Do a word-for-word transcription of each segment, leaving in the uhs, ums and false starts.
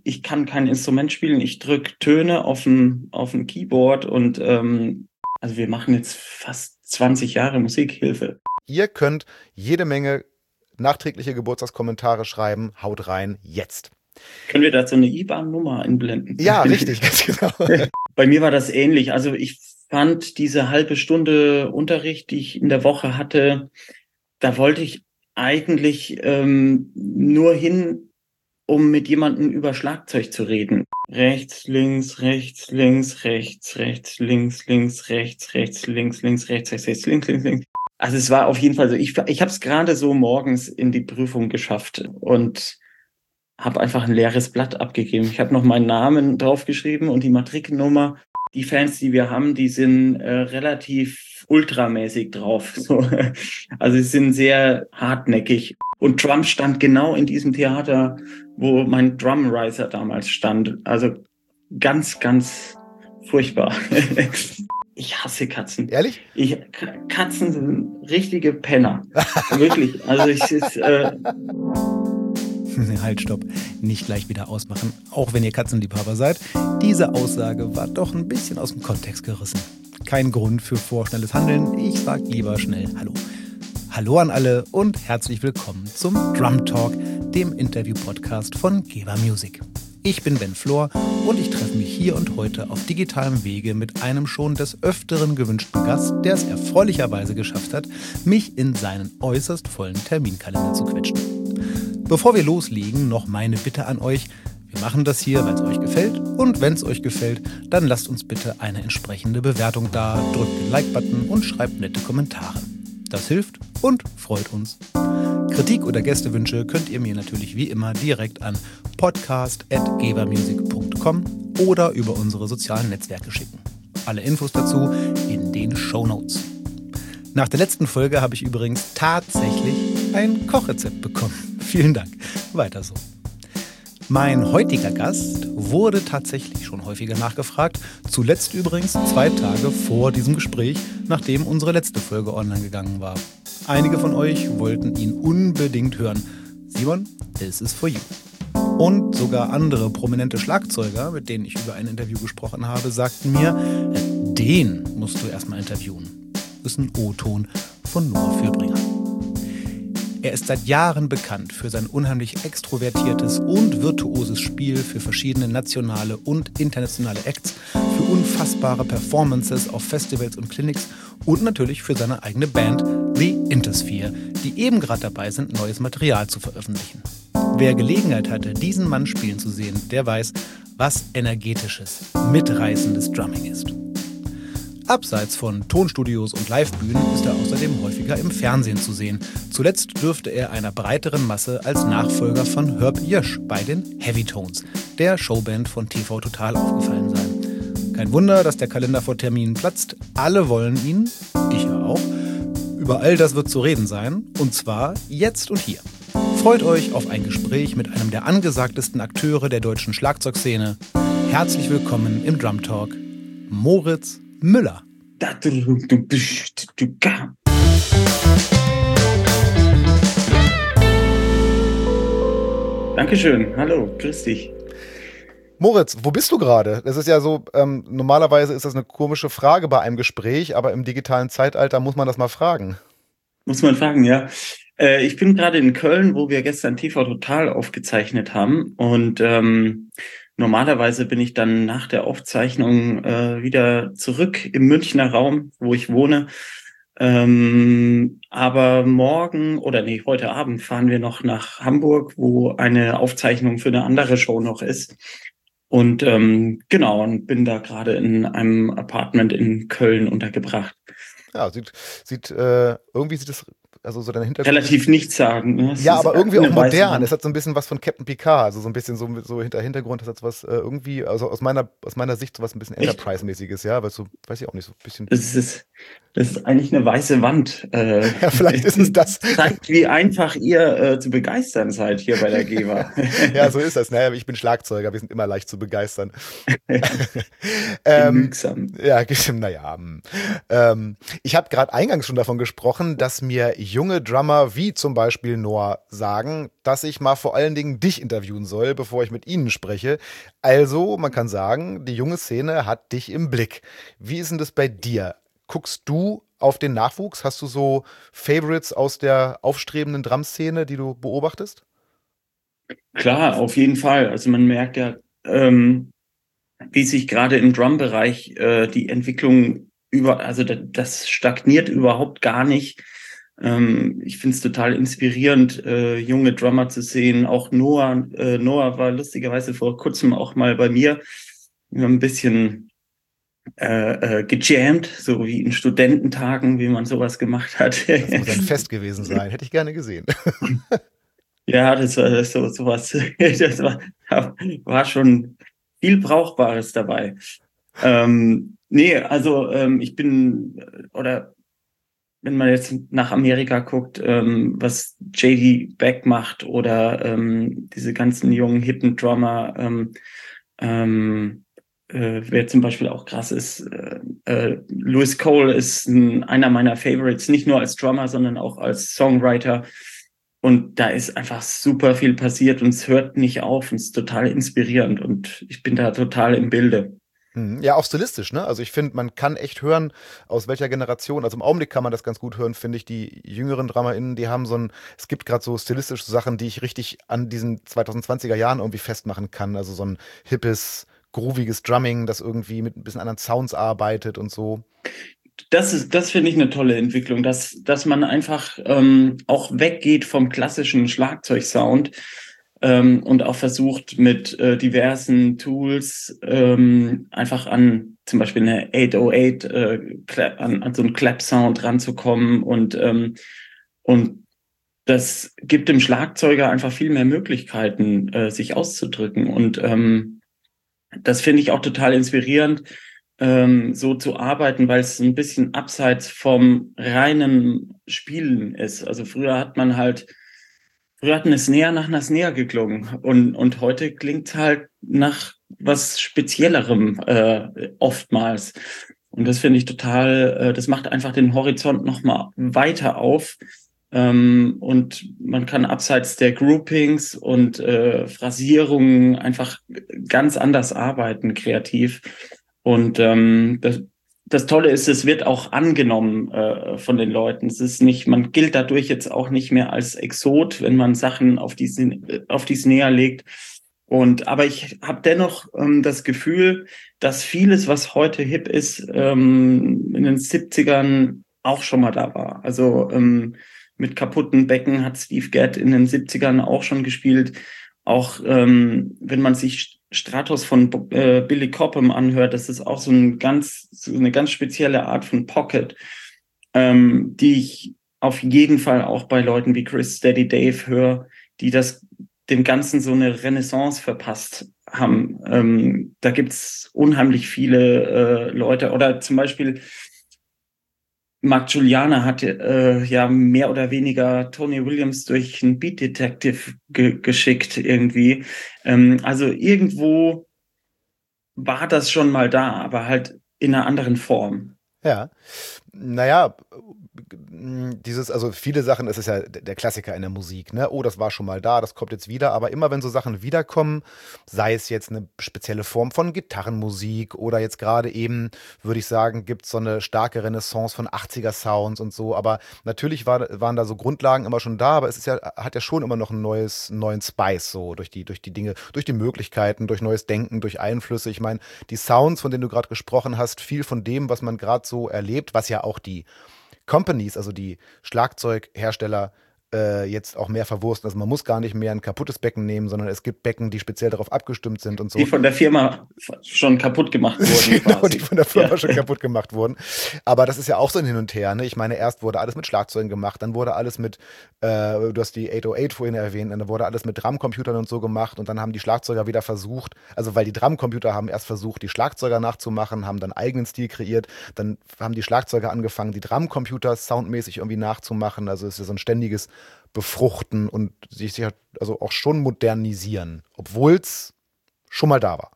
ich kann kein Instrument spielen, ich drücke Töne auf ein, auf ein Keyboard und ähm, also wir machen jetzt fast zwanzig Jahre Musikhilfe. Ihr könnt jede Menge nachträgliche Geburtstagskommentare schreiben. Haut rein, jetzt. Können wir dazu eine I B A N-Nummer einblenden? Ja, richtig, ganz genau. Bei mir war das ähnlich. Also ich fand diese halbe Stunde Unterricht, die ich in der Woche hatte, da wollte ich eigentlich ähm, nur hin, um mit jemandem über Schlagzeug zu reden. Rechts, links, rechts, links, rechts, rechts, links, links, rechts, rechts, links, links, rechts, rechts, rechts, links, links, links. Also es war auf jeden Fall so, ich, ich habe es gerade so morgens in die Prüfung geschafft und habe einfach ein leeres Blatt abgegeben. Ich habe noch meinen Namen draufgeschrieben und die Matrikelnummer. Die Fans, die wir haben, die sind äh, relativ ultramäßig drauf. So. Also sie sind sehr hartnäckig. Und Drum stand genau in diesem Theater, wo mein Drumriser damals stand. Also ganz, ganz furchtbar. Ich hasse Katzen. Ehrlich? Ich, Katzen sind richtige Penner. Wirklich. Also ich ist... Äh, Halt, stopp. Nicht gleich wieder ausmachen, auch wenn ihr Katzenliebhaber seid. Diese Aussage war doch ein bisschen aus dem Kontext gerissen. Kein Grund für vorschnelles Handeln. Ich sag lieber schnell Hallo. Hallo an alle und herzlich willkommen zum Drum Talk, dem Interview-Podcast von Geber Music. Ich bin Ben Flor und ich treffe mich hier und heute auf digitalem Wege mit einem schon des Öfteren gewünschten Gast, der es erfreulicherweise geschafft hat, mich in seinen äußerst vollen Terminkalender zu quetschen. Bevor wir loslegen, noch meine Bitte an euch. Wir machen das hier, weil es euch gefällt. Und wenn es euch gefällt, dann lasst uns bitte eine entsprechende Bewertung da, drückt den Like-Button und schreibt nette Kommentare. Das hilft und freut uns. Kritik oder Gästewünsche könnt ihr mir natürlich wie immer direkt an podcast at gebermusic punkt com oder über unsere sozialen Netzwerke schicken. Alle Infos dazu in den Shownotes. Nach der letzten Folge habe ich übrigens tatsächlich ein Kochrezept bekommen. Vielen Dank. Weiter so. Mein heutiger Gast wurde tatsächlich schon häufiger nachgefragt. Zuletzt übrigens zwei Tage vor diesem Gespräch, nachdem unsere letzte Folge online gegangen war. Einige von euch wollten ihn unbedingt hören. Simon, this is for you. Und sogar andere prominente Schlagzeuger, mit denen ich über ein Interview gesprochen habe, sagten mir, den musst du erstmal interviewen. Das ist ein O-Ton von Noah Fürbringer. Er ist seit Jahren bekannt für sein unheimlich extrovertiertes und virtuoses Spiel für verschiedene nationale und internationale Acts, für unfassbare Performances auf Festivals und Clinics und natürlich für seine eigene Band The Intersphere, die eben gerade dabei sind, neues Material zu veröffentlichen. Wer Gelegenheit hatte, diesen Mann spielen zu sehen, der weiß, was energetisches, mitreißendes Drumming ist. Abseits von Tonstudios und Livebühnen ist er außerdem häufiger im Fernsehen zu sehen. Zuletzt dürfte er einer breiteren Masse als Nachfolger von Herb Jösch bei den Heavy Tones, der Showband von T V Total, aufgefallen sein. Kein Wunder, dass der Kalender vor Terminen platzt. Alle wollen ihn, ich ja auch. Über all das wird zu reden sein, und zwar jetzt und hier. Freut euch auf ein Gespräch mit einem der angesagtesten Akteure der deutschen Schlagzeugszene. Herzlich willkommen im Drum Talk, Moritz Müller. Dankeschön. Hallo, grüß dich. Moritz, wo bist du gerade? Das ist ja so, ähm, normalerweise ist das eine komische Frage bei einem Gespräch, aber im digitalen Zeitalter muss man das mal fragen. Muss man fragen, ja. Äh, ich bin gerade in Köln, wo wir gestern T V Total aufgezeichnet haben und ähm, normalerweise bin ich dann nach der Aufzeichnung äh, wieder zurück im Münchner Raum, wo ich wohne. Ähm, aber morgen oder nee, heute Abend fahren wir noch nach Hamburg, wo eine Aufzeichnung für eine andere Show noch ist. Und ähm, genau, und bin da gerade in einem Apartment in Köln untergebracht. Ja, sieht, sieht äh, irgendwie sieht es, also so dein Hintergrund. Relativ nichtssagend, ne? Es Ja, ist aber irgendwie eine auch weiße modern. Wand. Es hat so ein bisschen was von Captain Picard, also so ein bisschen so, so hinter Hintergrund, das hat was äh, irgendwie, also aus meiner, aus meiner Sicht so was ein bisschen Echt? Enterprise-mäßiges, ja, weil so, weiß ich auch nicht, so ein bisschen. Das ist, das ist eigentlich eine weiße Wand. Äh, Ja, vielleicht ist es das. Zeigt, wie einfach ihr äh, zu begeistern seid hier bei der Geber. Ja, so ist das. Naja, ich bin Schlagzeuger, wir sind immer leicht zu begeistern. ähm, Genügsam. ja, naja. Ähm, ich habe gerade eingangs schon davon gesprochen, dass mir junge Drummer wie zum Beispiel Noah sagen, dass ich mal vor allen Dingen dich interviewen soll, bevor ich mit ihnen spreche. Also, man kann sagen, die junge Szene hat dich im Blick. Wie ist denn das bei dir? Guckst du auf den Nachwuchs? Hast du so Favorites aus der aufstrebenden Drum-Szene, die du beobachtest? Klar, auf jeden Fall. Also man merkt ja, ähm, wie sich gerade im Drum-Bereich äh, die Entwicklung über, also da, das stagniert überhaupt gar nicht. Ähm, ich finde es total inspirierend, äh, junge Drummer zu sehen. Auch Noah, äh, Noah war lustigerweise vor kurzem auch mal bei mir. Wir haben ein bisschen äh, äh, gejammt, so wie in Studententagen, wie man sowas gemacht hat. Das muss ein Fest gewesen sein. Hätte ich gerne gesehen. Ja, das war so sowas. Das war, war schon viel Brauchbares dabei. Ähm, nee, also ähm, ich bin, oder wenn man jetzt nach Amerika guckt, ähm, was J D Beck macht oder ähm, diese ganzen jungen hippen Drummer, ähm, ähm, äh, wer zum Beispiel auch krass ist, äh, äh, Louis Cole ist ein, einer meiner Favorites, nicht nur als Drummer, sondern auch als Songwriter. Und da ist einfach super viel passiert und es hört nicht auf und es ist total inspirierend und ich bin da total im Bilde. Hm, ja, auch stilistisch, ne? Also ich finde, man kann echt hören, aus welcher Generation, also im Augenblick kann man das ganz gut hören, finde ich, die jüngeren DrummerInnen, die haben so ein, es gibt gerade so stilistische Sachen, die ich richtig an diesen zwanzig zwanziger Jahren irgendwie festmachen kann, also so ein hippes, grooviges Drumming, das irgendwie mit ein bisschen anderen Sounds arbeitet und so. Das ist, das finde ich eine tolle Entwicklung, dass, dass man einfach ähm, auch weggeht vom klassischen Schlagzeugsound ähm, und auch versucht mit äh, diversen Tools ähm, einfach an zum Beispiel eine achthundertacht äh, Clap, an, an so einen Clap-Sound ranzukommen und ähm, und das gibt dem Schlagzeuger einfach viel mehr Möglichkeiten, äh, sich auszudrücken und ähm, das finde ich auch total inspirierend, ähm, so zu arbeiten, weil es ein bisschen abseits vom reinen Spielen ist. Also früher hat man halt, früher hat eine Snare nach einer Snare geklungen und, und heute klingt halt nach was Speziellerem äh, oftmals. Und das finde ich total, äh, das macht einfach den Horizont nochmal weiter auf. Ähm, und man kann abseits der Groupings und äh, Phrasierungen einfach ganz anders arbeiten, kreativ. Und ähm, das, das Tolle ist, es wird auch angenommen äh, von den Leuten. Es ist nicht, man gilt dadurch jetzt auch nicht mehr als Exot, wenn man Sachen auf die, auf die Snare legt. Und aber ich habe dennoch ähm, das Gefühl, dass vieles, was heute hip ist, ähm, in den siebzigern auch schon mal da war. Also ähm, mit kaputten Becken hat Steve Gadd in den siebzigern auch schon gespielt. Auch ähm, wenn man sich Stratos von äh, Billy Cobham anhört, das ist auch so, ein ganz, so eine ganz spezielle Art von Pocket, ähm, die ich auf jeden Fall auch bei Leuten wie Chris Steady Dave höre, die das dem Ganzen so eine Renaissance verpasst haben. Ähm, da gibt's unheimlich viele äh, Leute. Oder zum Beispiel Mark Juliana hat äh, ja mehr oder weniger Tony Williams durch einen Beat Detective ge geschickt irgendwie. Ähm, also irgendwo war das schon mal da, aber halt in einer anderen Form. Ja, naja, dieses, also viele Sachen, es ist ja der Klassiker in der Musik, ne? Oh, das war schon mal da, das kommt jetzt wieder. Aber immer wenn so Sachen wiederkommen, sei es jetzt eine spezielle Form von Gitarrenmusik oder jetzt gerade eben, würde ich sagen, gibt es so eine starke Renaissance von achtziger-Sounds und so. Aber natürlich war, waren da so Grundlagen immer schon da, aber es ist ja, hat ja schon immer noch ein neues, einen neuen Spice, so durch die, durch die Dinge, durch die Möglichkeiten, durch neues Denken, durch Einflüsse. Ich meine, die Sounds, von denen du gerade gesprochen hast, viel von dem, was man gerade so erlebt, was ja auch die Companies, also die Schlagzeughersteller, äh, jetzt auch mehr verwursten. Also man muss gar nicht mehr ein kaputtes Becken nehmen, sondern es gibt Becken, die speziell darauf abgestimmt sind und so. Die von der Firma schon kaputt gemacht wurden. Genau, quasi. die von der Firma Ja. schon kaputt gemacht wurden. Aber das ist ja auch so ein Hin und Her. Ne? Ich meine, erst wurde alles mit Schlagzeugen gemacht, dann wurde alles mit, äh, du hast die achthundertacht vorhin erwähnt, dann wurde alles mit Drumcomputern und so gemacht und dann haben die Schlagzeuger wieder versucht, also weil die Drumcomputer haben erst versucht, die Schlagzeuger nachzumachen, haben dann eigenen Stil kreiert, dann haben die Schlagzeuger angefangen, die Drumcomputer soundmäßig irgendwie nachzumachen. Also es ist ja so ein ständiges Befruchten und sich also auch schon modernisieren, obwohl es schon mal da war.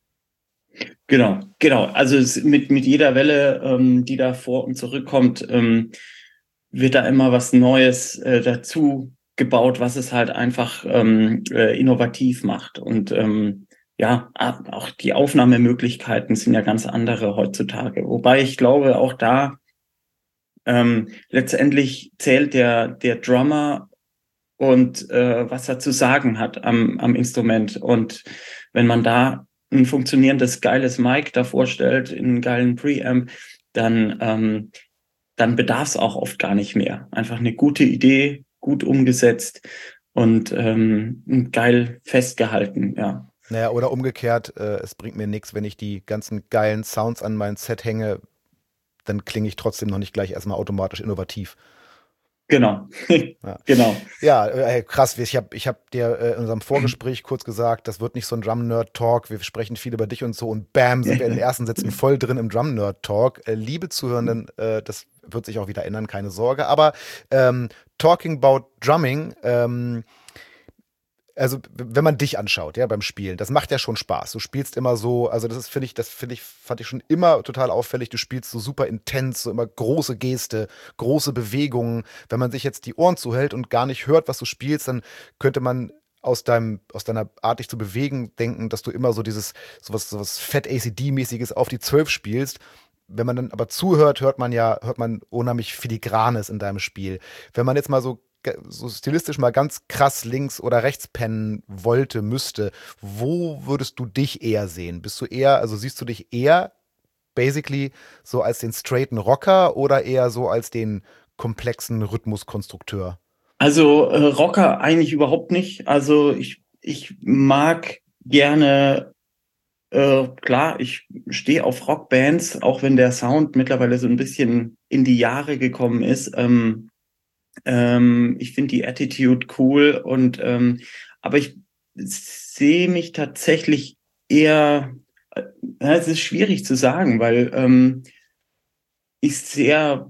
Genau, genau. Also es, mit, mit jeder Welle, ähm, die da vor und zurückkommt, ähm, wird da immer was Neues äh, dazu gebaut, was es halt einfach ähm, äh, innovativ macht. Und ähm, ja, auch die Aufnahmemöglichkeiten sind ja ganz andere heutzutage. Wobei ich glaube, auch da ähm, letztendlich zählt der der Drummer und äh, was er zu sagen hat am am Instrument. Und wenn man da ein funktionierendes, geiles Mic davor stellt, in einen geilen Preamp, dann ähm, dann bedarf es auch oft gar nicht mehr. Einfach eine gute Idee, gut umgesetzt und ähm, geil festgehalten, ja. Naja, oder umgekehrt, äh, es bringt mir nichts, wenn ich die ganzen geilen Sounds an mein Set hänge, dann klinge ich trotzdem noch nicht gleich erstmal automatisch innovativ. Genau, Ja, genau. ja äh, krass. Ich habe ich hab dir äh, in unserem Vorgespräch kurz gesagt, das wird nicht so ein Drum-Nerd-Talk. Wir sprechen viel über dich und so. Und bam, sind wir in den ersten Sätzen voll drin im Drum-Nerd-Talk. Äh, liebe Zuhörenden, äh, das wird sich auch wieder ändern, keine Sorge. Aber ähm, talking about Drumming, ähm, also wenn man dich anschaut, ja, beim Spielen, das macht ja schon Spaß. Du spielst immer so, also das ist, finde ich, das finde ich, fand ich schon immer total auffällig. Du spielst so super intens, so immer große Geste, große Bewegungen. Wenn man sich jetzt die Ohren zuhält und gar nicht hört, was du spielst, dann könnte man aus deinem, aus deiner Art, dich zu bewegen, denken, dass du immer so dieses, sowas, sowas Fett-A C D-mäßiges auf die Zwölf spielst. Wenn man dann aber zuhört, hört man ja, hört man unheimlich Filigranes in deinem Spiel. Wenn man jetzt mal so so stilistisch mal ganz krass links oder rechts pennen wollte, müsste, wo würdest du dich eher sehen? Bist du eher, also siehst du dich eher basically so als den straighten Rocker oder eher so als den komplexen Rhythmuskonstrukteur? Also äh, Rocker eigentlich überhaupt nicht. Also ich, ich mag gerne, äh, klar, ich stehe auf Rockbands, auch wenn der Sound mittlerweile so ein bisschen in die Jahre gekommen ist. Ähm, Ähm, ich finde die Attitude cool und ähm, aber ich sehe mich tatsächlich eher, äh, ja, es ist schwierig zu sagen, weil ähm, ich sehr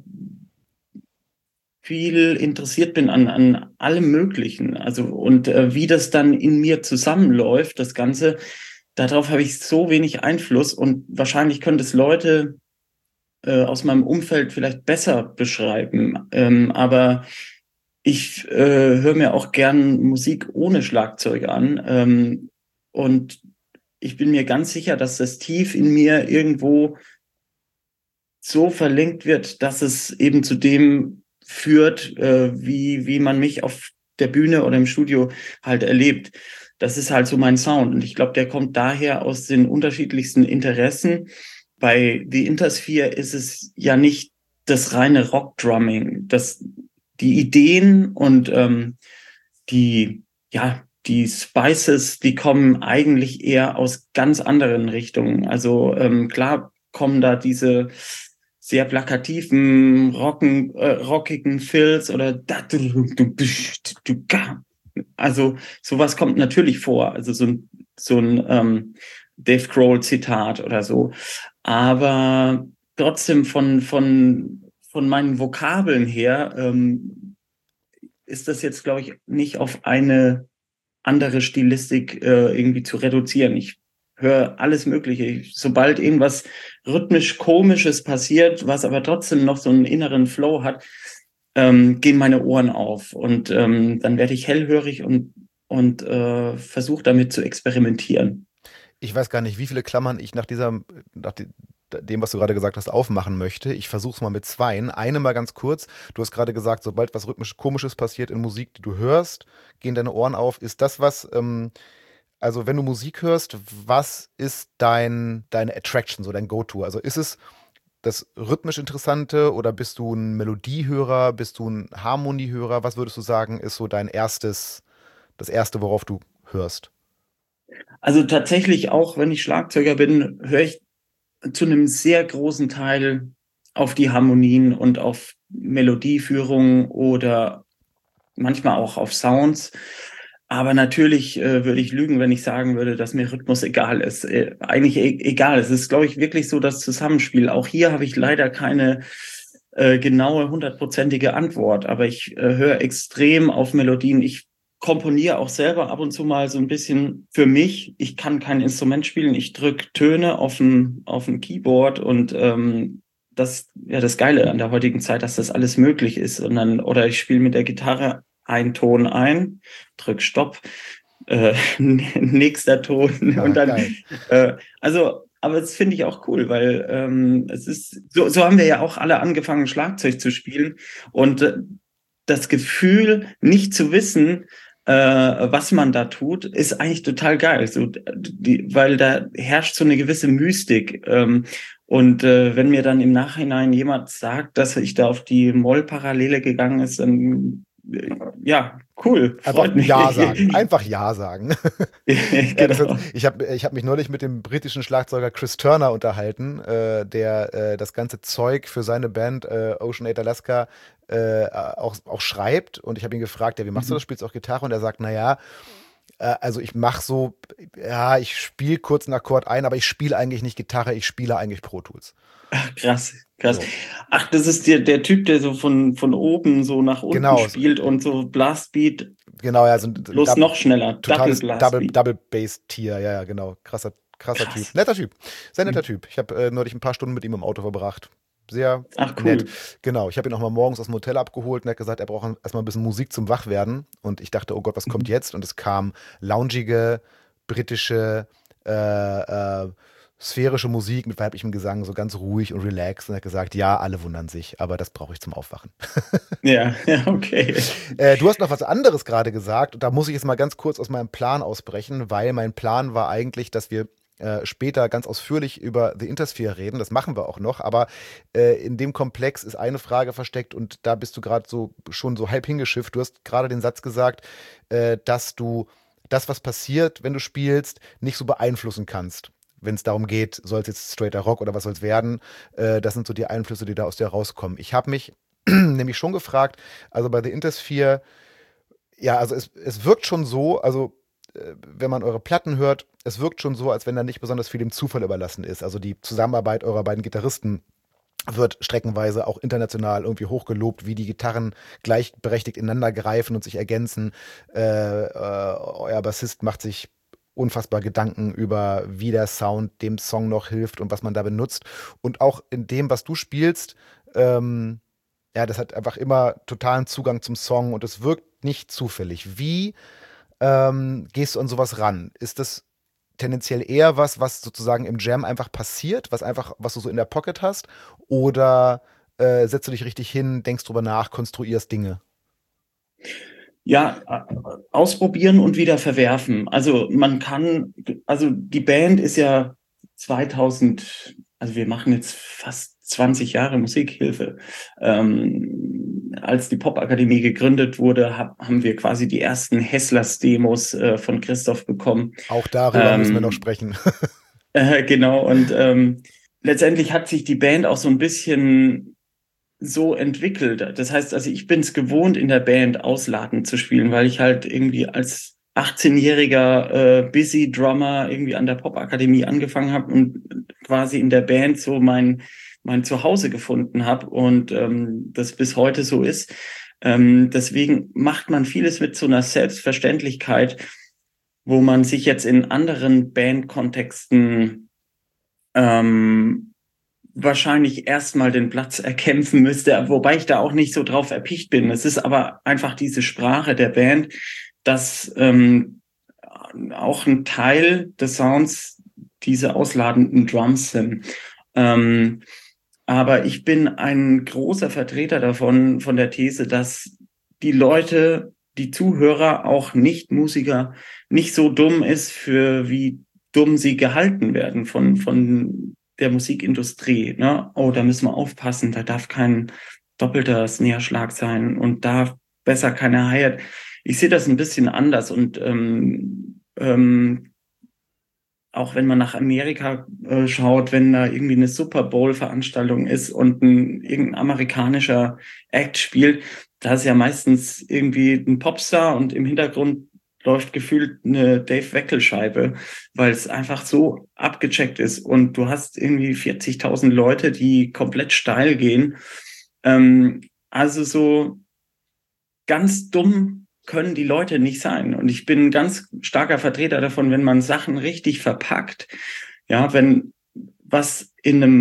viel interessiert bin an, an allem Möglichen. Also und äh, wie das dann in mir zusammenläuft, das Ganze, darauf habe ich so wenig Einfluss und wahrscheinlich können das Leute äh, aus meinem Umfeld vielleicht besser beschreiben. Ähm, aber ich äh, höre mir auch gern Musik ohne Schlagzeug an. Ähm, und ich bin mir ganz sicher, dass das tief in mir irgendwo so verlinkt wird, dass es eben zu dem führt, äh, wie, wie man mich auf der Bühne oder im Studio halt erlebt. Das ist halt so mein Sound. Und ich glaube, der kommt daher aus den unterschiedlichsten Interessen. Bei The Intersphere ist es ja nicht das reine Rockdrumming. Das, die Ideen und ähm, die, ja, die Spices, die kommen eigentlich eher aus ganz anderen Richtungen. Also ähm, klar kommen da diese sehr plakativen, rocken, äh, rockigen Fills oder also sowas kommt natürlich vor. Also so ein, so ein ähm, Dave Grohl-Zitat oder so. Aber trotzdem von, von, von meinen Vokabeln her ähm, ist das jetzt, glaube ich, nicht auf eine andere Stilistik äh, irgendwie zu reduzieren. Ich höre alles Mögliche. Ich, sobald irgendwas rhythmisch Komisches passiert, was aber trotzdem noch so einen inneren Flow hat, ähm, gehen meine Ohren auf und ähm, dann werde ich hellhörig und und äh, versuche damit zu experimentieren. Ich weiß gar nicht, wie viele Klammern ich nach dieser, nach die, dem, was du gerade gesagt hast, aufmachen möchte. Ich versuche es mal mit zweien. Eine mal ganz kurz. Du hast gerade gesagt, sobald was rhythmisch Komisches passiert in Musik, die du hörst, gehen deine Ohren auf. Ist das was, ähm, also wenn du Musik hörst, was ist dein, deine Attraction, so dein Go-To? Also ist es das rhythmisch Interessante oder bist du ein Melodiehörer, bist du ein Harmoniehörer? Was würdest du sagen, ist so dein erstes, das erste, worauf du hörst? Also tatsächlich auch, wenn ich Schlagzeuger bin, höre ich zu einem sehr großen Teil auf die Harmonien und auf Melodieführung oder manchmal auch auf Sounds. Aber natürlich äh, würde ich lügen, wenn ich sagen würde, dass mir Rhythmus egal ist. Äh, eigentlich e egal. Es ist, glaube ich, wirklich so das Zusammenspiel. Auch hier habe ich leider keine äh, genaue, hundertprozentige Antwort. Aber ich äh, höre extrem auf Melodien. Ich komponiere auch selber ab und zu mal so ein bisschen für mich. Ich kann kein Instrument spielen. Ich drücke Töne auf ein, auf ein Keyboard und ähm, das ja das Geile an der heutigen Zeit, dass das alles möglich ist. Und dann, oder ich spiele mit der Gitarre einen Ton ein, drück Stopp, äh, nächster Ton Ja, und dann, geil. äh, also, aber das finde ich auch cool, weil ähm, es ist, so, so haben wir ja auch alle angefangen, Schlagzeug zu spielen und äh, das Gefühl, nicht zu wissen, äh, was man da tut, ist eigentlich total geil, so, die, weil da herrscht so eine gewisse Mystik. Ähm, und äh, wenn mir dann im Nachhinein jemand sagt, dass ich da auf die Moll-Parallele gegangen ist, dann äh, ja, cool, Einfach freut mich. Ja sagen. Einfach Ja sagen. Ja, das Genau. ist, ich habe ich hab mich neulich mit dem britischen Schlagzeuger Chris Turner unterhalten, äh, der äh, das ganze Zeug für seine Band äh, Ocean Ate Alaska äh, auch, auch schreibt. Und ich habe ihn gefragt, ja, wie machst du das? Mhm. Spielst du auch Gitarre? Und er sagt, naja, äh, also ich mache so, ja, ich spiele kurz einen Akkord ein, aber ich spiele eigentlich nicht Gitarre, ich spiele eigentlich Pro Tools. Ach, krass, krass. So, Ach, das ist der, der Typ, der so von, von oben so nach unten genau, spielt und so Blastbeat, genau, ja, so ein, ein bloß Dub- noch schneller, Double totales Double, Blastbeat. Double Bass-Tier, ja, ja, genau. Krasser, krasser Typ. Krass. Netter Typ. Sehr netter Mhm. Typ. Ich habe äh, neulich ein paar Stunden mit ihm im Auto verbracht. Sehr Ach, nett. cool. Genau. Ich habe ihn auch mal morgens aus dem Hotel abgeholt und er hat gesagt, er braucht erstmal ein bisschen Musik zum Wachwerden. Und ich dachte, oh Gott, was kommt Mhm. jetzt? Und es kam loungige, britische, äh, äh, sphärische Musik mit weiblichem Gesang, so ganz ruhig und relaxed. Und er hat gesagt, ja, alle wundern sich, aber das brauche ich zum Aufwachen. Ja, ja, okay. Äh, du hast noch was anderes gerade gesagt und da muss ich jetzt mal ganz kurz aus meinem Plan ausbrechen, weil mein Plan war eigentlich, dass wir äh, später ganz ausführlich über The Intersphere reden. Das machen wir auch noch, aber äh, in dem Komplex ist eine Frage versteckt und da bist du gerade so schon so halb hingeschifft. Du hast gerade den Satz gesagt, äh, dass du das, was passiert, wenn du spielst, nicht so beeinflussen kannst. Wenn es darum geht, soll es jetzt straighter Rock oder was soll es werden, äh, das sind so die Einflüsse, die da aus dir rauskommen. Ich habe mich nämlich schon gefragt, also bei The Intersphere, ja, also es, es wirkt schon so, also äh, wenn man eure Platten hört, es wirkt schon so, als wenn da nicht besonders viel dem Zufall überlassen ist. Also die Zusammenarbeit eurer beiden Gitarristen wird streckenweise auch international irgendwie hochgelobt, wie die Gitarren gleichberechtigt ineinander greifen und sich ergänzen. Äh, äh, euer Bassist macht sich unfassbar Gedanken über, wie der Sound dem Song noch hilft und was man da benutzt. Und auch in dem, was du spielst, ähm, ja, das hat einfach immer totalen Zugang zum Song und es wirkt nicht zufällig. Wie ähm, gehst du an sowas ran? Ist das tendenziell eher was, was sozusagen im Jam einfach passiert, was einfach, was du so in der Pocket hast? Oder äh, setzt du dich richtig hin, denkst drüber nach, konstruierst Dinge? Ja, äh, ausprobieren und wieder verwerfen. Also man kann, also die Band ist ja zweitausend, also wir machen jetzt fast zwanzig Jahre Musikhilfe. Ähm, als die Popakademie gegründet wurde, hab, haben wir quasi die ersten Hesslers-Demos äh, von Christoph bekommen. Auch darüber müssen wir noch Ähm, sprechen. äh, genau, und ähm, letztendlich hat sich die Band auch so ein bisschen so entwickelt. Das heißt, also ich bin es gewohnt, in der Band ausladend zu spielen, weil ich halt irgendwie als achtzehnjähriger äh, Busy Drummer irgendwie an der Popakademie angefangen habe und quasi in der Band so mein mein Zuhause gefunden habe und ähm, das bis heute so ist. Ähm, deswegen macht man vieles mit so einer Selbstverständlichkeit, wo man sich jetzt in anderen Bandkontexten ähm, wahrscheinlich erstmal den Platz erkämpfen müsste, wobei ich da auch nicht so drauf erpicht bin. Es ist aber einfach diese Sprache der Band, dass ähm, auch ein Teil des Sounds diese ausladenden Drums sind. Ähm, aber ich bin ein großer Vertreter davon, von der These, dass die Leute, die Zuhörer, auch Nicht-Musiker, nicht so dumm ist, für wie dumm sie gehalten werden von, von der Musikindustrie. Ne? Oh, da müssen wir aufpassen, da darf kein doppelter Snare-Schlag sein und da besser keine Hi-Hat. Ich sehe das ein bisschen anders und ähm, ähm, auch wenn man nach Amerika äh, schaut, wenn da irgendwie eine Super Bowl-Veranstaltung ist und ein irgendein amerikanischer Act spielt, da ist ja meistens irgendwie ein Popstar und im Hintergrund läuft gefühlt eine Dave Weckl-Scheibe, weil es einfach so abgecheckt ist und du hast irgendwie vierzigtausend Leute, die komplett steil gehen. Ähm, also so ganz dumm können die Leute nicht sein. Und ich bin ein ganz starker Vertreter davon, wenn man Sachen richtig verpackt. Ja, wenn was in einem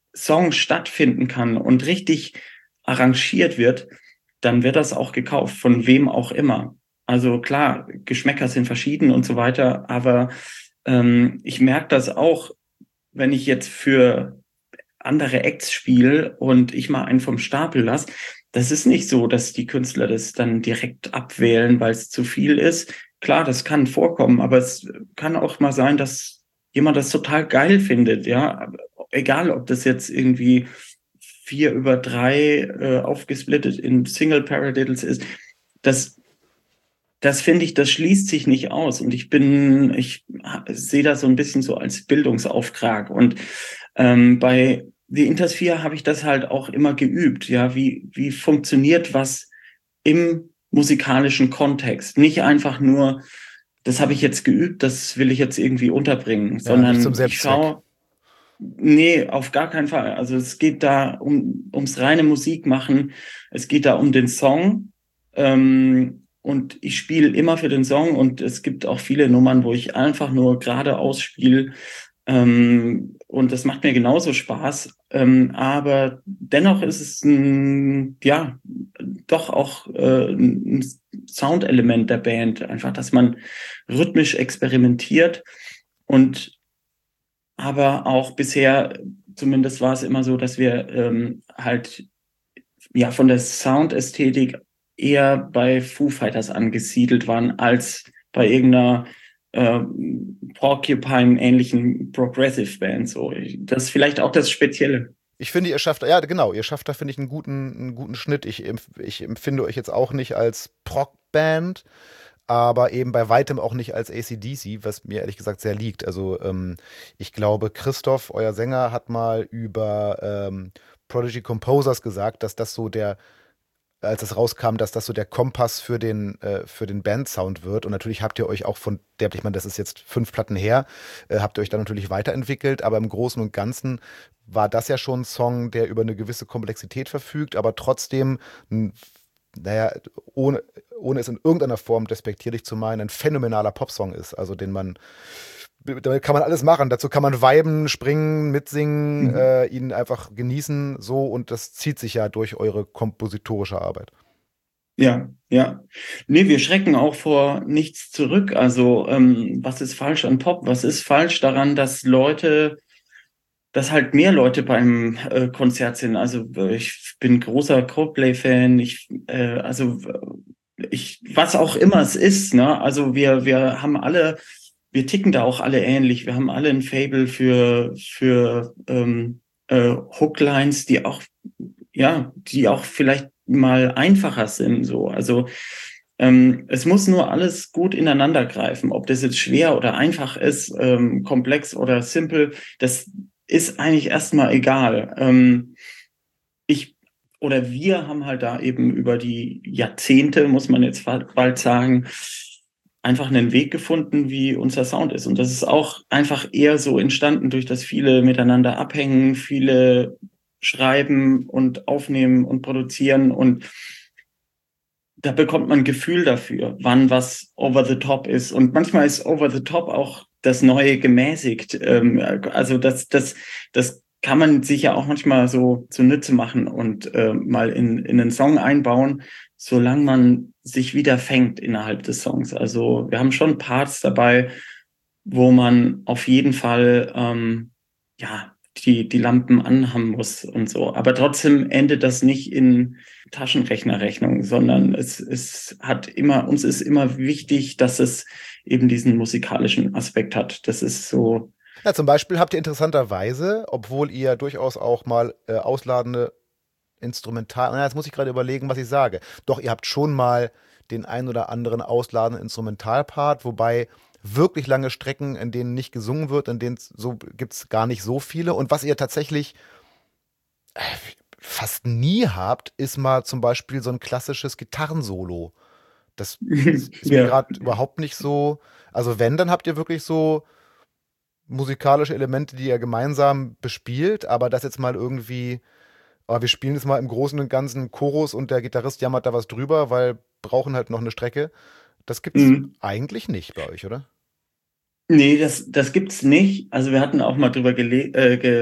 Song stattfinden kann und richtig arrangiert wird, dann wird das auch gekauft, von wem auch immer. Also klar, Geschmäcker sind verschieden und so weiter, aber ähm, ich merke das auch, wenn ich jetzt für andere Acts spiele und ich mal einen vom Stapel lasse. Das ist nicht so, dass die Künstler das dann direkt abwählen, weil es zu viel ist. Klar, das kann vorkommen, aber es kann auch mal sein, dass jemand das total geil findet, ja. Egal, ob das jetzt irgendwie vier über drei äh, aufgesplittet in Single Paradiddles ist. Das, das finde ich, das schließt sich nicht aus. Und ich bin, ich sehe das so ein bisschen so als Bildungsauftrag. Und ähm, bei The Intersphere habe ich das halt auch immer geübt. Ja, wie, wie funktioniert was im musikalischen Kontext? Nicht einfach nur, das habe ich jetzt geübt, das will ich jetzt irgendwie unterbringen, Ja, nicht zum sondern ich Selbstzweck. schaue, nee, auf gar keinen Fall. Also es geht da um, ums reine Musik machen. Es geht da um den Song. Ähm, und ich spiele immer für den Song und es gibt auch viele Nummern, wo ich einfach nur geradeaus spiele. Ähm, und das macht mir genauso Spaß. Ähm, aber dennoch ist es ein, ja, doch auch äh, ein Soundelement der Band. Einfach, dass man rhythmisch experimentiert und aber auch bisher, zumindest war es immer so, dass wir ähm, halt ja von der Soundästhetik eher bei Foo Fighters angesiedelt waren als bei irgendeiner äh, Porcupine-ähnlichen Progressive Band. So, das ist vielleicht auch das Spezielle. Ich finde, ihr schafft, ja genau, ihr schafft da, finde ich, einen guten, einen guten Schnitt. Ich, empf- ich empfinde euch jetzt auch nicht als Prog-Band, aber eben bei weitem auch nicht als A C D C, was mir ehrlich gesagt sehr liegt. Also ähm, ich glaube, Christoph, euer Sänger, hat mal über ähm, Prodigy Composers gesagt, dass das so der, als es rauskam, dass das so der Kompass für den, äh, für den Bandsound wird. Und natürlich habt ihr euch auch von der, ich meine, das ist jetzt fünf Platten her, äh, habt ihr euch dann natürlich weiterentwickelt, aber im Großen und Ganzen war das ja schon ein Song, der über eine gewisse Komplexität verfügt, aber trotzdem, n- naja, ohne, ohne es in irgendeiner Form despektierlich zu meinen, ein phänomenaler Popsong ist, also den man, damit kann man alles machen. Dazu kann man viben, springen, mitsingen, Mhm. äh, ihn einfach genießen, so, und das zieht sich ja durch eure kompositorische Arbeit. Ja, ja. Nee, wir schrecken auch vor nichts zurück. Also, ähm, was ist falsch an Pop? Was ist falsch daran, dass Leute, dass halt mehr Leute beim äh, Konzert sind? Also, äh, ich bin großer Coldplay-Fan. Ich, äh, also, äh, ich, was auch immer es ist, ne? Also, wir, wir haben alle, wir ticken da auch alle ähnlich. Wir haben alle ein Faible für, für, ähm, äh, Hooklines, die auch, ja, die auch vielleicht mal einfacher sind, so. Also, ähm, es muss nur alles gut ineinander greifen. Ob das jetzt schwer oder einfach ist, ähm, komplex oder simpel, das ist eigentlich erstmal egal. Ähm, ich oder wir haben halt da eben über die Jahrzehnte, muss man jetzt bald sagen, einfach einen Weg gefunden, wie unser Sound ist. Und das ist auch einfach eher so entstanden, durch das viele miteinander abhängen, viele schreiben und aufnehmen und produzieren. Und da bekommt man ein Gefühl dafür, wann was over the top ist. Und manchmal ist over the top auch das Neue gemäßigt. Ähm, also das, das, das kann man sich ja auch manchmal so zunutze machen und äh, mal in, in einen Song einbauen, solange man sich wieder fängt innerhalb des Songs. Also wir haben schon Parts dabei, wo man auf jeden Fall ähm, ja die die Lampen anhaben muss und so. Aber trotzdem endet das nicht in Taschenrechnerrechnung, sondern es es hat immer uns ist immer wichtig, dass es eben diesen musikalischen Aspekt hat. Das ist so. Ja, zum Beispiel habt ihr interessanterweise, obwohl ihr durchaus auch mal äh, ausladende Instrumental, na, jetzt muss ich gerade überlegen, was ich sage. Doch, ihr habt schon mal den ein oder anderen ausladenden Instrumentalpart, wobei wirklich lange Strecken, in denen nicht gesungen wird, in denen so gibt es gar nicht so viele. Und was ihr tatsächlich äh, fast nie habt, ist mal zum Beispiel so ein klassisches Gitarrensolo. Das ist, ist mir Ja. gerade überhaupt nicht so. Also wenn, dann habt ihr wirklich so musikalische Elemente, die ihr gemeinsam bespielt, aber das jetzt mal irgendwie, aber wir spielen jetzt mal im Großen und Ganzen Chorus und der Gitarrist jammert da was drüber, weil brauchen halt noch eine Strecke. Das gibt's Mhm. eigentlich nicht bei euch, oder? Nee, das, das gibt's nicht. Also wir hatten auch mal drüber gele äh, ge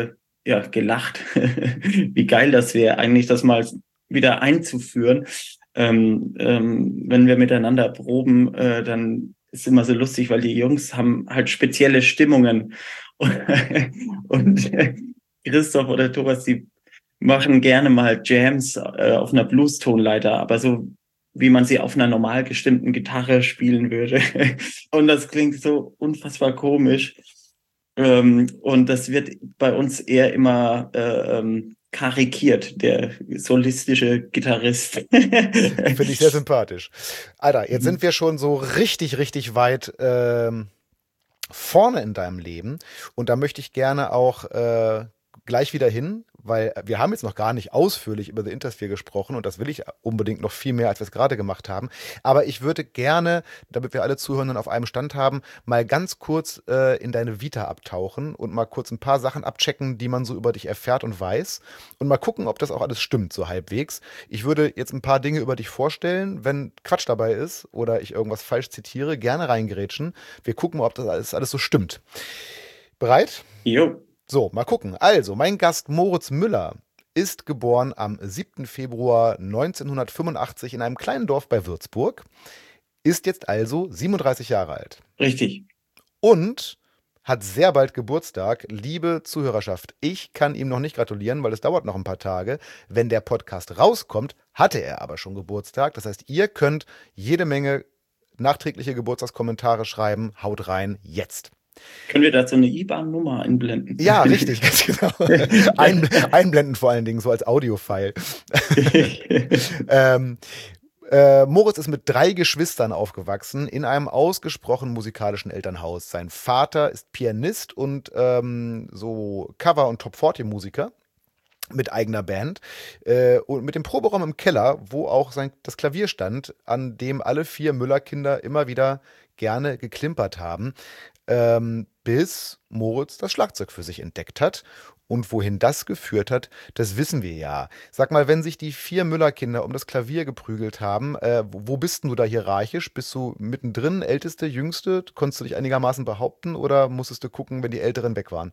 ja, gelacht, wie geil das wäre, eigentlich das mal wieder einzuführen. Ähm, ähm, wenn wir miteinander proben, äh, dann ist immer so lustig, weil die Jungs haben halt spezielle Stimmungen. Und, und Christoph oder Thomas, die machen gerne mal Jams äh, auf einer Blues-Tonleiter, aber so wie man sie auf einer normal gestimmten Gitarre spielen würde. Und das klingt so unfassbar komisch. Ähm, und das wird bei uns eher immer äh, ähm, karikiert, der solistische Gitarrist. Finde ich sehr sympathisch. Alter, jetzt sind wir schon so richtig, richtig weit ähm, vorne in deinem Leben. Und da möchte ich gerne auch äh, gleich wieder hin, weil wir haben jetzt noch gar nicht ausführlich über The Intersphere gesprochen und das will ich unbedingt noch viel mehr, als wir es gerade gemacht haben. Aber ich würde gerne, damit wir alle Zuhörenden auf einem Stand haben, mal ganz kurz äh, in deine Vita abtauchen und mal kurz ein paar Sachen abchecken, die man so über dich erfährt und weiß und mal gucken, ob das auch alles stimmt, so halbwegs. Ich würde jetzt ein paar Dinge über dich vorstellen. Wenn Quatsch dabei ist oder ich irgendwas falsch zitiere, gerne reingerätschen. Wir gucken mal, ob das alles, alles so stimmt. Bereit? Jo. So, mal gucken. Also, mein Gast Moritz Müller ist geboren am siebten Februar neunzehnhundertfünfundachtzig in einem kleinen Dorf bei Würzburg, ist jetzt also siebenunddreißig Jahre alt. Richtig. Und hat sehr bald Geburtstag. Liebe Zuhörerschaft, ich kann ihm noch nicht gratulieren, weil es dauert noch ein paar Tage. Wenn der Podcast rauskommt, hatte er aber schon Geburtstag. Das heißt, ihr könnt jede Menge nachträgliche Geburtstagskommentare schreiben. Haut rein, jetzt. Können wir dazu eine I B A N-Nummer einblenden? Ja, richtig, ganz genau. Ein, einblenden vor allen Dingen, so als Audio-File. ähm, äh, Moritz ist mit drei Geschwistern aufgewachsen, in einem ausgesprochen musikalischen Elternhaus. Sein Vater ist Pianist und ähm, so Cover- und Top vierzig Musiker mit eigener Band äh, und mit dem Proberaum im Keller, wo auch sein, das Klavier stand, an dem alle vier Müller-Kinder immer wieder gerne geklimpert haben. Ähm, bis Moritz das Schlagzeug für sich entdeckt hat. Und wohin das geführt hat, das wissen wir ja. Sag mal, wenn sich die vier Müller-Kinder um das Klavier geprügelt haben, äh, wo bist du da hierarchisch? Bist du mittendrin, Älteste, Jüngste? Konntest du dich einigermaßen behaupten oder musstest du gucken, wenn die Älteren weg waren?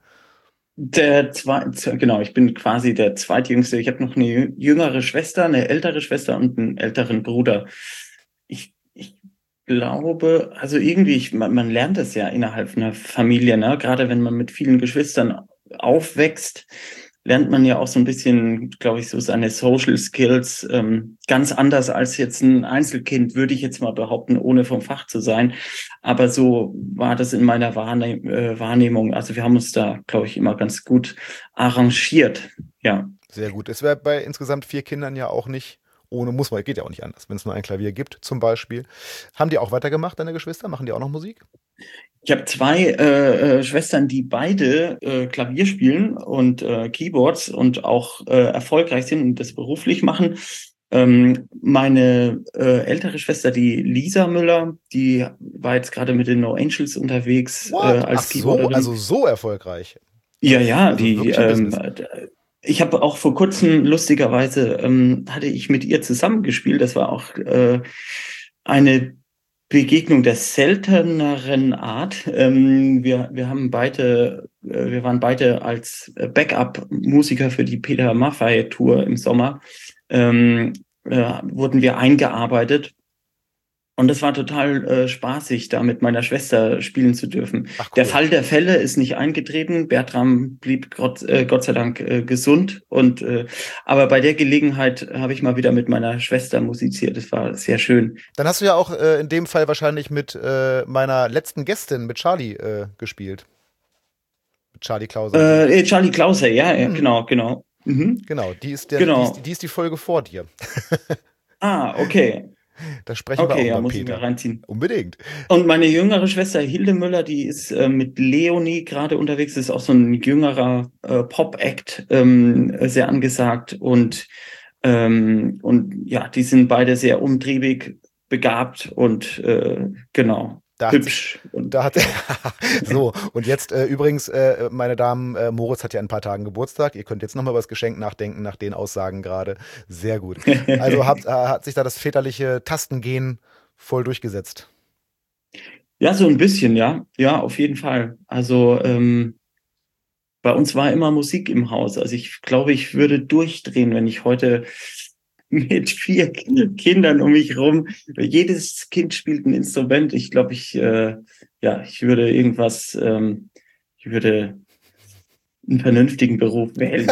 Der zweite, genau, ich bin quasi der zweitjüngste. Ich habe noch eine jüngere Schwester, eine ältere Schwester und einen älteren Bruder. Ich, ich glaube, also irgendwie, ich, man, man lernt es ja innerhalb einer Familie, ne? Gerade wenn man mit vielen Geschwistern aufwächst, lernt man ja auch so ein bisschen, glaube ich, so seine Social Skills ähm, ganz anders als jetzt ein Einzelkind, würde ich jetzt mal behaupten, ohne vom Fach zu sein. Aber so war das in meiner Wahrnehm äh, Wahrnehmung. Also wir haben uns da, glaube ich, immer ganz gut arrangiert. Ja. Sehr gut. Es wäre bei insgesamt vier Kindern ja auch nicht ohne, muss man, geht ja auch nicht anders, wenn es nur ein Klavier gibt, zum Beispiel. Haben die auch weitergemacht, deine Geschwister? Machen die auch noch Musik? Ich habe zwei äh, äh, Schwestern, die beide äh, Klavier spielen und äh, Keyboards und auch äh, erfolgreich sind und das beruflich machen. Ähm, meine äh, ältere Schwester, die Lisa Müller, die war jetzt gerade mit den No Angels unterwegs äh, als Ach Keyboarderin. so, also so erfolgreich. Ja, ja, also die. Ähm, ich habe auch vor kurzem lustigerweise ähm, hatte ich mit ihr zusammengespielt. Das war auch äh, eine Begegnung der selteneren Art. Ähm, wir, wir haben beide, äh, wir waren beide als Backup-Musiker für die Peter Maffay-Tour im Sommer, ähm, äh, wurden wir eingearbeitet. Und es war total äh, spaßig, da mit meiner Schwester spielen zu dürfen. Ach, cool. Der Fall der Fälle ist nicht eingetreten. Bertram blieb Gott, äh, Gott sei Dank äh, gesund. Und äh, aber bei der Gelegenheit habe ich mal wieder mit meiner Schwester musiziert. Das war sehr schön. Dann hast du ja auch äh, in dem Fall wahrscheinlich mit äh, meiner letzten Gästin, mit Charlie, äh, gespielt. Mit Charlie Klauser. Äh, Charlie Klauser, ja, ja, hm. genau, genau. Mhm. Genau, die ist, der, genau. Die, ist, die ist die Folge vor dir. Ah, okay. Da sprechen okay, wir auch ja, über muss Peter. Ich mir reinziehen. Unbedingt. Und meine jüngere Schwester Hilde Müller, die ist äh, mit Leonie gerade unterwegs, das ist auch so ein jüngerer äh, Pop-Act, ähm, sehr angesagt. Und, ähm, und ja, die sind beide sehr umtriebig, begabt und äh, genau. Da hübsch. Hat, und da hat so, und jetzt äh, übrigens, äh, meine Damen, äh, Moritz hat ja in ein paar Tagen Geburtstag. Ihr könnt jetzt nochmal über das Geschenk nachdenken, nach den Aussagen gerade. Sehr gut. Also hat, äh, hat sich da das väterliche Tastengen voll durchgesetzt. Ja, so ein bisschen, ja. Ja, auf jeden Fall. Also, ähm, bei uns war immer Musik im Haus. Also ich glaube, ich würde durchdrehen, wenn ich heute mit vier Kindern um mich rum, jedes Kind spielt ein Instrument. Ich glaube, ich, äh, ja, ich würde irgendwas, ähm, ich würde einen vernünftigen Beruf wählen.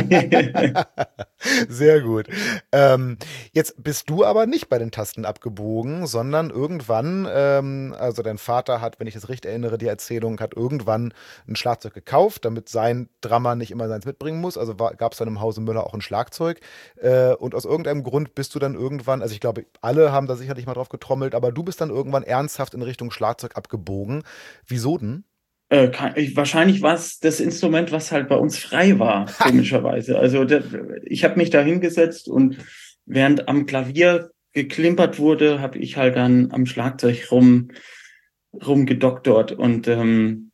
Sehr gut. Ähm, jetzt bist du aber nicht bei den Tasten abgebogen, sondern irgendwann, ähm, also dein Vater hat, wenn ich das richtig erinnere, die Erzählung, hat irgendwann ein Schlagzeug gekauft, damit sein Drummer nicht immer seins mitbringen muss. Also gab es dann im Hause Müller auch ein Schlagzeug. Äh, und aus irgendeinem Grund bist du dann irgendwann, also ich glaube, alle haben da sicherlich mal drauf getrommelt, aber du bist dann irgendwann ernsthaft in Richtung Schlagzeug abgebogen. Wieso denn? Äh, kann, ich, wahrscheinlich war es das Instrument, was halt bei uns frei war, komischerweise. Also der, ich habe mich da hingesetzt und während am Klavier geklimpert wurde, habe ich halt dann am Schlagzeug rum rumgedoktort und ähm,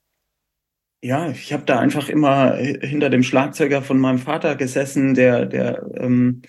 ja, ich habe da einfach immer hinter dem Schlagzeuger von meinem Vater gesessen, der der ähm,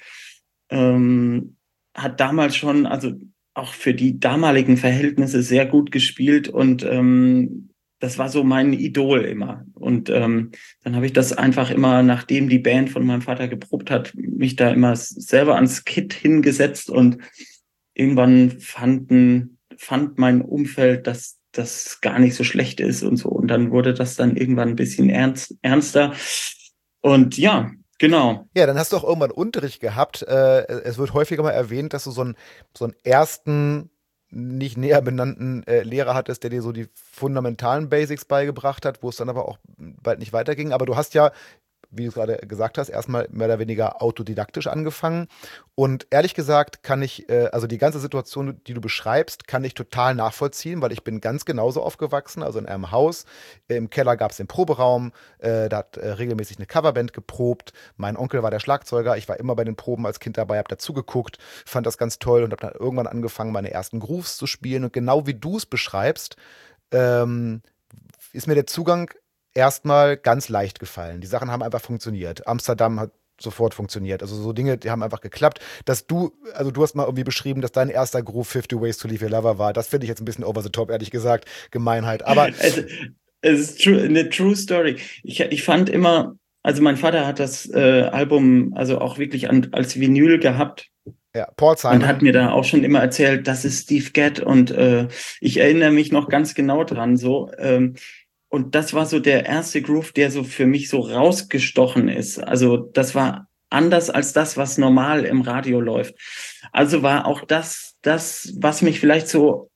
ähm, hat damals schon, also auch für die damaligen Verhältnisse sehr gut gespielt und ähm, das war so mein Idol immer. Und ähm, dann habe ich das einfach immer, nachdem die Band von meinem Vater geprobt hat, mich da immer selber ans Kit hingesetzt und irgendwann fanden, fand mein Umfeld, dass das gar nicht so schlecht ist und so. Und dann wurde das dann irgendwann ein bisschen ernst, ernster. Und ja, genau. Ja, dann hast du auch irgendwann Unterricht gehabt. Äh, es wird häufiger mal erwähnt, dass du so einen, so einen ersten, nicht näher benannten äh, Lehrer hattest, der dir so die fundamentalen Basics beigebracht hat, wo es dann aber auch bald nicht weiterging. Aber du hast ja, wie du gerade gesagt hast, erstmal mehr oder weniger autodidaktisch angefangen. Und ehrlich gesagt kann ich, äh, also die ganze Situation, die du beschreibst, kann ich total nachvollziehen, weil ich bin ganz genauso aufgewachsen, also in einem Haus. Im Keller gab es den Proberaum, äh, da hat äh, regelmäßig eine Coverband geprobt. Mein Onkel war der Schlagzeuger, ich war immer bei den Proben als Kind dabei, habe dazugeguckt, fand das ganz toll und habe dann irgendwann angefangen, meine ersten Grooves zu spielen. Und genau wie du es beschreibst, ähm, ist mir der Zugang erstmal ganz leicht gefallen. Die Sachen haben einfach funktioniert. Amsterdam hat sofort funktioniert. Also so Dinge, die haben einfach geklappt. Dass du, also du hast mal irgendwie beschrieben, dass dein erster Groove fifty Ways to Leave Your Lover war. Das finde ich jetzt ein bisschen over the top, ehrlich gesagt. Gemeinheit. Aber es, es ist true, eine true story. Ich, ich fand immer, also mein Vater hat das äh, Album also auch wirklich an, als Vinyl gehabt. Ja, Paul Simon. Und hat mir da auch schon immer erzählt, das ist Steve Gadd und äh, ich erinnere mich noch ganz genau dran so. Ähm, Und das war so der erste Groove, der so für mich so rausgestochen ist. Also das war anders als das, was normal im Radio läuft. Also war auch das, das, was mich vielleicht so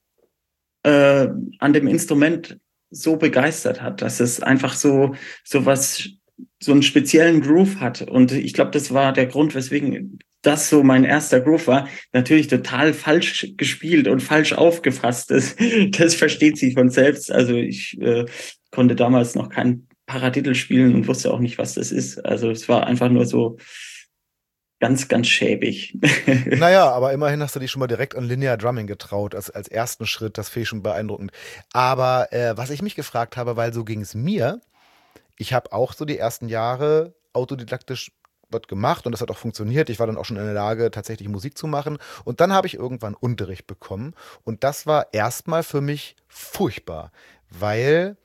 äh, an dem Instrument so begeistert hat, dass es einfach so, so was, so einen speziellen Groove hat. Und ich glaube, das war der Grund, weswegen das so mein erster Groove war. Natürlich total falsch gespielt und falsch aufgefasst. Das, das versteht sich von selbst. Also ich äh, konnte damals noch kein Paradiddle spielen und wusste auch nicht, was das ist. Also es war einfach nur so ganz, ganz schäbig. Naja, aber immerhin hast du dich schon mal direkt an Linear Drumming getraut, als, als ersten Schritt. Das finde ich schon beeindruckend. Aber äh, was ich mich gefragt habe, weil so ging es mir, ich habe auch so die ersten Jahre autodidaktisch was gemacht und das hat auch funktioniert. Ich war dann auch schon in der Lage, tatsächlich Musik zu machen. Und dann habe ich irgendwann Unterricht bekommen. Und das war erstmal für mich furchtbar, weil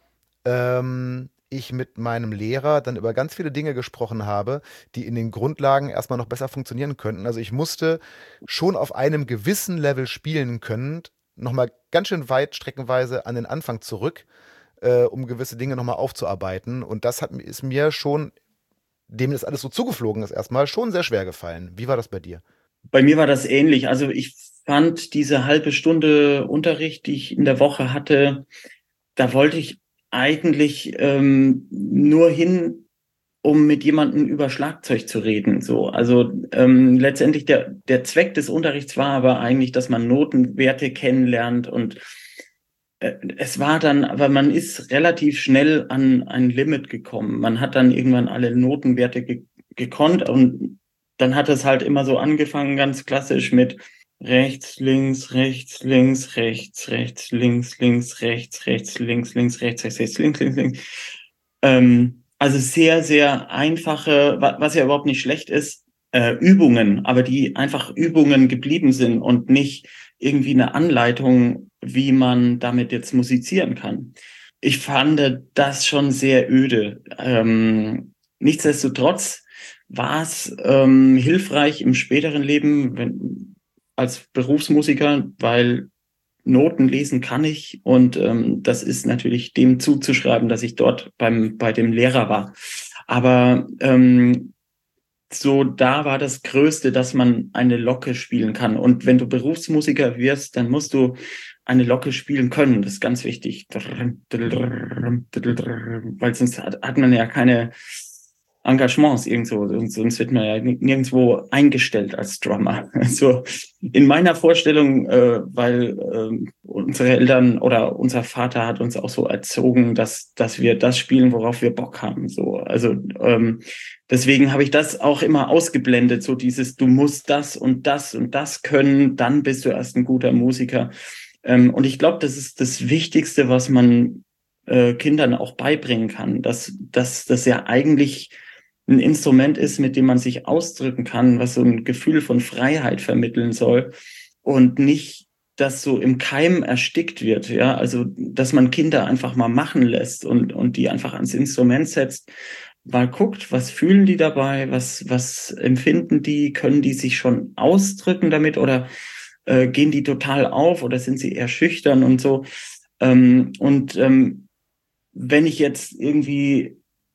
ähm, ich mit meinem Lehrer dann über ganz viele Dinge gesprochen habe, die in den Grundlagen erstmal noch besser funktionieren könnten. Also ich musste schon auf einem gewissen Level spielen können, nochmal ganz schön weit streckenweise an den Anfang zurück, äh, um gewisse Dinge nochmal aufzuarbeiten. Und das hat, ist mir schon, dem das alles so zugeflogen ist erstmal, schon sehr schwer gefallen. Wie war das bei dir? Bei mir war das ähnlich. Also ich fand diese halbe Stunde Unterricht, die ich in der Woche hatte, da wollte ich eigentlich ähm, nur hin, um mit jemandem über Schlagzeug zu reden. So, also ähm, letztendlich der der Zweck des Unterrichts war aber eigentlich, dass man Notenwerte kennenlernt und äh, es war dann, aber man ist relativ schnell an ein Limit gekommen. Man hat dann irgendwann alle Notenwerte ge gekonnt und dann hat es halt immer so angefangen, ganz klassisch mit rechts, links, rechts, links, rechts, rechts, links, links, rechts, rechts, links, links, rechts, rechts, rechts, links, links, links. Ähm, also sehr, sehr einfache, was ja überhaupt nicht schlecht ist, äh, Übungen, aber die einfach Übungen geblieben sind und nicht irgendwie eine Anleitung, wie man damit jetzt musizieren kann. ich fand das schon sehr öde. Ähm, nichtsdestotrotz war es ähm, hilfreich im späteren Leben, wenn, als Berufsmusiker, weil Noten lesen kann ich und ähm, das ist natürlich dem zuzuschreiben, dass ich dort beim bei dem Lehrer war. Aber ähm, so da war das Größte, dass man eine Locke spielen kann. Und wenn du Berufsmusiker wirst, dann musst du eine Locke spielen können. Das ist ganz wichtig. Weil sonst hat, hat man ja keine Engagements irgendwo. Sonst wird man ja nirgendwo eingestellt als Drummer. Also in meiner Vorstellung, äh, weil äh, unsere Eltern oder unser Vater hat uns auch so erzogen, dass, dass wir das spielen, worauf wir Bock haben. So, also ähm, deswegen habe ich das auch immer ausgeblendet, so dieses, du musst das und das und das können, dann bist du erst ein guter Musiker. Ähm, und ich glaube, das ist das Wichtigste, was man äh, Kindern auch beibringen kann, dass, dass das ja eigentlich ein Instrument ist, mit dem man sich ausdrücken kann, was so ein Gefühl von Freiheit vermitteln soll und nicht, dass so im Keim erstickt wird, ja, also dass man Kinder einfach mal machen lässt und und die einfach ans Instrument setzt, mal guckt, was fühlen die dabei, was was empfinden die, können die sich schon ausdrücken damit oder äh, gehen die total auf oder sind sie eher schüchtern und so. Ähm, und ähm, wenn ich jetzt irgendwie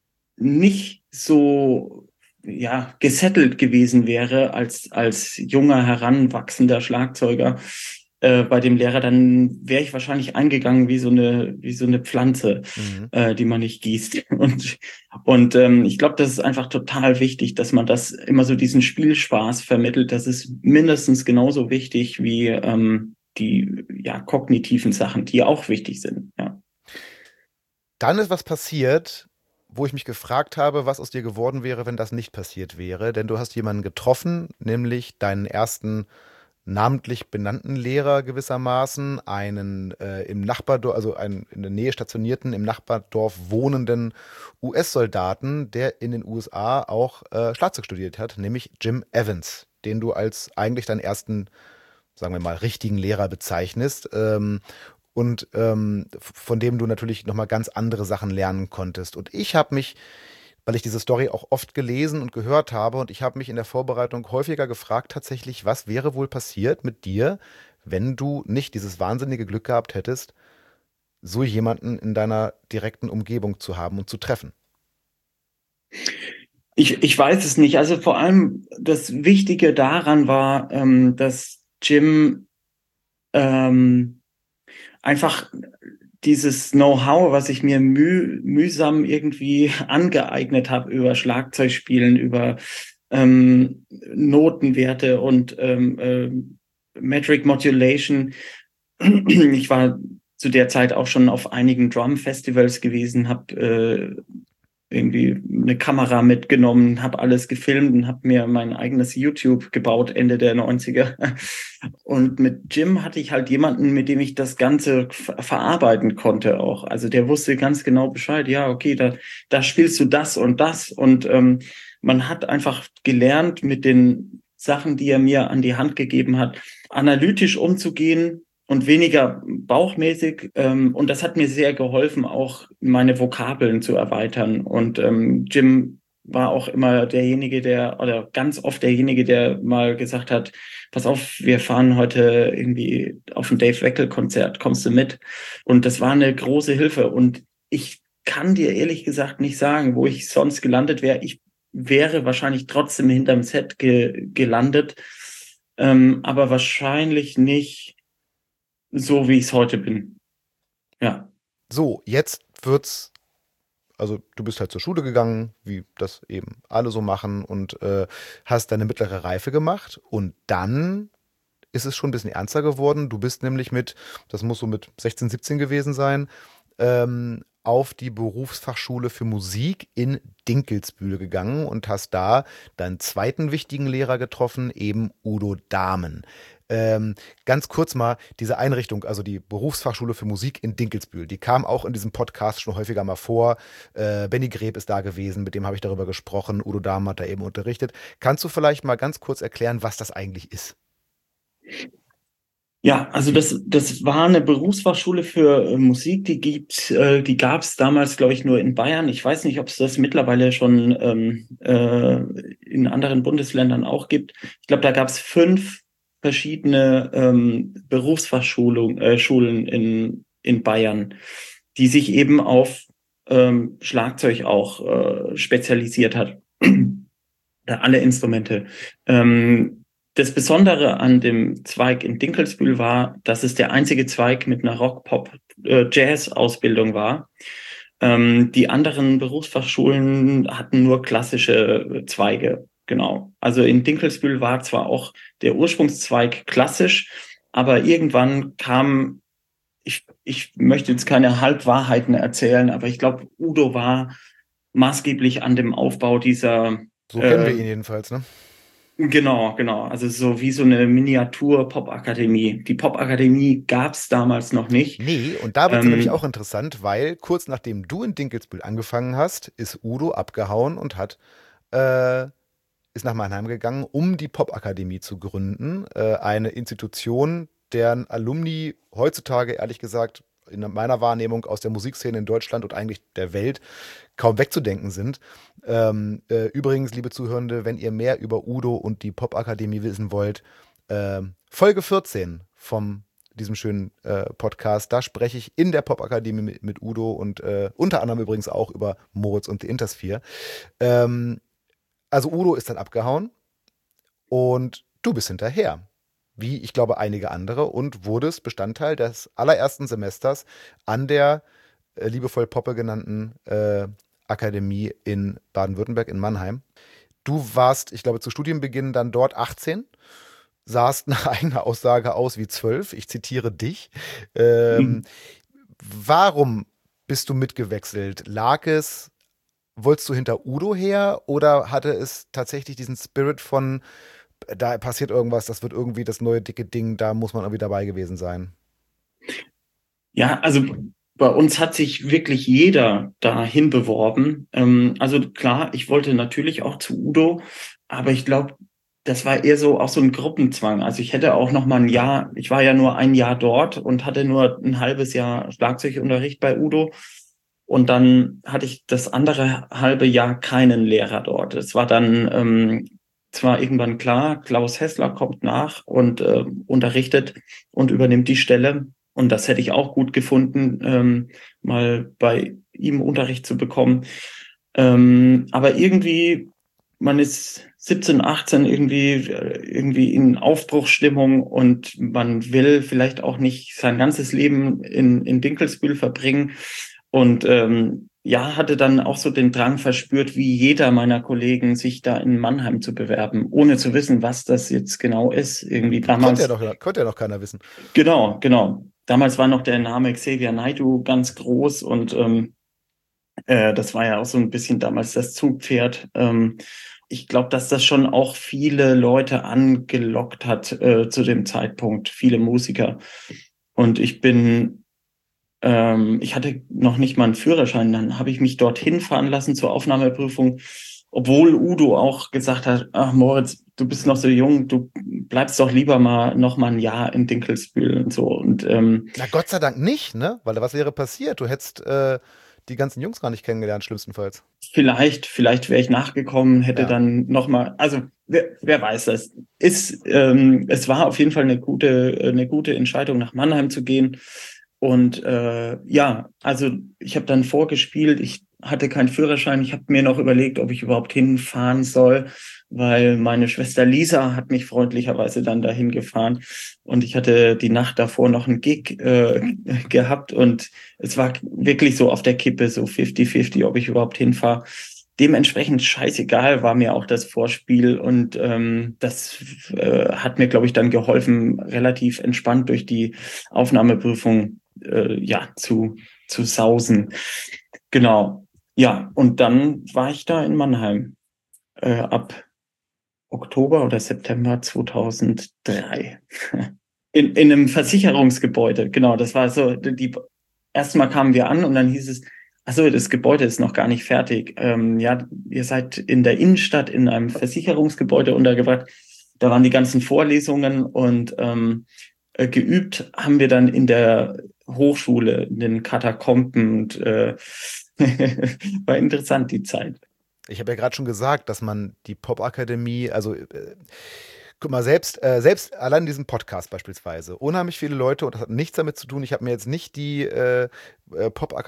nicht so ja gesettelt gewesen wäre als als junger heranwachsender Schlagzeuger äh, bei dem Lehrer, dann wäre ich wahrscheinlich eingegangen wie so eine wie so eine Pflanze, Mhm. äh, die man nicht gießt. Und und ähm, ich glaube, das ist einfach total wichtig, dass man das immer so diesen Spielspaß vermittelt. Das ist mindestens genauso wichtig wie ähm, die ja kognitiven Sachen, die auch wichtig sind. Ja. Dann ist was passiert, wo ich mich gefragt habe, was aus dir geworden wäre, wenn das nicht passiert wäre. Denn du hast jemanden getroffen, nämlich deinen ersten namentlich benannten Lehrer gewissermaßen, einen äh, im Nachbardorf, also einen in der Nähe stationierten, im Nachbardorf wohnenden U S-Soldaten, der in den U S A auch äh, Schlagzeug studiert hat, nämlich Jim Evans, den du als eigentlich deinen ersten, sagen wir mal, richtigen Lehrer bezeichnest. Ähm, und ähm, von dem du natürlich nochmal ganz andere Sachen lernen konntest. Und ich habe mich, weil ich diese Story auch oft gelesen und gehört habe, und ich habe mich in der Vorbereitung häufiger gefragt tatsächlich, was wäre wohl passiert mit dir, wenn du nicht dieses wahnsinnige Glück gehabt hättest, so jemanden in deiner direkten Umgebung zu haben und zu treffen. Ich, ich weiß es nicht. Also vor allem das Wichtige daran war, ähm, dass Jim ähm, einfach dieses Know-how, was ich mir müh mühsam irgendwie angeeignet habe über Schlagzeugspielen, über ähm, Notenwerte und ähm, äh, Metric Modulation. Ich war zu der Zeit auch schon auf einigen Drum-Festivals gewesen, habe äh, irgendwie eine Kamera mitgenommen, habe alles gefilmt und habe mir mein eigenes YouTube gebaut Ende der neunziger. Und mit Jim hatte ich halt jemanden, mit dem ich das Ganze ver verarbeiten konnte auch. Also der wusste ganz genau Bescheid. Ja, okay, da, da spielst du das und das. Und ähm, man hat einfach gelernt, mit den Sachen, die er mir an die Hand gegeben hat, analytisch umzugehen und weniger bauchmäßig. Ähm, und das hat mir sehr geholfen, auch meine Vokabeln zu erweitern. Und ähm, Jim war auch immer derjenige, der, oder ganz oft derjenige, der mal gesagt hat, pass auf, wir fahren heute irgendwie auf ein Dave Weckl-Konzert, kommst du mit? Und das war eine große Hilfe. Und ich kann dir ehrlich gesagt nicht sagen, wo ich sonst gelandet wäre. Ich wäre wahrscheinlich trotzdem hinterm Set ge gelandet, ähm, aber wahrscheinlich nicht so, wie ich es heute bin. Ja. So, jetzt wird's, also du bist halt zur Schule gegangen, wie das eben alle so machen, und äh, hast deine mittlere Reife gemacht, und dann ist es schon ein bisschen ernster geworden. Du bist nämlich mit, das muss so mit sechzehn, siebzehn gewesen sein, ähm, auf die Berufsfachschule für Musik in Dinkelsbühl gegangen und hast da deinen zweiten wichtigen Lehrer getroffen, eben Udo Dahmen. Ähm, ganz kurz mal, diese Einrichtung, also die Berufsfachschule für Musik in Dinkelsbühl, die kam auch in diesem Podcast schon häufiger mal vor. Äh, Benny Greb ist da gewesen, mit dem habe ich darüber gesprochen. Udo Dahmen hat da eben unterrichtet. Kannst du vielleicht mal ganz kurz erklären, was das eigentlich ist? Ja, also das, das war eine Berufsfachschule für äh, Musik, die gibt's, äh, die gab es damals, glaube ich, nur in Bayern. Ich weiß nicht, ob es das mittlerweile schon ähm, äh, in anderen Bundesländern auch gibt. Ich glaube, da gab es fünf verschiedene ähm, Berufsfachschulen äh, Schulen in, in Bayern, die sich eben auf ähm, Schlagzeug auch äh, spezialisiert hat. Alle Instrumente. Ähm, Das Besondere an dem Zweig in Dinkelsbühl war, dass es der einzige Zweig mit einer Rock-Pop-Jazz-Ausbildung war. Ähm, die anderen Berufsfachschulen hatten nur klassische Zweige. Genau. Also in Dinkelsbühl war zwar auch der Ursprungszweig klassisch, aber irgendwann kam, ich, ich möchte jetzt keine Halbwahrheiten erzählen, aber ich glaube, Udo war maßgeblich an dem Aufbau dieser So kennen wir äh, ihn jedenfalls, ne? Genau, genau. Also so wie so eine Miniatur-Pop-Akademie. Die Pop-Akademie gab es damals noch nicht. Nee, und da wird es nämlich Ähm, auch interessant, weil kurz nachdem du in Dinkelsbühl angefangen hast, ist Udo abgehauen und hat äh, ist nach Mannheim gegangen, um die Popakademie zu gründen. Äh, eine Institution, deren Alumni heutzutage, ehrlich gesagt, in meiner Wahrnehmung aus der Musikszene in Deutschland und eigentlich der Welt kaum wegzudenken sind. Ähm, äh, übrigens, liebe Zuhörende, wenn ihr mehr über Udo und die Popakademie wissen wollt, äh, Folge vierzehn vom diesem schönen äh, Podcast, da spreche ich in der Popakademie mit, mit Udo und äh, unter anderem übrigens auch über Moritz und die Intersphere. Ähm, also Udo ist dann abgehauen und du bist hinterher, wie ich glaube einige andere, und wurdest Bestandteil des allerersten Semesters an der äh, liebevoll Poppe genannten äh, Akademie in Baden-Württemberg in Mannheim. Du warst, ich glaube, zu Studienbeginn dann dort achtzehn, sahst nach eigener Aussage aus wie zwölf. Ich zitiere dich. Ähm, warum bist du mitgewechselt? Lag es Wolltest du hinter Udo her oder hatte es tatsächlich diesen Spirit von, da passiert irgendwas, das wird irgendwie das neue dicke Ding, da muss man irgendwie dabei gewesen sein? ja, also bei uns hat sich wirklich jeder dahin beworben. Ähm, also klar, ich wollte natürlich auch zu Udo, aber ich glaube, das war eher so auch so ein Gruppenzwang. Also ich hätte auch noch mal ein Jahr, ich war ja nur ein Jahr dort und hatte nur ein halbes Jahr Schlagzeugunterricht bei Udo. Und dann hatte ich das andere halbe Jahr keinen Lehrer dort. Es war dann ähm, zwar irgendwann klar, Klaus Hessler kommt nach und äh, unterrichtet und übernimmt die Stelle. Und das hätte ich auch gut gefunden, ähm, mal bei ihm Unterricht zu bekommen. Ähm, aber irgendwie, man ist siebzehn, achtzehn irgendwie, äh, irgendwie in Aufbruchsstimmung und man will vielleicht auch nicht sein ganzes Leben in, in Dinkelsbühl verbringen. Und ähm, ja, hatte dann auch so den Drang verspürt, wie jeder meiner Kollegen, sich da in Mannheim zu bewerben, ohne zu wissen, was das jetzt genau ist. Irgendwie Konnte ja damals, noch, konnte ja noch keiner wissen. genau, genau. Damals war noch der Name Xavier Naidoo ganz groß und ähm, äh, das war ja auch so ein bisschen damals das Zugpferd. Ähm, ich glaube, dass das schon auch viele Leute angelockt hat äh, zu dem Zeitpunkt, viele Musiker. Und ich bin ähm, ich hatte noch nicht mal einen Führerschein, dann habe ich mich dorthin fahren lassen zur Aufnahmeprüfung, obwohl Udo auch gesagt hat, ach Moritz, du bist noch so jung, du bleibst doch lieber mal noch mal ein Jahr in Dinkelsbühl und so. Und ähm, Na Gott sei Dank nicht, ne? Weil was wäre passiert? Du hättest äh, die ganzen Jungs gar nicht kennengelernt, schlimmstenfalls. vielleicht, vielleicht wäre ich nachgekommen, hätte Ja. dann noch mal, also wer, wer weiß das. Ist, ähm, es war auf jeden Fall eine gute, eine gute Entscheidung, nach Mannheim zu gehen. Und äh, ja, also ich habe dann vorgespielt, ich hatte keinen Führerschein, ich habe mir noch überlegt, ob ich überhaupt hinfahren soll, weil meine Schwester Lisa hat mich freundlicherweise dann dahin gefahren und ich hatte die Nacht davor noch einen Gig äh, gehabt und es war wirklich so auf der Kippe, so fifty fifty, ob ich überhaupt hinfahre. Dementsprechend scheißegal war mir auch das Vorspiel und ähm, das äh, hat mir, glaube ich, dann geholfen, relativ entspannt durch die Aufnahmeprüfung äh, ja zu zu sausen. Genau. Ja, und dann war ich da in Mannheim äh, ab Oktober oder September zweitausenddrei. In, in einem Versicherungsgebäude, genau, das war so, die, erstmal kamen wir an und dann hieß es, ach so, das Gebäude ist noch gar nicht fertig. Ähm, ja, ihr seid in der Innenstadt in einem Versicherungsgebäude untergebracht. Da waren die ganzen Vorlesungen und ähm, äh, geübt haben wir dann in der Hochschule, in den Katakomben und äh, war interessant die Zeit. Ich habe ja gerade schon gesagt, dass man die Popakademie, also äh, guck mal, selbst, äh, selbst allein in diesem Podcast beispielsweise, unheimlich viele Leute, und das hat nichts damit zu tun, ich habe mir jetzt nicht die äh, äh,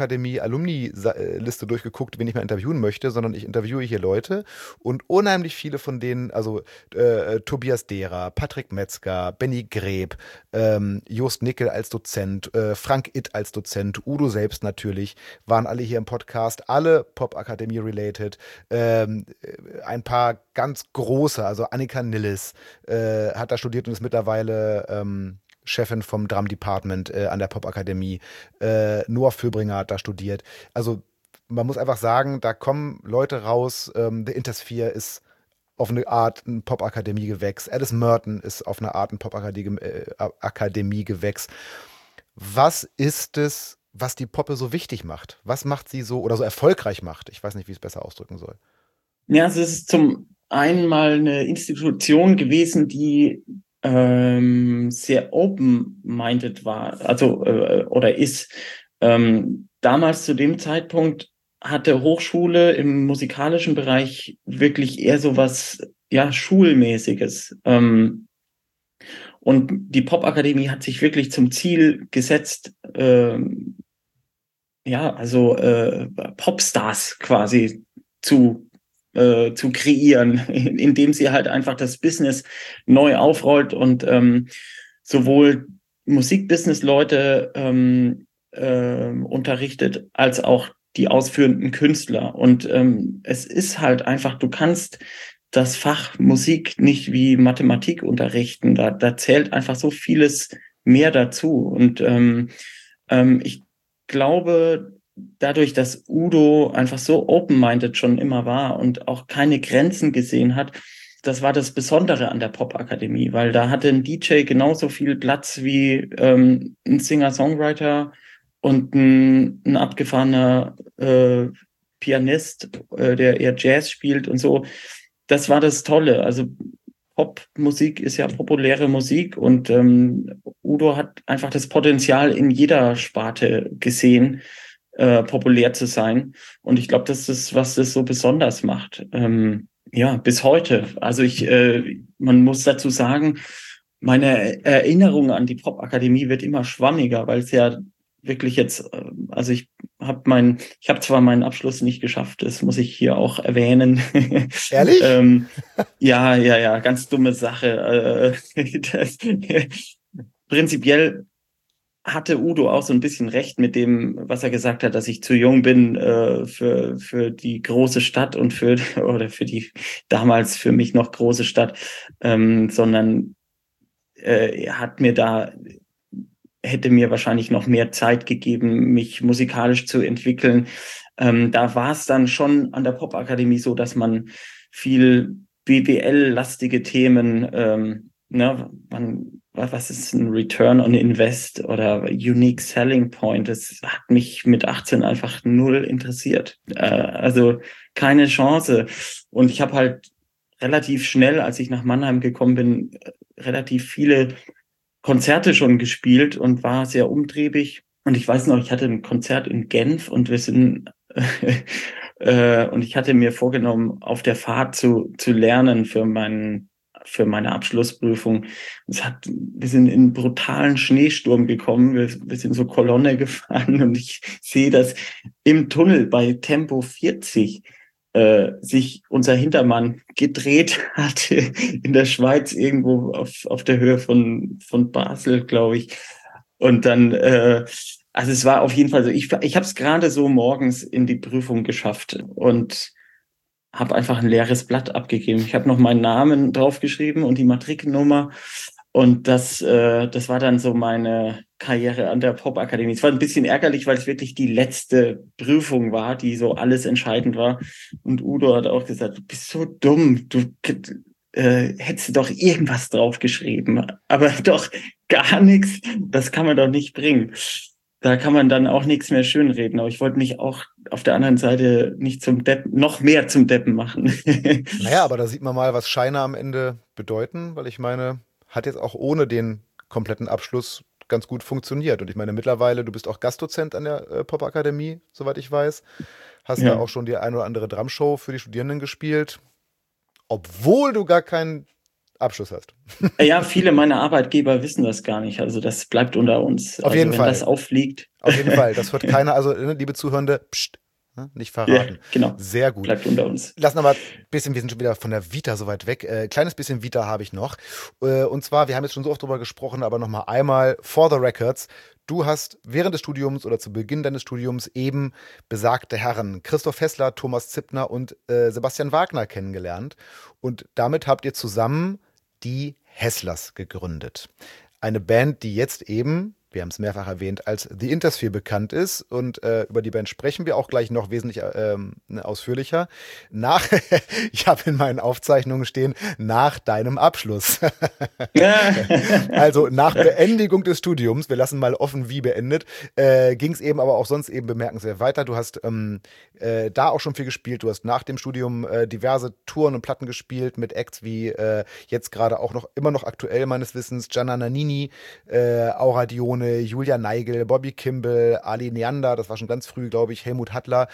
Popakademie-Alumni-Liste durchgeguckt, wen ich mal interviewen möchte, sondern ich interviewe hier Leute und unheimlich viele von denen, also äh, Tobias Dehrer, Patrick Metzger, Benny Greb, ähm, Jost Nickel als Dozent, äh, Frank Itt als Dozent, Udo selbst natürlich, waren alle hier im Podcast, alle Popakademie-related, ähm, ein paar ganz große, also Annika Nilles, äh, hat da studiert und ist mittlerweile ähm, Chefin vom Drum Department äh, an der Popakademie. Äh, Noah Fürbringer hat da studiert. Also man muss einfach sagen, da kommen Leute raus. Ähm, The Intersphere ist auf eine Art ein Popakademie-Gewächs. Alice Merton ist auf eine Art ein Popakademie-Gewächs. Was ist es, was die Poppe so wichtig macht? Was macht sie so oder so erfolgreich macht? Ich weiß nicht, wie ich es besser ausdrücken soll. Ja, es ist zum einen mal eine Institution gewesen, die ähm, sehr open-minded war, also äh, oder ist. Ähm, damals zu dem Zeitpunkt hatte Hochschule im musikalischen Bereich wirklich eher so was, ja, Schulmäßiges. Ähm, und die Popakademie hat sich wirklich zum Ziel gesetzt, ähm, ja, also äh, Popstars quasi zu äh, zu kreieren, indem sie halt einfach das Business neu aufrollt und ähm, sowohl Musikbusiness-Leute ähm, äh, unterrichtet, als auch die ausführenden Künstler. Und ähm, es ist halt einfach, du kannst das Fach Musik nicht wie Mathematik unterrichten. Da, da zählt einfach so vieles mehr dazu. Und ähm, ähm, ich glaube, dadurch, dass Udo einfach so open-minded schon immer war und auch keine Grenzen gesehen hat, das war das Besondere an der Popakademie, weil da hatte ein D J genauso viel Platz wie ähm, ein Singer-Songwriter und ein, ein abgefahrener äh, Pianist, äh, der eher Jazz spielt und so. Das war das Tolle. Also Popmusik ist ja populäre Musik und ähm, Udo hat einfach das Potenzial in jeder Sparte gesehen, äh, populär zu sein. Und ich glaube, das ist, was das so besonders macht. Ähm, ja, bis heute. Also ich, äh, man muss dazu sagen, meine Erinnerung an die Popakademie wird immer schwammiger, weil es ja wirklich jetzt, äh, also ich habe mein, ich habe zwar meinen Abschluss nicht geschafft, das muss ich hier auch erwähnen. Ehrlich? ähm, ja, ja, ja, ganz dumme Sache. Äh, das, prinzipiell hatte Udo auch so ein bisschen recht mit dem, was er gesagt hat, dass ich zu jung bin äh, für für die große Stadt und für oder für die damals für mich noch große Stadt, ähm, sondern äh, er hat mir da hätte mir wahrscheinlich noch mehr Zeit gegeben, mich musikalisch zu entwickeln. Ähm, da war es dann schon an der Popakademie so, dass man viel B W L-lastige Themen, ähm, ne, man, was ist ein Return on Invest oder Unique Selling Point? Das hat mich mit achtzehn einfach null interessiert. Äh, also keine Chance. Und ich habe halt relativ schnell, als ich nach Mannheim gekommen bin, relativ viele Konzerte schon gespielt und war sehr umtriebig. Und ich weiß noch, ich hatte ein Konzert in Genf und wir sind äh, und ich hatte mir vorgenommen, auf der Fahrt zu zu lernen für meinen für meine Abschlussprüfung. Es hat, wir sind in einen brutalen Schneesturm gekommen. Wir, wir sind so Kolonne gefahren und ich sehe, dass im Tunnel bei Tempo vierzig äh, sich unser Hintermann gedreht hatte in der Schweiz irgendwo auf, auf der Höhe von, von Basel, glaube ich. Und dann, äh, also es war auf jeden Fall so, ich, ich habe es gerade so morgens in die Prüfung geschafft und habe einfach ein leeres Blatt abgegeben. Ich habe noch meinen Namen draufgeschrieben und die Matrikelnummer. Und das, äh, das war dann so meine Karriere an der Popakademie. Es war ein bisschen ärgerlich, weil es wirklich die letzte Prüfung war, die so alles entscheidend war. Und Udo hat auch gesagt, du bist so dumm, du äh, hättest doch irgendwas draufgeschrieben. Aber doch gar nichts, das kann man doch nicht bringen. Da kann man dann auch nichts mehr schönreden. Aber ich wollte mich auch auf der anderen Seite nicht zum Deppen, noch mehr zum Deppen machen. Naja, aber da sieht man mal, was Scheine am Ende bedeuten, weil ich meine, hat jetzt auch ohne den kompletten Abschluss ganz gut funktioniert. Und ich meine, mittlerweile, du bist auch Gastdozent an der äh, Popakademie, soweit ich weiß. Hast ja. da auch schon die ein oder andere Drumshow für die Studierenden gespielt, obwohl du gar keinen Abschluss hast. Ja, viele meiner Arbeitgeber wissen das gar nicht. Also das bleibt unter uns. Auf also jeden wenn Fall. das auffliegt. Auf jeden Fall. Das hört keiner, also liebe Zuhörende, pst, nicht verraten. Ja, genau. Sehr gut. Bleibt unter uns. Lassen aber ein bisschen, wir sind schon wieder von der Vita so weit weg. Äh, kleines bisschen Vita habe ich noch. Äh, und zwar, wir haben jetzt schon so oft drüber gesprochen, aber nochmal einmal for the records. Du hast während des Studiums oder zu Beginn deines Studiums eben besagte Herren Christoph Hässler, Thomas Zippner und äh, Sebastian Wagner kennengelernt. Und damit habt ihr zusammen die Hässlers gegründet. Eine Band, die jetzt eben, wir haben es mehrfach erwähnt, als The Intersphere bekannt ist. Und äh, über die Band sprechen wir auch gleich noch wesentlich ähm, ausführlicher. Nach, ich habe in meinen Aufzeichnungen stehen, nach deinem Abschluss. Also nach Beendigung des Studiums, wir lassen mal offen, wie beendet, äh, ging es eben aber auch sonst eben bemerkenswert weiter. Du hast ähm, äh, da auch schon viel gespielt. Du hast nach dem Studium äh, diverse Touren und Platten gespielt mit Acts wie äh, jetzt gerade auch noch, immer noch aktuell meines Wissens, Gianna Nannini, äh, Aura Dione, Julia Neigel, Bobby Kimball, Ali Neander, das war schon ganz früh, glaube ich, Helmut Hattler.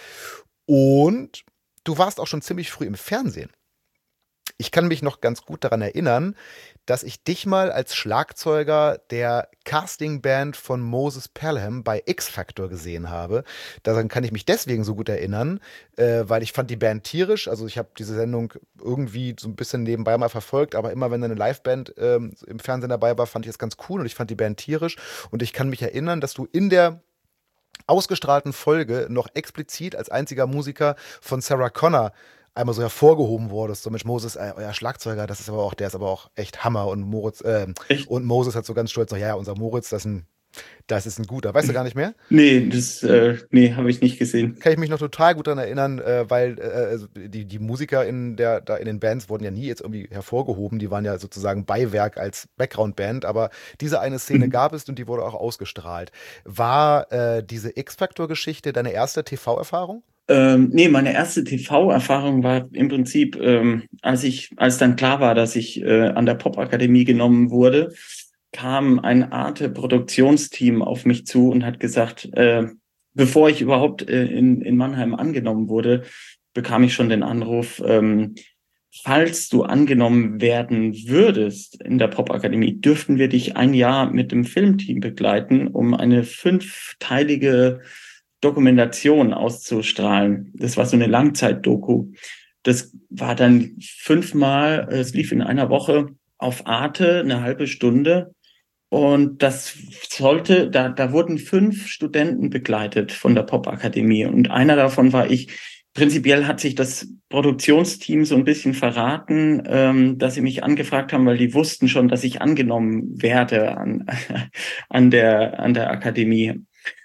Und du warst auch schon ziemlich früh im Fernsehen. Ich kann mich noch ganz gut daran erinnern, dass ich dich mal als Schlagzeuger der Castingband von Moses Pelham bei X-Factor gesehen habe. Daran kann ich mich deswegen so gut erinnern, äh, weil ich fand die Band tierisch. Also ich habe diese Sendung irgendwie so ein bisschen nebenbei mal verfolgt, aber immer wenn eine Liveband ähm, im Fernsehen dabei war, fand ich es ganz cool und ich fand die Band tierisch. Und ich kann mich erinnern, dass du in der ausgestrahlten Folge noch explizit als einziger Musiker von Sarah Connor einmal so hervorgehoben wurdest, so Mensch, Moses, äh, euer Schlagzeuger, das ist aber auch, der ist aber auch echt Hammer und Moritz, äh, und Moses hat so ganz stolz noch, ja, ja, unser Moritz, das ist ein, das ist ein guter. Weißt du gar nicht mehr? Nee, das, äh, nee, habe ich nicht gesehen. Kann ich mich noch total gut daran erinnern, äh, weil äh, die, die Musiker in der, da in den Bands wurden ja nie jetzt irgendwie hervorgehoben, die waren ja sozusagen Beiwerk als Background-Band, aber diese eine Szene mhm. gab es und die wurde auch ausgestrahlt. War äh, diese X-Factor-Geschichte deine erste T V-Erfahrung? Ähm, nee, meine erste T V-Erfahrung war im Prinzip, ähm, als ich, als dann klar war, dass ich äh, an der Popakademie genommen wurde, kam ein Arte-Produktionsteam auf mich zu und hat gesagt, äh, bevor ich überhaupt äh, in, in Mannheim angenommen wurde, bekam ich schon den Anruf, ähm, falls du angenommen werden würdest in der Popakademie, dürften wir dich ein Jahr mit dem Filmteam begleiten, um eine fünfteilige Dokumentation auszustrahlen. Das war so eine Langzeit-Doku. Das war dann fünfmal, es lief in einer Woche auf Arte, eine halbe Stunde. Und das sollte, da, da wurden fünf Studenten begleitet von der Popakademie. Und einer davon war ich. Prinzipiell hat sich das Produktionsteam so ein bisschen verraten, ähm, dass sie mich angefragt haben, weil die wussten schon, dass ich angenommen werde an, an der, an der Akademie.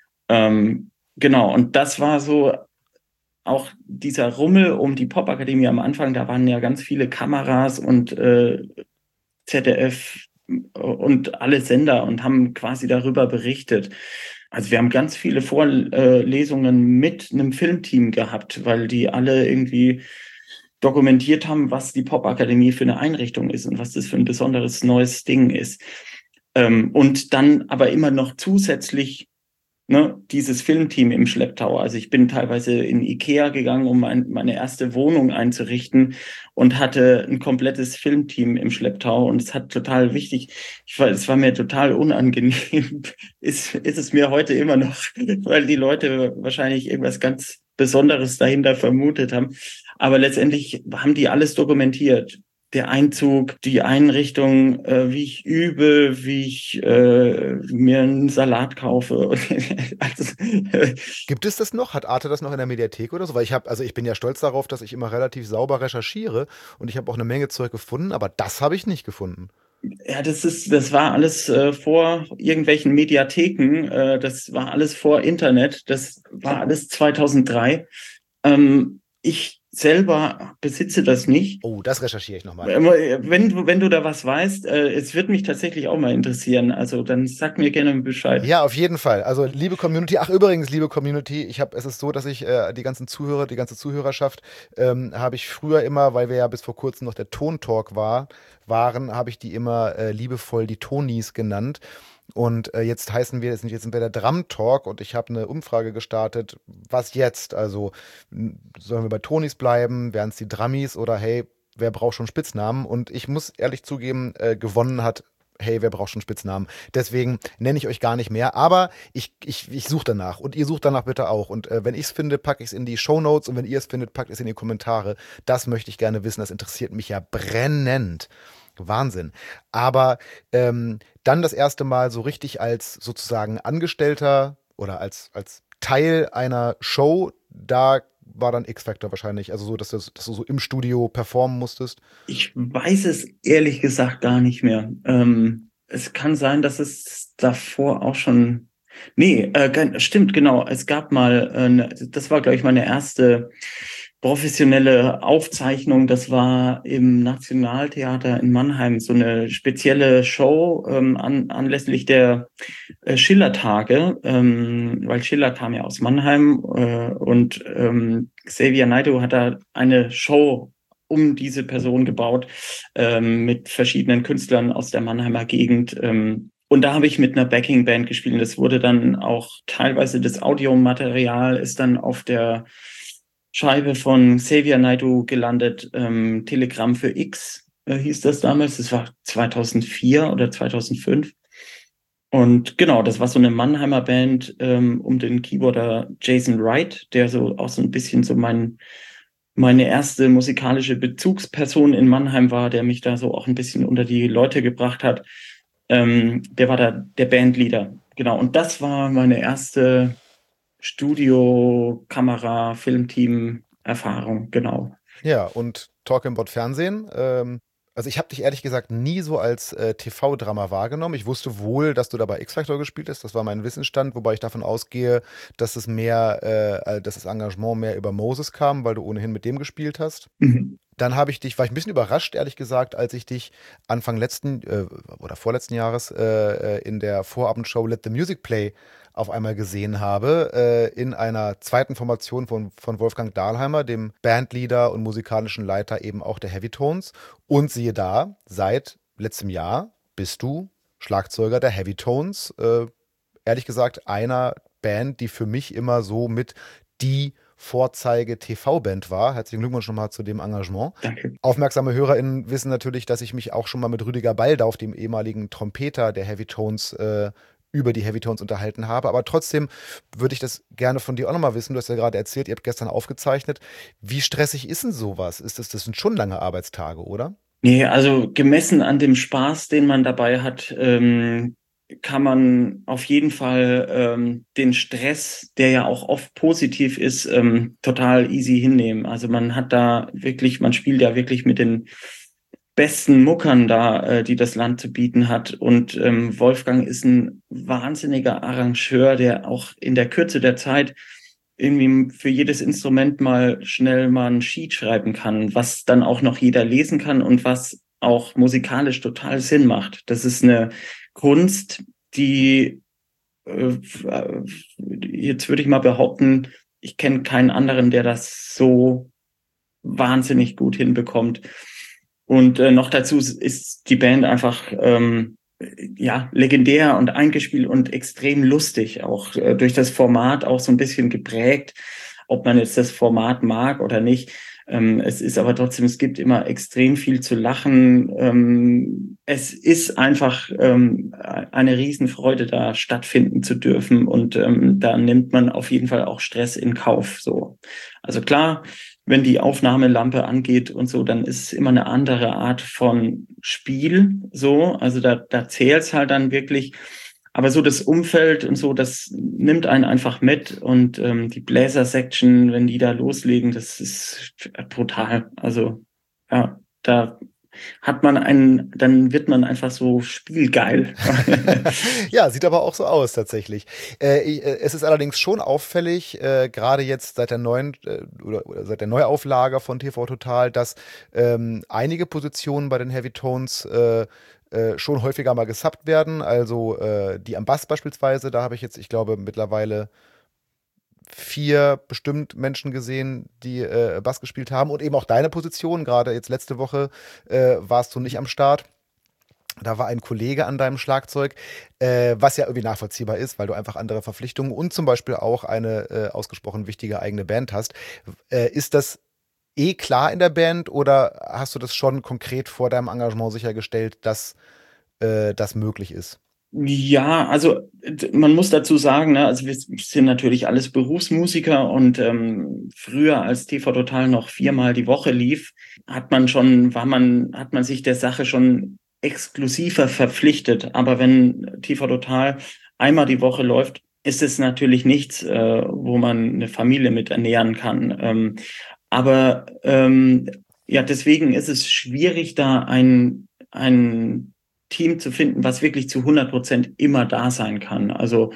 Ähm, Genau, und das war so auch dieser Rummel um die Popakademie am Anfang, da waren ja ganz viele Kameras und äh, Z D F und alle Sender und haben quasi darüber berichtet. Also wir haben ganz viele Vorlesungen mit einem Filmteam gehabt, weil die alle irgendwie dokumentiert haben, was die Popakademie für eine Einrichtung ist und was das für ein besonderes neues Ding ist. Ähm, und dann aber immer noch zusätzlich Ne, dieses Filmteam im Schlepptau. Also ich bin teilweise in Ikea gegangen, um mein, meine erste Wohnung einzurichten und hatte ein komplettes Filmteam im Schlepptau und es hat total wichtig, ich war, es war mir total unangenehm, ist, ist es mir heute immer noch, weil die Leute wahrscheinlich irgendwas ganz Besonderes dahinter vermutet haben. Aber letztendlich haben die alles dokumentiert. Der Einzug, die Einrichtung, äh, wie ich übe, wie ich äh, mir einen Salat kaufe. Also, äh, Gibt es das noch? Hat Arte das noch in der Mediathek oder so? Weil ich habe, also ich bin ja stolz darauf, dass ich immer relativ sauber recherchiere und ich habe auch eine Menge Zeug gefunden, aber das habe ich nicht gefunden. Ja, das ist, das war alles äh, vor irgendwelchen Mediatheken. Äh, das war alles vor Internet. Das war alles zweitausenddrei. Ähm, ich selber besitze das nicht. Oh, das recherchiere ich nochmal. Wenn du, wenn du da was weißt, äh, es wird mich tatsächlich auch mal interessieren. Also dann sag mir gerne Bescheid. Ja, auf jeden Fall. Also liebe Community, ach übrigens, liebe Community, ich habe, es ist so, dass ich äh, die ganzen Zuhörer, die ganze Zuhörerschaft, ähm, habe ich früher immer, weil wir ja bis vor kurzem noch der Tontalk war, waren, habe ich die immer äh, liebevoll die Tonis genannt. Und äh, jetzt heißen wir, jetzt sind, jetzt sind wir der Drum Talk und ich habe eine Umfrage gestartet. Was jetzt? Also m, sollen wir bei Tonis bleiben? Wären es die Drummies oder hey, wer braucht schon Spitznamen? Und ich muss ehrlich zugeben, äh, gewonnen hat, hey, wer braucht schon Spitznamen? Deswegen nenne ich euch gar nicht mehr, aber ich, ich, ich suche danach und ihr sucht danach bitte auch. Und äh, wenn ich es finde, packe ich es in die Shownotes und wenn ihr es findet, packt es in die Kommentare. Das möchte ich gerne wissen, das interessiert mich ja brennend. Wahnsinn. Aber ähm, dann das erste Mal so richtig als sozusagen Angestellter oder als, als Teil einer Show, da war dann X-Factor wahrscheinlich, also so, dass, das, dass du so im Studio performen musstest. Ich weiß es ehrlich gesagt gar nicht mehr. Ähm, es kann sein, dass es davor auch schon. Nee, äh, stimmt, genau. Es gab mal, äh, ne, das war, glaube ich, meine erste professionelle Aufzeichnung. Das war im Nationaltheater in Mannheim so eine spezielle Show ähm, an, anlässlich der äh, Schillertage, ähm, weil Schiller kam ja aus Mannheim äh, und ähm, Xavier Naidoo hat da eine Show um diese Person gebaut ähm, mit verschiedenen Künstlern aus der Mannheimer Gegend. Ähm, und da habe ich mit einer Backing-Band gespielt. Und das wurde dann auch teilweise, das Audiomaterial ist dann auf der Scheibe von Xavier Naidoo gelandet. Ähm, Telegramm für X äh, hieß das damals. Das war zweitausendvier oder zweitausendfünf. Und genau, das war so eine Mannheimer Band ähm, um den Keyboarder Jason Wright, der so auch so ein bisschen so mein meine erste musikalische Bezugsperson in Mannheim war, der mich da so auch ein bisschen unter die Leute gebracht hat. Ähm, der war da der Bandleader. Genau. Und das war meine erste Studio, Kamera, Filmteam-Erfahrung. Genau. Ja, und Talk About Fernsehen. Ähm, also ich habe dich ehrlich gesagt nie so als äh, T V-Drama wahrgenommen. Ich wusste wohl, dass du da bei X-Factor gespielt hast. Das war mein Wissensstand, wobei ich davon ausgehe, dass es mehr, äh, dass das Engagement mehr über Moses kam, weil du ohnehin mit dem gespielt hast. Mhm. Dann habe ich dich, war ich ein bisschen überrascht, ehrlich gesagt, als ich dich Anfang letzten äh, oder vorletzten Jahres äh, in der Vorabendshow Let the Music Play auf einmal gesehen habe, äh, in einer zweiten Formation von, von Wolfgang Dahlheimer, dem Bandleader und musikalischen Leiter eben auch der Heavy Tones. Und siehe da, seit letztem Jahr bist du Schlagzeuger der Heavy Tones. Äh, ehrlich gesagt, einer Band, die für mich immer so mit die Vorzeige-T V-Band war. Herzlichen Glückwunsch nochmal zu dem Engagement. Danke. Aufmerksame HörerInnen wissen natürlich, dass ich mich auch schon mal mit Rüdiger Baldauf, dem ehemaligen Trompeter der Heavy Tones, äh, über die Heavy Tones unterhalten habe. Aber trotzdem würde ich das gerne von dir auch nochmal wissen. Du hast ja gerade erzählt, ihr habt gestern aufgezeichnet. Wie stressig ist denn sowas? Ist das, das sind schon lange Arbeitstage, oder? Nee, also gemessen an dem Spaß, den man dabei hat, ähm, kann man auf jeden Fall ähm, den Stress, der ja auch oft positiv ist, ähm, total easy hinnehmen. Also man hat da wirklich, man spielt ja wirklich mit den besten Muckern da, äh, die das Land zu bieten hat. Und ähm, Wolfgang ist ein wahnsinniger Arrangeur, der auch in der Kürze der Zeit irgendwie für jedes Instrument mal schnell mal ein Sheet schreiben kann, was dann auch noch jeder lesen kann und was auch musikalisch total Sinn macht. Das ist eine Kunst, die äh, jetzt würde ich mal behaupten, ich kenne keinen anderen, der das so wahnsinnig gut hinbekommt. Und äh, noch dazu ist die Band einfach ähm, ja legendär und eingespielt und extrem lustig, auch äh, durch das Format auch so ein bisschen geprägt, ob man jetzt das Format mag oder nicht. Ähm, es ist aber trotzdem, es gibt immer extrem viel zu lachen. Ähm, es ist einfach ähm, eine Riesenfreude, da stattfinden zu dürfen. Und ähm, da nimmt man auf jeden Fall auch Stress in Kauf. So, also klar, wenn die Aufnahmelampe angeht und so, dann ist es immer eine andere Art von Spiel. So, also da, da zählt's halt dann wirklich. Aber so das Umfeld und so, das nimmt einen einfach mit. Und ähm, die Bläser-Section, wenn die da loslegen, das ist brutal. Also ja, da hat man einen, dann wird man einfach so spielgeil. Ja, sieht aber auch so aus tatsächlich. Äh, ich- äh, es ist allerdings schon auffällig, äh, gerade jetzt seit der neuen äh, oder, oder seit der Neuauflage von T V Total, dass ähm, einige Positionen bei den Heavy Tones äh, äh, schon häufiger mal gesubbt werden. Also äh, die am Bass beispielsweise, da habe ich jetzt, ich glaube, mittlerweile vier bestimmt Menschen gesehen, die äh, Bass gespielt haben und eben auch deine Position. Gerade jetzt letzte Woche äh, warst du nicht am Start. Da war ein Kollege an deinem Schlagzeug, äh, was ja irgendwie nachvollziehbar ist, weil du einfach andere Verpflichtungen und zum Beispiel auch eine äh, ausgesprochen wichtige eigene Band hast. Äh, ist das eh klar in der Band oder hast du das schon konkret vor deinem Engagement sichergestellt, dass äh, das möglich ist? Ja, also d- man muss dazu sagen, ne, also wir sind natürlich alles Berufsmusiker und ähm, früher, als T V Total noch viermal die Woche lief, hat man schon, war man, hat man sich der Sache schon exklusiver verpflichtet. Aber wenn T V Total einmal die Woche läuft, ist es natürlich nichts, äh, wo man eine Familie mit ernähren kann. Ähm, aber ähm, ja, deswegen ist es schwierig, da ein, ein Team zu finden, was wirklich zu hundert Prozent immer da sein kann. Also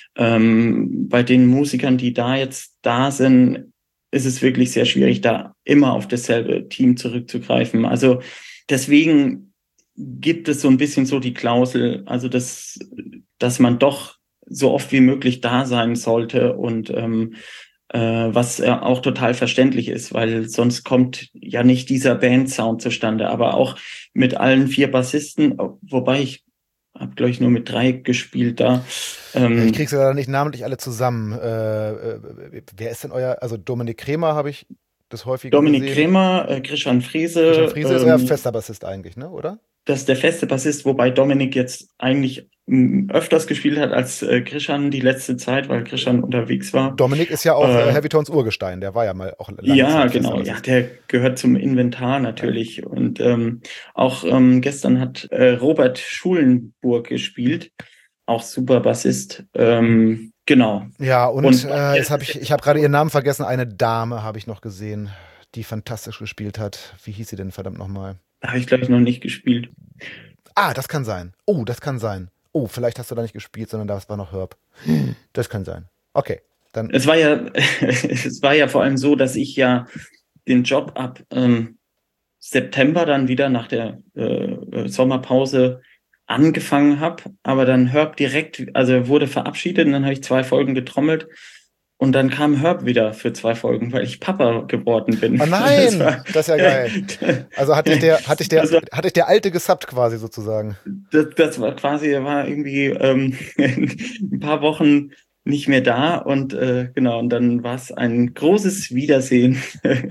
ähm, bei den Musikern, die da jetzt da sind, ist es wirklich sehr schwierig, da immer auf dasselbe Team zurückzugreifen. Also deswegen gibt es so ein bisschen so die Klausel, also dass, dass man doch so oft wie möglich da sein sollte und ähm, äh, was äh, auch total verständlich ist, weil sonst kommt ja nicht dieser Band-Sound zustande. Aber auch mit allen vier Bassisten, wobei ich habe, glaube ich, nur mit drei gespielt da. Ja, ich Ähm, krieg's ja leider nicht namentlich alle zusammen. Äh, äh, wer ist denn euer, also Dominik Kremer habe ich das häufiger Dominik gesehen. Kremer, äh, Christian Christian Frese, Friese ist euer ähm, fester Bassist eigentlich, ne, oder? das ist der feste Bassist, wobei Dominik jetzt eigentlich mh, öfters gespielt hat als äh, Christian die letzte Zeit, weil Christian unterwegs war. Dominik ist ja auch äh, Äh, Heavy Tones Urgestein, der war ja mal auch lange Ja, Zeit fester genau. Ja, Bassist. der gehört zum Inventar Ja. natürlich. Und ähm, auch ähm, gestern hat äh, Robert Schulenburg gespielt, auch super Bassist. Ähm, genau. Ja, und Und äh, hier jetzt ist habe es ich, jetzt ich habe gerade ihren Namen vergessen, eine Dame habe ich noch gesehen, die fantastisch gespielt hat. Wie hieß sie denn verdammt nochmal? habe ich, glaube ich, noch nicht gespielt. Ah, das kann sein. Oh, das kann sein. Oh, vielleicht hast du da nicht gespielt, sondern das war noch Herb. Das kann sein. Okay, dann. Es war ja, es war ja vor allem so, dass ich ja den Job ab ähm, September dann wieder nach der äh, Sommerpause angefangen habe, aber dann Herb direkt, also er wurde verabschiedet und dann habe ich zwei Folgen getrommelt und dann kam Herb wieder für zwei Folgen, weil ich Papa geworden bin. Oh Das nein, war, das ist ja geil. Also hatte ich der, hatte ich der, das war, hatte ich der Alte gesubbt quasi sozusagen. das, das war quasi, er war irgendwie ähm, ein paar Wochen nicht mehr da und äh, genau, und dann war es ein großes Wiedersehen.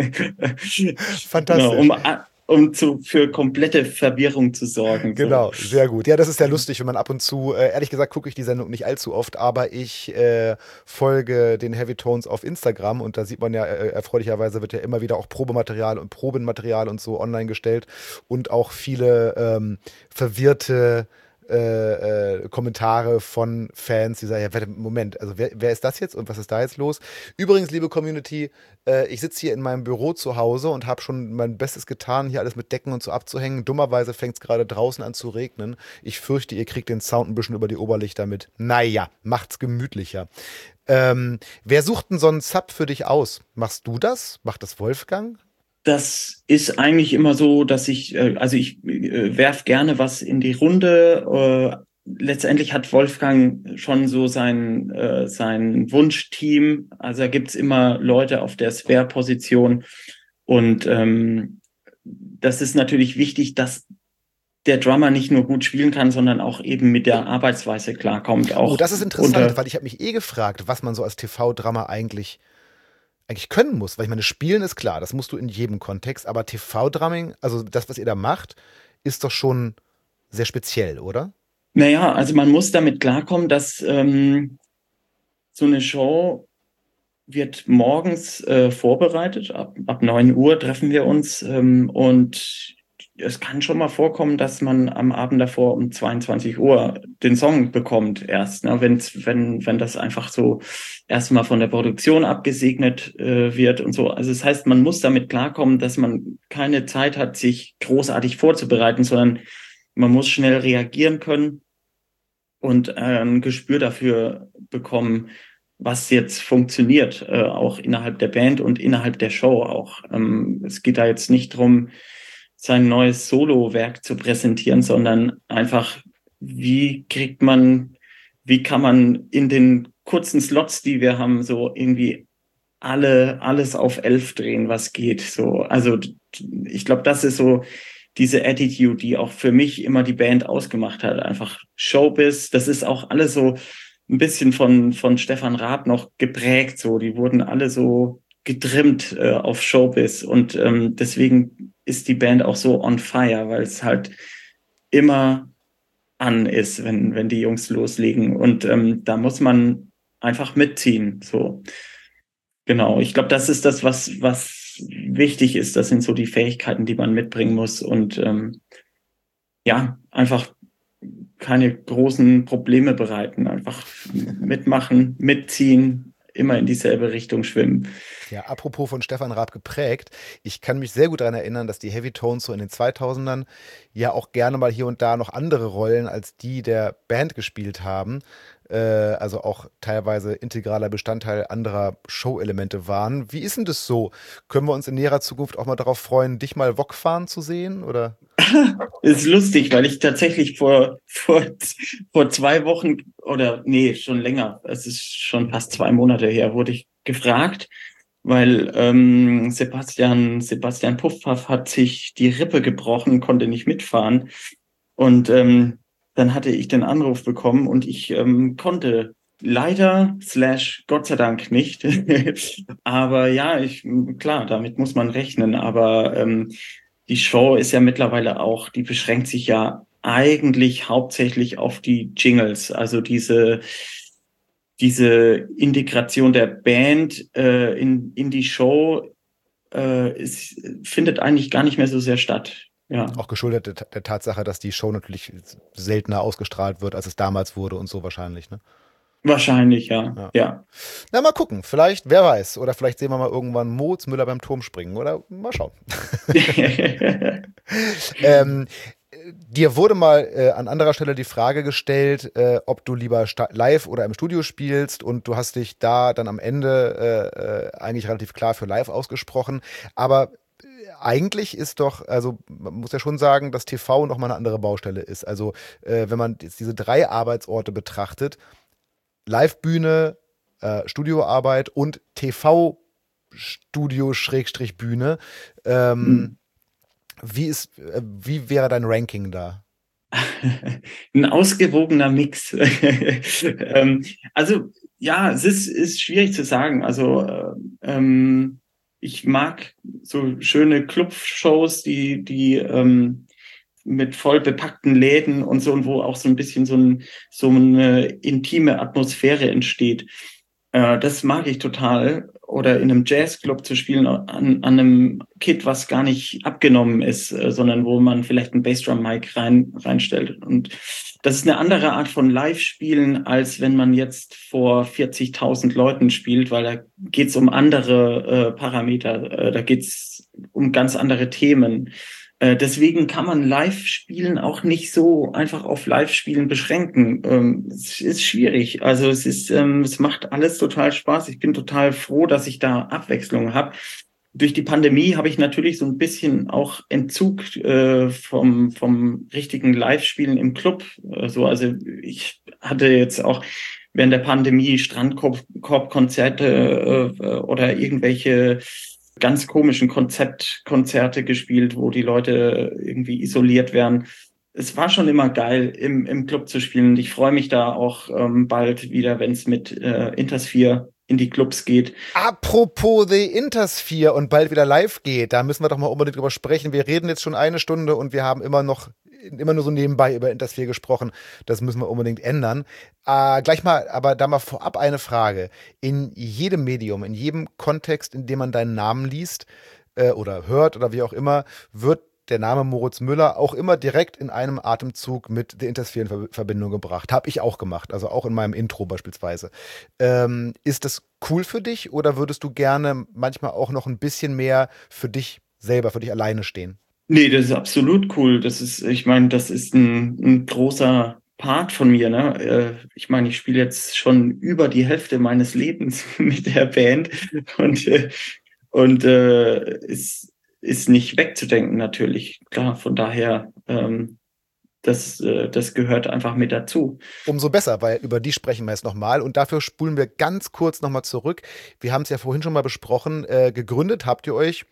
Genau, Fantastisch. um, um zu, für komplette Verwirrung zu sorgen. So. Genau, sehr gut. Ja, das ist ja lustig, wenn man ab und zu, äh, ehrlich gesagt, gucke ich die Sendung nicht allzu oft, aber ich äh, folge den Heavy Tones auf Instagram und da sieht man ja, äh, erfreulicherweise wird ja immer wieder auch Probematerial und Probenmaterial und so online gestellt und auch viele ähm, verwirrte äh, äh, Kommentare von Fans, die sagen, ja, warte, Moment, also wer, wer ist das jetzt und was ist da jetzt los? Übrigens, liebe Community, äh, ich sitze hier in meinem Büro zu Hause und habe schon mein Bestes getan, hier alles mit Decken und so abzuhängen. Dummerweise fängt es gerade draußen an zu regnen. Ich fürchte, ihr kriegt den Sound ein bisschen über die Oberlichter mit. Naja, macht's gemütlicher. Ähm, wer sucht denn so einen Sub für dich aus? Machst du das? Macht das Wolfgang? Das ist eigentlich immer so, dass ich, äh, also ich äh, werf gerne was in die Runde. Äh, letztendlich hat Wolfgang schon so sein, äh, sein Wunschteam. Also da gibt's immer Leute auf der Spare-Position. Und ähm, das ist natürlich wichtig, dass der Drummer nicht nur gut spielen kann, sondern auch eben mit der Arbeitsweise klarkommt. Oh, Auch das ist interessant, unter weil ich habe mich eh gefragt, was man so als T V-Drama eigentlich eigentlich können muss, weil ich meine, Spielen ist klar, das musst du in jedem Kontext, aber T V-Drumming, also das, was ihr da macht, ist doch schon sehr speziell, oder? Naja, also man muss damit klarkommen, dass ähm, so eine Show wird morgens äh, vorbereitet. Ab, ab neun Uhr treffen wir uns ähm, und es kann schon mal vorkommen, dass man am Abend davor um zweiundzwanzig Uhr den Song bekommt erst, ne? Wenn's, wenn, wenn das einfach so erstmal von der Produktion abgesegnet äh, wird und so. Also das heißt, man muss damit klarkommen, dass man keine Zeit hat, sich großartig vorzubereiten, sondern man muss schnell reagieren können und äh, ein Gespür dafür bekommen, was jetzt funktioniert, äh, auch innerhalb der Band und innerhalb der Show auch. Ähm, es geht da jetzt nicht drum, sein neues Solo-Werk zu präsentieren, sondern einfach, wie kriegt man, wie kann man in den kurzen Slots, die wir haben, so irgendwie alle, alles auf elf drehen, was geht. So, also ich glaube, das ist so diese Attitude, die auch für mich immer die Band ausgemacht hat. Einfach Showbiz, das ist auch alles so ein bisschen von, von Stefan Raab noch geprägt. So, die wurden alle so getrimmt äh, auf Showbiz und ähm, deswegen ist die Band auch so on fire, weil es halt immer an ist, wenn, wenn die Jungs loslegen. Und ähm, da muss man einfach mitziehen. So, genau. Ich glaube, das ist das, was, was wichtig ist. Das sind so die Fähigkeiten, die man mitbringen muss. Und ähm, ja, einfach keine großen Probleme bereiten. Einfach mitmachen, mitziehen, immer in dieselbe Richtung schwimmen. Ja, apropos von Stefan Raab geprägt, ich kann mich sehr gut daran erinnern, dass die Heavy Tones so in den zweitausendern ja auch gerne mal hier und da noch andere Rollen als die der Band gespielt haben, äh, also auch teilweise integraler Bestandteil anderer Show-Elemente waren. Wie ist denn das so? Können wir uns in näherer Zukunft auch mal darauf freuen, dich mal Wok fahren zu sehen, oder? Ist lustig, weil ich tatsächlich vor, vor, vor zwei Wochen oder nee, schon länger, es ist schon fast zwei Monate her, wurde ich gefragt, weil ähm, Sebastian, Sebastian Puffpaff hat sich die Rippe gebrochen, konnte nicht mitfahren. Und ähm, dann hatte ich den Anruf bekommen und ich ähm, konnte leider, slash Gott sei Dank nicht. Aber ja, ich, klar, damit muss man rechnen. Aber ähm, die Show ist ja mittlerweile auch, die beschränkt sich ja eigentlich hauptsächlich auf die Jingles, also diese diese Integration der Band äh, in in die Show äh, ist, findet eigentlich gar nicht mehr so sehr statt. Ja, Auch geschuldet der, der Tatsache, dass die Show natürlich seltener ausgestrahlt wird, als es damals wurde und so wahrscheinlich, ne? wahrscheinlich, ja, Ja. ja. Na, mal gucken. Vielleicht, wer weiß. Oder vielleicht sehen wir mal irgendwann Moritz Müller beim Turm springen. Oder mal schauen. ähm, dir wurde mal äh, an anderer Stelle die Frage gestellt, äh, ob du lieber sta- live oder im Studio spielst. Und du hast dich da dann am Ende äh, äh, eigentlich relativ klar für live ausgesprochen. Aber äh, eigentlich ist doch, also man muss ja schon sagen, dass T V noch mal eine andere Baustelle ist. Also äh, wenn man jetzt diese drei Arbeitsorte betrachtet, Live-Bühne, äh, Studioarbeit und T V-Studio-Bühne. Ähm, Hm. wie ist, äh, wie wäre dein Ranking da? Ein ausgewogener Mix. ähm, also ja, es ist, ist schwierig zu sagen. Also äh, ähm, ich mag so schöne Clubshows, die, die ähm, mit voll bepackten Läden und so, und wo auch so ein bisschen so, ein, so eine intime Atmosphäre entsteht. Äh, das mag ich total. Oder in einem Jazzclub zu spielen an, an einem Kit, was gar nicht abgenommen ist, äh, sondern wo man vielleicht ein Bassdrum-Mic rein, reinstellt. Und das ist eine andere Art von Live-Spielen, als wenn man jetzt vor vierzigtausend Leuten spielt, weil da geht's um andere äh, Parameter, äh, da geht's um ganz andere Themen. Äh, deswegen kann man Live-Spielen auch nicht so einfach auf Live-Spielen beschränken. Ähm, es ist schwierig. Also es ist, ähm, es macht alles total Spaß. Ich bin total froh, dass ich da Abwechslung habe. Durch die Pandemie habe ich natürlich so ein bisschen auch Entzug äh, vom vom richtigen Live-Spielen im Club. Äh, so, also ich hatte jetzt auch während der Pandemie Strandkorb-Konzerte äh, oder irgendwelche ganz komischen Konzeptkonzerte gespielt, wo die Leute irgendwie isoliert werden. Es war schon immer geil, im, im Club zu spielen. Und ich freue mich da auch ähm, bald wieder, wenn es mit äh, Intersphere in die Clubs geht. Apropos The Intersphere und bald wieder live geht, da müssen wir doch mal unbedingt drüber sprechen. Wir reden jetzt schon eine Stunde und wir haben immer noch, immer nur so nebenbei über Intersphere gesprochen. Das müssen wir unbedingt ändern. Äh, gleich mal, aber da mal vorab eine Frage. In jedem Medium, in jedem Kontext, in dem man deinen Namen liest äh, oder hört oder wie auch immer, wird der Name Moritz Müller auch immer direkt in einem Atemzug mit The Intersphere in Verbindung gebracht. Habe ich auch gemacht, also auch in meinem Intro beispielsweise. Ähm, ist das cool für dich oder würdest du gerne manchmal auch noch ein bisschen mehr für dich selber, für dich alleine stehen? Nee, das ist absolut cool. Das ist, ich meine, das ist ein, ein großer Part von mir, ne? Äh, Ich meine, ich spiele jetzt schon über die Hälfte meines Lebens mit der Band und, äh, und äh, ist, ist nicht wegzudenken natürlich. Klar, von daher, ähm, das, äh, das gehört einfach mit dazu. Umso besser, weil über die sprechen wir jetzt nochmal und dafür spulen wir ganz kurz nochmal zurück. Wir haben es ja vorhin schon mal besprochen, äh, gegründet habt ihr euch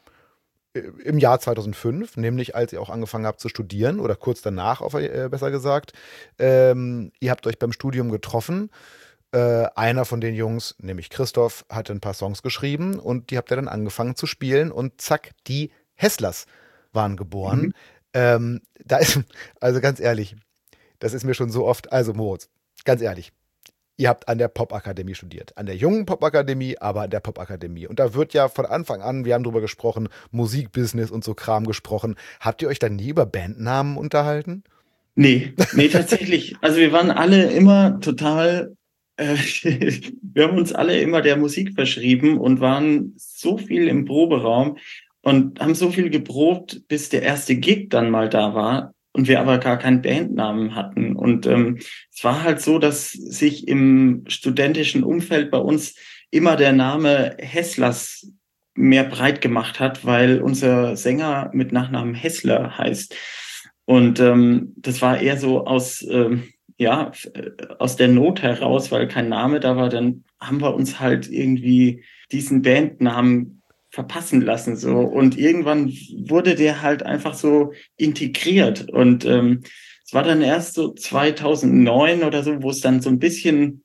im Jahr zweitausendfünf, nämlich als ihr auch angefangen habt zu studieren oder kurz danach, auf, äh, besser gesagt. Ähm, ihr habt euch beim Studium getroffen. Äh, einer von den Jungs, nämlich Christoph, hatte ein paar Songs geschrieben und die habt ihr dann angefangen zu spielen und zack, die Hesslers waren geboren. Mhm. Ähm, da ist, also ganz ehrlich, das ist mir schon so oft, also Moritz, ganz ehrlich, ihr habt an der Popakademie studiert. An der jungen Popakademie, aber an der Popakademie. Und da wird ja von Anfang an, wir haben drüber gesprochen, Musikbusiness und so Kram gesprochen. Habt ihr euch dann nie über Bandnamen unterhalten? Nee, nee, tatsächlich. Also wir waren alle immer total, äh, wir haben uns alle immer der Musik verschrieben und waren so viel im Proberaum und haben so viel geprobt, bis der erste Gig dann mal da war und wir aber gar keinen Bandnamen hatten. Und ähm, es war halt so, dass sich im studentischen Umfeld bei uns immer der Name Hesslers mehr breit gemacht hat, weil unser Sänger mit Nachnamen Hessler heißt. Und ähm, das war eher so aus, ähm, ja, aus der Not heraus, weil kein Name da war. Dann haben wir uns halt irgendwie diesen Bandnamen verpassen lassen so. Und irgendwann wurde der halt einfach so integriert. Und ähm, es war dann erst so zweitausendneun oder so, wo es dann so ein bisschen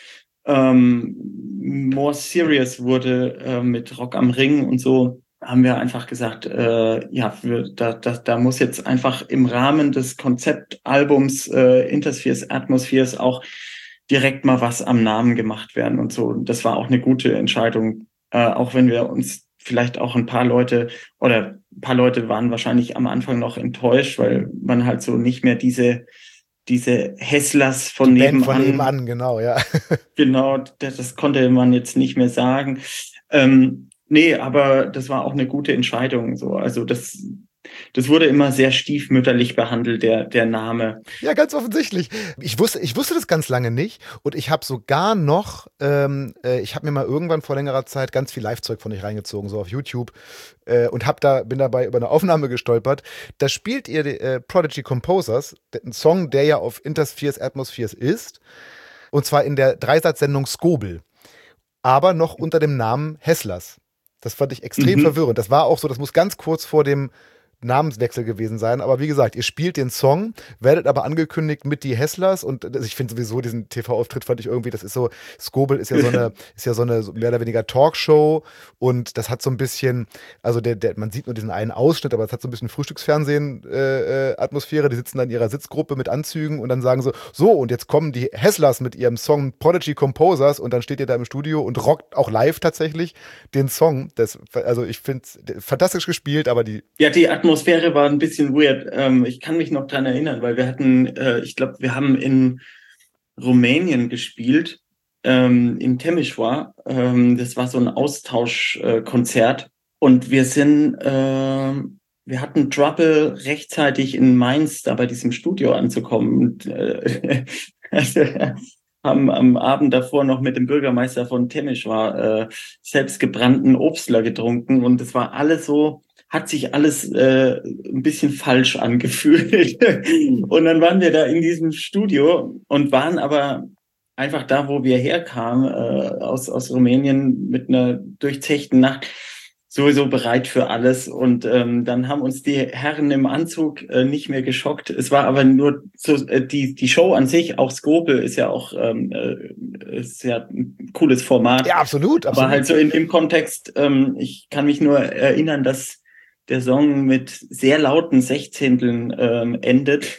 ähm, more serious wurde äh, mit Rock am Ring und so, haben wir einfach gesagt, äh, ja, wir, da, da, da muss jetzt einfach im Rahmen des Konzeptalbums äh, Interspheres, Atmospheres auch direkt mal was am Namen gemacht werden und so. Und das war auch eine gute Entscheidung, äh, auch wenn wir uns vielleicht auch ein paar Leute oder ein paar Leute waren wahrscheinlich am Anfang noch enttäuscht, weil man halt so nicht mehr diese diese Hesslers von Die Band nebenan, von nebenan, genau, ja. genau, das, das konnte man jetzt nicht mehr sagen. Ähm, nee, aber das war auch eine gute Entscheidung. So, also das, das wurde immer sehr stiefmütterlich behandelt, der, der Name. Ja, ganz offensichtlich. Ich wusste, ich wusste das ganz lange nicht und ich habe sogar noch, ähm, äh, ich habe mir mal irgendwann vor längerer Zeit ganz viel Live-Zeug von euch reingezogen, so auf YouTube äh, und hab da, bin dabei über eine Aufnahme gestolpert. Da spielt ihr äh, Prodigy Composers, ein Song, der ja auf Interspheres, Atmospheres ist, und zwar in der Dreisatzsendung Skobel, aber noch unter dem Namen Hesslers. Das fand ich extrem Mhm. verwirrend. Das war auch so, das muss ganz kurz vor dem Namenswechsel gewesen sein, aber wie gesagt, ihr spielt den Song, werdet aber angekündigt mit die Hesslers und ich finde sowieso diesen T V-Auftritt fand ich irgendwie, das ist so, Skobel ist ja so eine, ist ja so eine mehr oder weniger Talkshow und das hat so ein bisschen, also der, der, man sieht nur diesen einen Ausschnitt, aber es hat so ein bisschen Frühstücksfernsehen-Atmosphäre, äh, die sitzen dann in ihrer Sitzgruppe mit Anzügen und dann sagen so, so und jetzt kommen die Hesslers mit ihrem Song Prodigy Composers und dann steht ihr da im Studio und rockt auch live tatsächlich den Song, das, also ich finde es fantastisch gespielt, aber die Ja, die Atmosphäre war ein bisschen weird. Ähm, ich kann mich noch dran erinnern, weil wir hatten, äh, ich glaube, wir haben in Rumänien gespielt, ähm, in Timișoara. Ähm, das war so ein Austauschkonzert. Äh, und wir sind, äh, wir hatten Trouble, rechtzeitig in Mainz da bei diesem Studio anzukommen. Und, äh, also, haben am Abend davor noch mit dem Bürgermeister von Timișoara äh, selbstgebrannten Obstler getrunken. Und es war alles so, hat sich alles äh, ein bisschen falsch angefühlt. Und dann waren wir da in diesem Studio und waren aber einfach da, wo wir herkamen, äh, aus, aus Rumänien mit einer durchzechten Nacht, sowieso bereit für alles. Und ähm, dann haben uns die Herren im Anzug äh, nicht mehr geschockt. Es war aber nur so, äh, die, die Show an sich, auch Skopel ist ja auch ähm, äh, ist ja ein cooles Format. Ja, absolut, absolut. Aber halt so in dem Kontext, ähm, ich kann mich nur erinnern, dass der Song mit sehr lauten Sechzehnteln ähm, endet.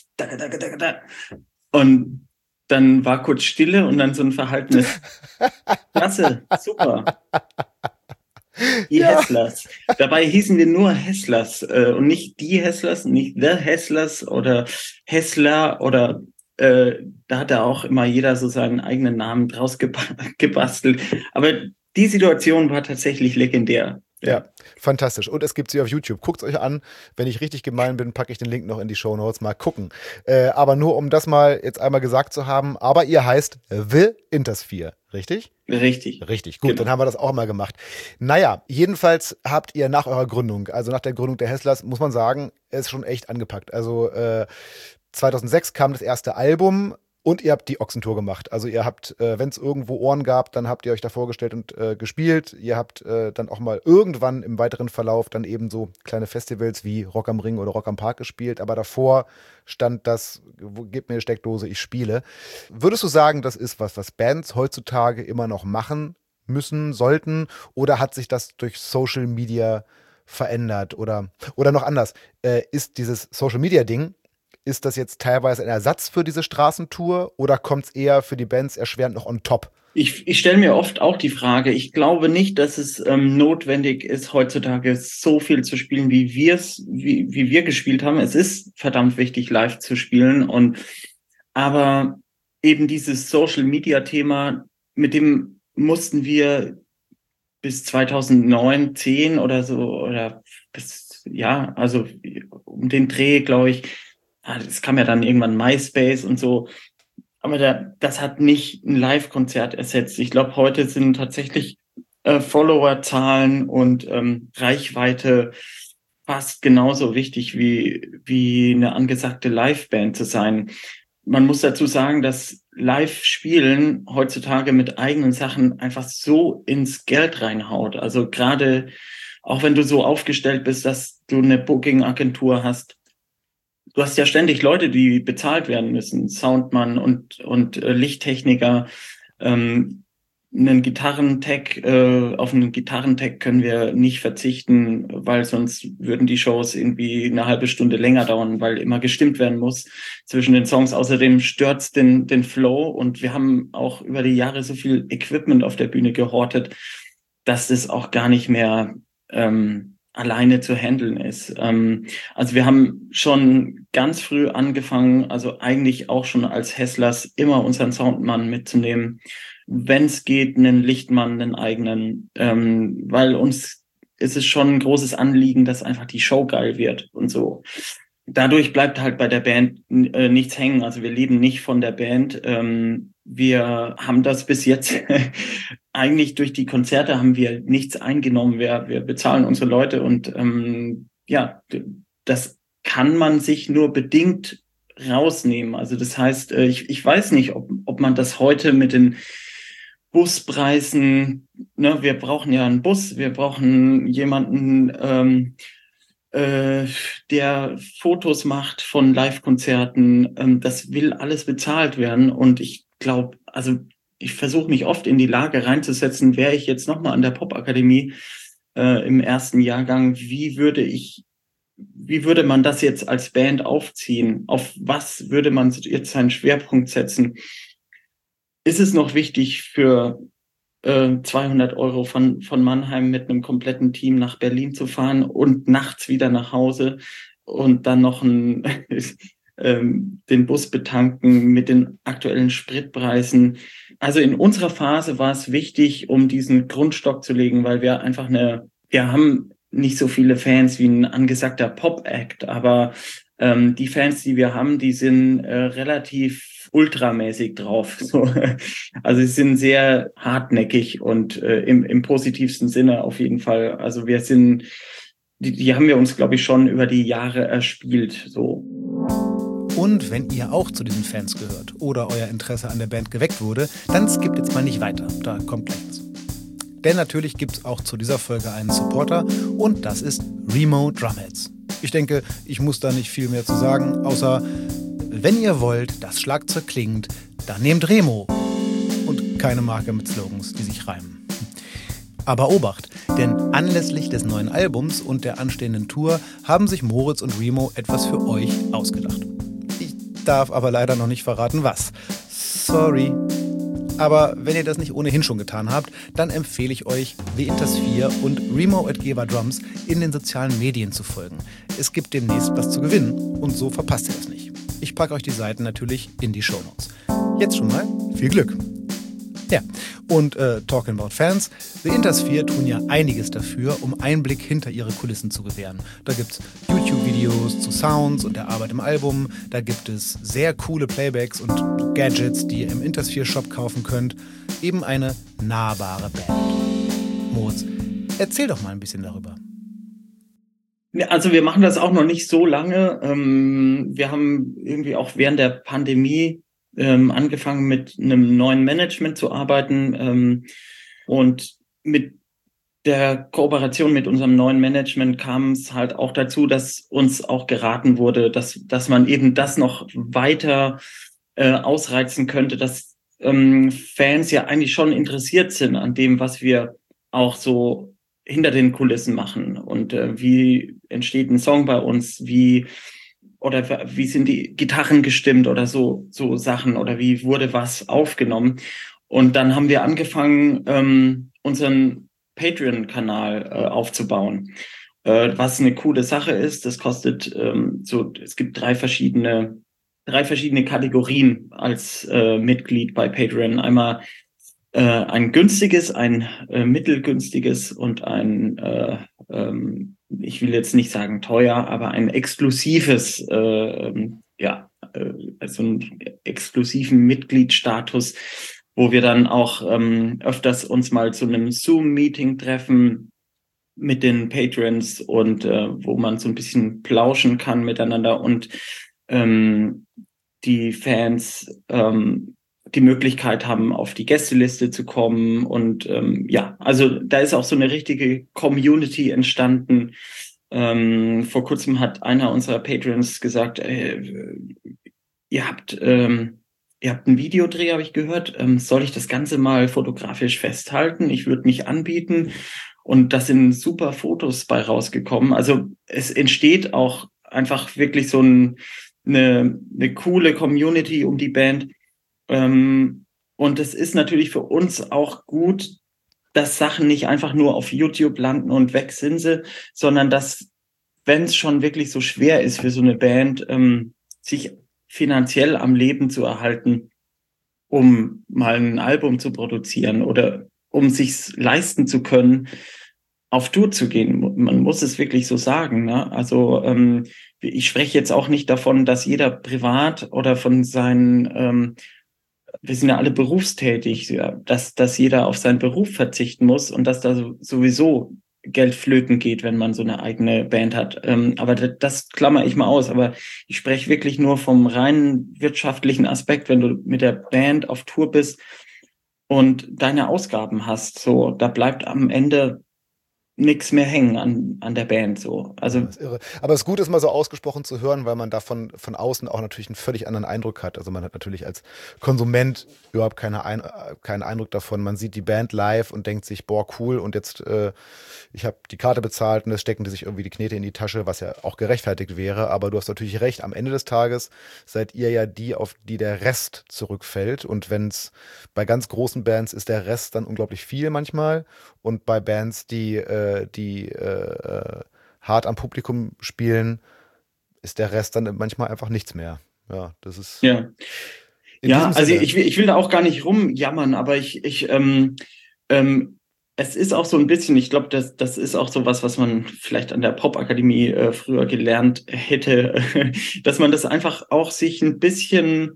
Und dann war kurz Stille und dann so ein verhaltenes Klasse, super. Die Ja. Hesslers. Dabei hießen wir nur Hesslers äh, und nicht die Hesslers, nicht The Hesslers oder Hessler oder äh, da hat da auch immer jeder so seinen eigenen Namen draus geba- gebastelt. Aber die Situation war tatsächlich legendär. Ja, fantastisch. Und es gibt sie auf YouTube. Guckt es euch an. Wenn ich richtig gemein bin, packe ich den Link noch in die Shownotes. Mal gucken. Äh, aber nur um das mal jetzt einmal gesagt zu haben. Aber ihr heißt The Intersphere, richtig? Richtig. Richtig, gut, Genau. dann haben wir das auch mal gemacht. Naja, jedenfalls habt ihr nach eurer Gründung, also nach der Gründung der Hesslers, muss man sagen, es schon echt angepackt. Also äh, zweitausendsechs kam das erste Album und ihr habt die Ochsentour gemacht. Also ihr habt, äh, wenn es irgendwo Ohren gab, dann habt ihr euch da vorgestellt und äh, gespielt. Ihr habt äh, dann auch mal irgendwann im weiteren Verlauf dann eben so kleine Festivals wie Rock am Ring oder Rock am Park gespielt. Aber davor stand das, wo- gib mir eine Steckdose, ich spiele. Würdest du sagen, das ist was, was Bands heutzutage immer noch machen müssen, sollten? Oder hat sich das durch Social Media verändert? Oder, oder noch anders, äh, ist dieses Social Media Ding, ist das jetzt teilweise ein Ersatz für diese Straßentour oder kommt es eher für die Bands erschwerend noch on top? Ich, ich stelle mir oft auch die Frage, ich glaube nicht, dass es ähm, notwendig ist, heutzutage so viel zu spielen, wie wir es, wie, wie wir gespielt haben. Es ist verdammt wichtig, live zu spielen. Und aber eben dieses Social Media Thema, mit dem mussten wir bis zweitausendneun, zehn oder so, oder bis, ja, also um den Dreh, glaube ich, es kam ja dann irgendwann MySpace und so. Aber da, das hat nicht ein Live-Konzert ersetzt. Ich glaube, heute sind tatsächlich äh, Followerzahlen und ähm, Reichweite fast genauso wichtig wie, wie eine angesagte Live-Band zu sein. Man muss dazu sagen, dass Live-Spielen heutzutage mit eigenen Sachen einfach so ins Geld reinhaut. Also gerade auch wenn du so aufgestellt bist, dass du eine Booking-Agentur hast, du hast ja ständig Leute, die bezahlt werden müssen, Soundmann und und äh, Lichttechniker, ähm, einen Gitarrentech, äh, auf einen Gitarrentech können wir nicht verzichten, weil sonst würden die Shows irgendwie eine halbe Stunde länger dauern, weil immer gestimmt werden muss zwischen den Songs. Außerdem stört's den den Flow und wir haben auch über die Jahre so viel Equipment auf der Bühne gehortet, dass das auch gar nicht mehr ähm, alleine zu handeln ist. Ähm, also wir haben schon ganz früh angefangen, also eigentlich auch schon als Hesslers, immer unseren Soundmann mitzunehmen. Wenn es geht, einen Lichtmann, einen eigenen, ähm, weil uns ist es schon ein großes Anliegen, dass einfach die Show geil wird und so. Dadurch bleibt halt bei der Band äh, nichts hängen. Also wir leben nicht von der Band. Ähm, wir haben das bis jetzt eigentlich durch die Konzerte haben wir nichts eingenommen. Wir, wir bezahlen unsere Leute und ähm, ja, das kann man sich nur bedingt rausnehmen. Also das heißt, äh, ich, ich weiß nicht, ob, ob man das heute mit den Buspreisen, ne, wir brauchen ja einen Bus, wir brauchen jemanden, ähm, äh, der Fotos macht von Live-Konzerten. Ähm, das will alles bezahlt werden. Und ich glaube, also ich versuche mich oft in die Lage reinzusetzen, wäre ich jetzt nochmal an der Popakademie äh, im ersten Jahrgang, wie würde ich, wie würde man das jetzt als Band aufziehen? Auf was würde man jetzt seinen Schwerpunkt setzen? Ist es noch wichtig für äh, zweihundert Euro von, von Mannheim mit einem kompletten Team nach Berlin zu fahren und nachts wieder nach Hause und dann noch ein, ähm, den Bus betanken mit den aktuellen Spritpreisen? Also in unserer Phase war es wichtig, um diesen Grundstock zu legen, weil wir einfach eine, wir haben nicht so viele Fans wie ein angesagter Pop-Act, aber ähm, die Fans, die wir haben, die sind äh, relativ ultramäßig drauf. So, also sie sind sehr hartnäckig und äh, im, im positivsten Sinne auf jeden Fall. Also wir sind, die, die haben wir uns, glaube ich, schon über die Jahre erspielt. So. Und wenn ihr auch zu diesen Fans gehört oder euer Interesse an der Band geweckt wurde, dann skippt jetzt mal nicht weiter. Da kommt gleich was. Denn natürlich gibt es auch zu dieser Folge einen Supporter und das ist Remo Drumheads. Ich denke, ich muss da nicht viel mehr zu sagen, außer wenn ihr wollt, dass Schlagzeug klingt, dann nehmt Remo. Und keine Marke mit Slogans, die sich reimen. Aber Obacht, denn anlässlich des neuen Albums und der anstehenden Tour haben sich Moritz und Remo etwas für euch ausgedacht. Ich darf aber leider noch nicht verraten, was. Sorry. Aber wenn ihr das nicht ohnehin schon getan habt, dann empfehle ich euch, The Intersphere und Remo at Geber Drums in den sozialen Medien zu folgen. Es gibt demnächst was zu gewinnen und so verpasst ihr das nicht. Ich packe euch die Seiten natürlich in die Shownotes. Jetzt schon mal viel Glück! Ja, und äh, Talking about Fans, The Intersphere tun ja einiges dafür, um Einblick hinter ihre Kulissen zu gewähren. Da gibt es YouTube-Videos zu Sounds und der Arbeit im Album, da gibt es sehr coole Playbacks und Gadgets, die ihr im Intersphere-Shop kaufen könnt. Eben eine nahbare Band. Moritz, erzähl doch mal ein bisschen darüber. Also wir machen das auch noch nicht so lange. Wir haben irgendwie auch während der Pandemie Ähm, angefangen mit einem neuen Management zu arbeiten ähm, und mit der Kooperation mit unserem neuen Management kam es halt auch dazu, dass uns auch geraten wurde, dass dass man eben das noch weiter äh, ausreizen könnte, dass ähm, Fans ja eigentlich schon interessiert sind an dem, was wir auch so hinter den Kulissen machen und äh, wie entsteht ein Song bei uns, wie oder wie sind die Gitarren gestimmt oder so so Sachen oder wie wurde was aufgenommen. Und dann haben wir angefangen, ähm, unseren Patreon-Kanal äh, aufzubauen, äh, was eine coole Sache ist. Das kostet ähm, so, es gibt drei verschiedene drei verschiedene Kategorien als äh, Mitglied bei Patreon. Einmal äh, ein günstiges, ein äh, mittelgünstiges und ein äh, ähm, ich will jetzt nicht sagen teuer, aber ein exklusives, äh, ja, äh, also einen exklusiven Mitgliedsstatus, wo wir dann auch ähm, öfters uns mal zu einem Zoom-Meeting treffen mit den Patrons und äh, wo man so ein bisschen plauschen kann miteinander und ähm, die Fans ähm, die Möglichkeit haben, auf die Gästeliste zu kommen. Und ähm, ja, also da ist auch so eine richtige Community entstanden. Ähm, vor kurzem hat einer unserer Patrons gesagt, äh, ihr habt ähm, ihr habt einen Videodreh, habe ich gehört. Ähm, soll ich das Ganze mal fotografisch festhalten? Ich würde mich anbieten. Und da sind super Fotos bei rausgekommen. Also es entsteht auch einfach wirklich so ein, eine, eine coole Community um die Band. Ähm, und es ist natürlich für uns auch gut, dass Sachen nicht einfach nur auf YouTube landen und weg sind sie, sondern dass, wenn es schon wirklich so schwer ist für so eine Band, ähm, sich finanziell am Leben zu erhalten, um mal ein Album zu produzieren oder um sich's leisten zu können, auf Tour zu gehen. Man muss es wirklich so sagen, ne? Also ähm, ich spreche jetzt auch nicht davon, dass jeder privat oder von seinen ähm, wir sind ja alle berufstätig, ja, dass, dass jeder auf seinen Beruf verzichten muss und dass da sowieso Geld flöten geht, wenn man so eine eigene Band hat. Ähm, aber das, das klammer ich mal aus. Aber ich spreche wirklich nur vom rein wirtschaftlichen Aspekt, wenn du mit der Band auf Tour bist und deine Ausgaben hast. So, da bleibt am Ende nichts mehr hängen an, an der Band. So. Also, Das ist irre. Aber es ist gut, es mal so ausgesprochen zu hören, weil man davon von außen auch natürlich einen völlig anderen Eindruck hat. Also man hat natürlich als Konsument überhaupt keine Ein keinen Eindruck davon. Man sieht die Band live und denkt sich, boah, cool, und jetzt, äh, ich habe die Karte bezahlt und jetzt stecken die sich irgendwie die Knete in die Tasche, was ja auch gerechtfertigt wäre. Aber du hast natürlich recht, am Ende des Tages seid ihr ja die, auf die der Rest zurückfällt. Und wenn es bei ganz großen Bands ist, der Rest dann unglaublich viel manchmal. Und bei Bands, die, äh, die äh, hart am Publikum spielen, ist der Rest dann manchmal einfach nichts mehr. Ja, das ist. ja. Ja, also ich will, ich will da auch gar nicht rumjammern, aber ich, ich, ähm, ähm, es ist auch so ein bisschen, ich glaube, das, das ist auch so was, was man vielleicht an der Popakademie äh, früher gelernt hätte, dass man das einfach auch sich ein bisschen,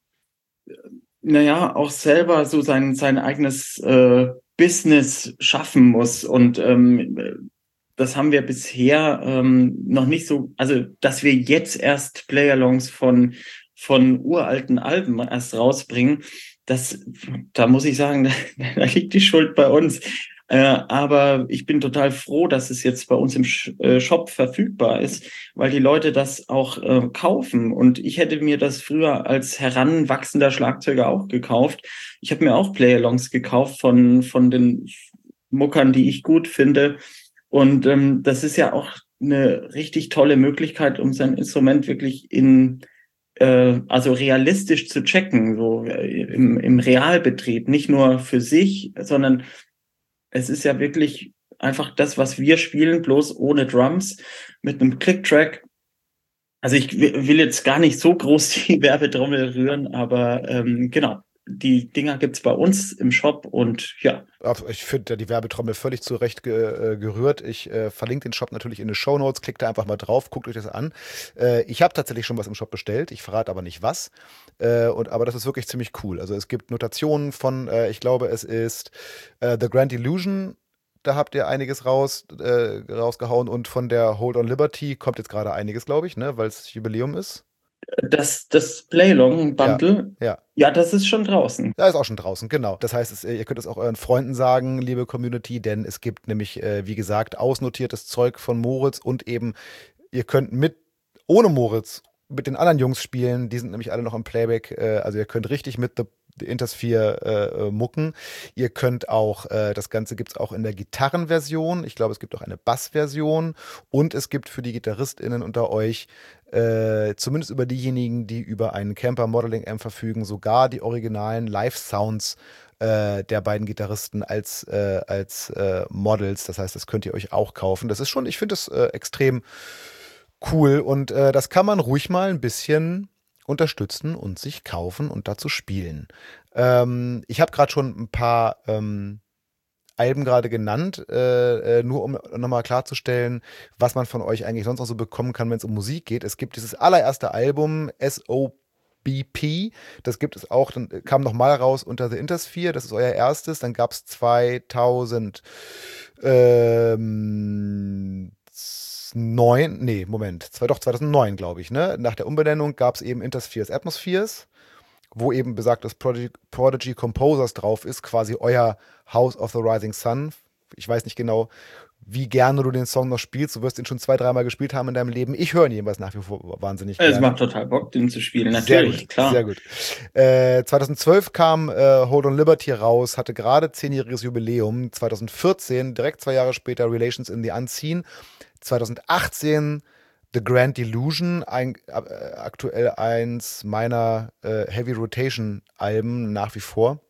naja, auch selber so sein, sein eigenes äh, Business schaffen muss. Und ähm, das haben wir bisher ähm, noch nicht so, also dass wir jetzt erst Play-Alongs von, von uralten Alben erst rausbringen, das, da muss ich sagen, da, da liegt die Schuld bei uns. Äh, aber ich bin total froh, dass es jetzt bei uns im Sh- äh, Shop verfügbar ist, weil die Leute das auch äh, kaufen. Und ich hätte mir das früher als heranwachsender Schlagzeuger auch gekauft. Ich habe mir auch Play-Alongs gekauft von, von den Muckern, die ich gut finde. Und ähm, das ist ja auch eine richtig tolle Möglichkeit, um sein Instrument wirklich in äh, also realistisch zu checken, so äh, im, im Realbetrieb, nicht nur für sich, sondern es ist ja wirklich einfach das, was wir spielen, bloß ohne Drums, mit einem Click-Track. Also ich will jetzt gar nicht so groß die Werbetrommel rühren, aber ähm, genau, die Dinger gibt's bei uns im Shop und ja. Ich finde die Werbetrommel völlig zu Recht ge, äh, gerührt. Ich äh, verlinke den Shop natürlich in den Shownotes. Klickt da einfach mal drauf, guckt euch das an. Äh, ich habe tatsächlich schon was im Shop bestellt. Ich verrate aber nicht was. Äh, und, aber das ist wirklich ziemlich cool. Also es gibt Notationen von, äh, ich glaube, es ist äh, The Grand Illusion. Da habt ihr einiges raus, äh, rausgehauen. Und von der Hold on Liberty kommt jetzt gerade einiges, glaube ich, ne, weil es Jubiläum ist. Das, das Playlong-Bundle, ja, ja. ja, das ist schon draußen. Da ist auch schon draußen, genau. Das heißt, es, ihr könnt es auch euren Freunden sagen, liebe Community, denn es gibt nämlich, äh, wie gesagt, ausnotiertes Zeug von Moritz und eben, ihr könnt mit, ohne Moritz, mit den anderen Jungs spielen, die sind nämlich alle noch im Playback, äh, also ihr könnt richtig mit The die Intersphere äh, mucken. Ihr könnt auch, äh, das Ganze gibt es auch in der Gitarrenversion. Ich glaube, es gibt auch eine Bassversion. Und es gibt für die GitarristInnen unter euch, äh, zumindest über diejenigen, die über einen Camper Modeling Amp verfügen, sogar die originalen Live-Sounds äh, der beiden Gitarristen als, äh, als äh, Models. Das heißt, das könnt ihr euch auch kaufen. Das ist schon, ich finde das äh, extrem cool. Und äh, das kann man ruhig mal ein bisschen unterstützen und sich kaufen und dazu spielen. Ähm, ich habe gerade schon ein paar ähm, Alben gerade genannt, äh, äh, nur um nochmal klarzustellen, was man von euch eigentlich sonst noch so bekommen kann, wenn es um Musik geht. Es gibt dieses allererste Album, S O B P, das gibt es auch, dann kam nochmal raus unter The Intersphere, das ist euer erstes, dann gab es zweitausend ähm, neun, nee, Moment, zwei, doch zweitausendneun, glaube ich, ne? Nach der Umbenennung gab es eben Interspheres Atmospheres, wo eben besagtes Prodigy, Prodigy Composers drauf ist, quasi euer House of the Rising Sun. Ich weiß nicht genau, wie gerne du den Song noch spielst. Du wirst ihn schon zwei, dreimal gespielt haben in deinem Leben. Ich höre ihn jedenfalls nach wie vor wahnsinnig gerne. Es macht total Bock, den zu spielen, natürlich, sehr gut, klar. Sehr gut. Äh, zweitausendzwölf kam äh, Hold on Liberty raus, hatte gerade zehnjähriges Jubiläum. zweitausendvierzehn, direkt zwei Jahre später, Relations in the Unseen. zweitausendachtzehn The Grand Illusion, ein, äh, aktuell eins meiner äh, Heavy Rotation Alben nach wie vor.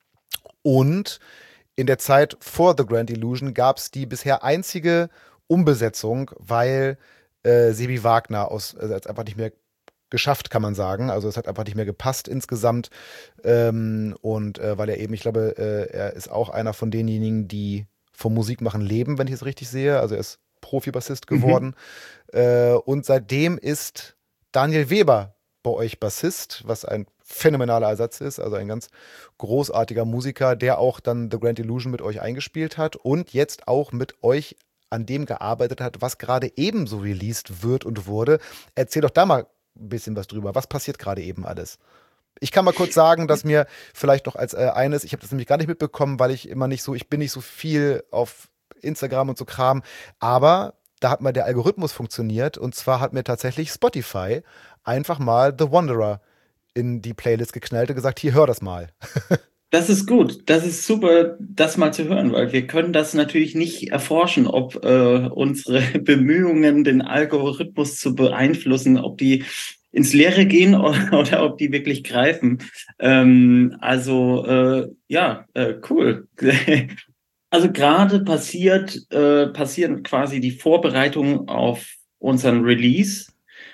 Und in der Zeit vor The Grand Illusion gab es die bisher einzige Umbesetzung, weil äh, Sebi Wagner aus, also hat einfach nicht mehr geschafft, kann man sagen. Also es hat einfach nicht mehr gepasst insgesamt. Ähm, und äh, weil er eben, ich glaube, äh, er ist auch einer von denjenigen, die vom Musikmachen leben, wenn ich es richtig sehe. Also er ist Profi-Bassist geworden. Mhm. Äh, und seitdem ist Daniel Weber bei euch Bassist, was ein phänomenaler Ersatz ist, also ein ganz großartiger Musiker, der auch dann The Grand Illusion mit euch eingespielt hat und jetzt auch mit euch an dem gearbeitet hat, was gerade ebenso released wird und wurde. Erzähl doch da mal ein bisschen was drüber. Was passiert gerade eben alles? Ich kann mal kurz sagen, dass mir vielleicht noch als äh, eines, ich habe das nämlich gar nicht mitbekommen, weil ich immer nicht so, ich bin nicht so viel auf Instagram und so Kram, aber da hat mal der Algorithmus funktioniert und zwar hat mir tatsächlich Spotify einfach mal The Wanderer in die Playlist geknallt und gesagt, hier, hör das mal. Das ist gut, das ist super, das mal zu hören, weil wir können das natürlich nicht erforschen, ob äh, unsere Bemühungen, den Algorithmus zu beeinflussen, ob die ins Leere gehen oder, oder ob die wirklich greifen. Ähm, also äh, ja, äh, cool. Also gerade passiert, äh, passieren quasi die Vorbereitungen auf unseren Release.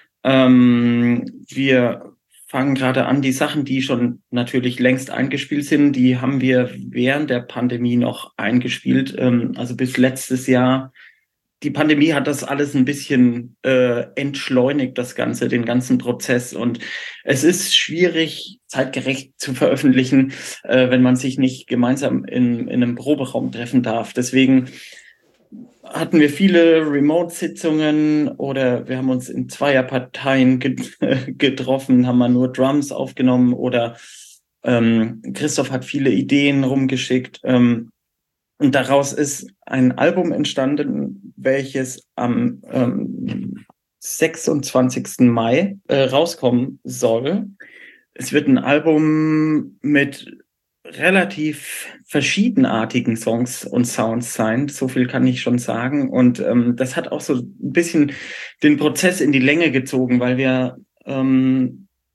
Ähm, wir fangen gerade an, die Sachen, die schon natürlich längst eingespielt sind, die haben wir während der Pandemie noch eingespielt, ähm, also bis letztes Jahr. Die Pandemie hat das alles ein bisschen äh, entschleunigt, das Ganze, den ganzen Prozess. Und es ist schwierig, zeitgerecht zu veröffentlichen, äh, wenn man sich nicht gemeinsam in, in einem Proberaum treffen darf. Deswegen hatten wir viele Remote-Sitzungen oder wir haben uns in Zweierparteien getroffen, haben mal nur Drums aufgenommen oder ähm, Christoph hat viele Ideen rumgeschickt. Ähm, und daraus ist ein Album entstanden, welches am ähm, sechsundzwanzigsten Mai äh, rauskommen soll. Es wird ein Album mit relativ verschiedenartigen Songs und Sounds sein. So viel kann ich schon sagen. Und ähm, das hat auch so ein bisschen den Prozess in die Länge gezogen, weil wir ähm,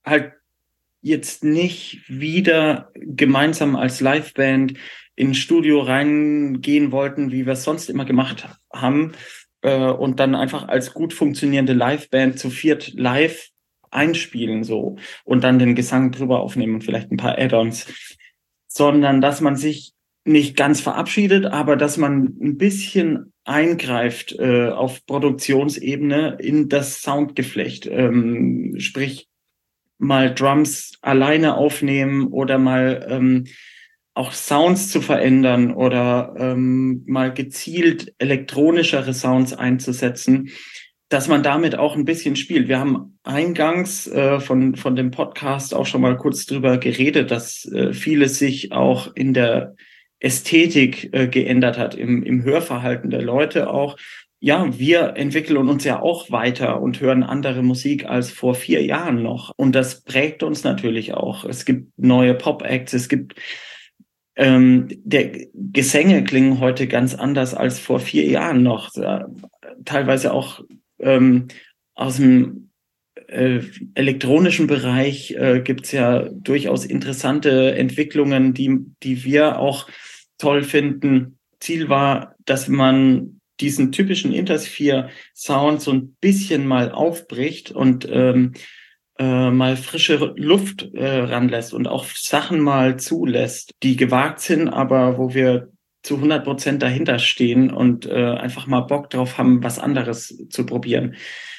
halt jetzt nicht wieder gemeinsam als Liveband ins Studio reingehen wollten, wie wir es sonst immer gemacht haben, äh, und dann einfach als gut funktionierende Liveband zu viert live einspielen so und dann den Gesang drüber aufnehmen und vielleicht ein paar Add-ons, sondern dass man sich nicht ganz verabschiedet, aber dass man ein bisschen eingreift äh, auf Produktionsebene in das Soundgeflecht, ähm, sprich mal Drums alleine aufnehmen oder mal ähm, auch Sounds zu verändern oder ähm, mal gezielt elektronischere Sounds einzusetzen, dass man damit auch ein bisschen spielt. Wir haben eingangs äh, von von dem Podcast auch schon mal kurz drüber geredet, dass äh, vieles sich auch in der Ästhetik äh, geändert hat, im, im Hörverhalten der Leute auch. Ja, wir entwickeln uns ja auch weiter und hören andere Musik als vor vier Jahren noch. Und das prägt uns natürlich auch. Es gibt neue Pop-Acts, es gibt ähm, der Gesänge klingen heute ganz anders als vor vier Jahren noch. Teilweise auch ähm, aus dem äh, elektronischen Bereich äh, gibt's ja durchaus interessante Entwicklungen, die, die wir auch toll finden. Ziel war, dass man diesen typischen Intersphere-Sound so ein bisschen mal aufbricht und ähm, äh, mal frische Luft äh, ranlässt und auch Sachen mal zulässt, die gewagt sind, aber wo wir zu hundert Prozent dahinter stehen und äh, einfach mal Bock drauf haben, was anderes zu probieren.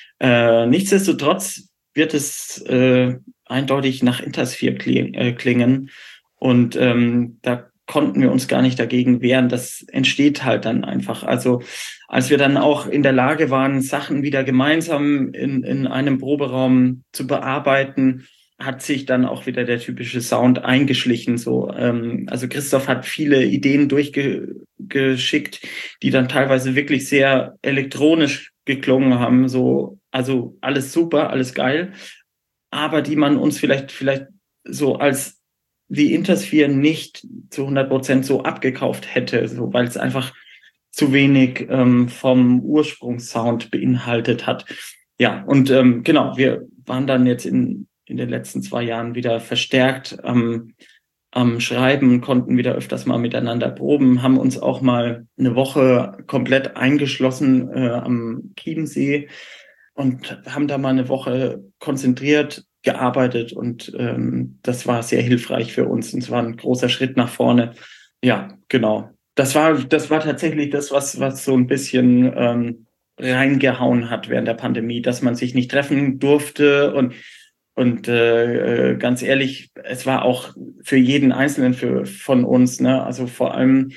Äh, nichtsdestotrotz wird es äh, eindeutig nach Intersphere kling, äh, klingen und ähm, da konnten wir uns gar nicht dagegen wehren. Das entsteht halt dann einfach. Also als wir dann auch in der Lage waren, Sachen wieder gemeinsam in, in einem Proberaum zu bearbeiten, hat sich dann auch wieder der typische Sound eingeschlichen. So, ähm, also Christoph hat viele Ideen durchgeschickt, die dann teilweise wirklich sehr elektronisch geklungen haben. So, also alles super, alles geil, aber die man uns vielleicht vielleicht so als wie Intersphere nicht zu hundert Prozent so abgekauft hätte, so, weil es einfach zu wenig ähm, vom Ursprungssound beinhaltet hat. Ja, und ähm, genau, wir waren dann jetzt in, in den letzten zwei Jahren wieder verstärkt am, am Schreiben, konnten wieder öfters mal miteinander proben, haben uns auch mal eine Woche komplett eingeschlossen äh, am Chiemsee und haben da mal eine Woche konzentriert gearbeitet und ähm, das war sehr hilfreich für uns und es war ein großer Schritt nach vorne. Ja, genau. Das war, das war tatsächlich das, was, was so ein bisschen ähm, reingehauen hat während der Pandemie, dass man sich nicht treffen durfte und und äh, ganz ehrlich, es war auch für jeden Einzelnen für, von uns, ne, also vor allem,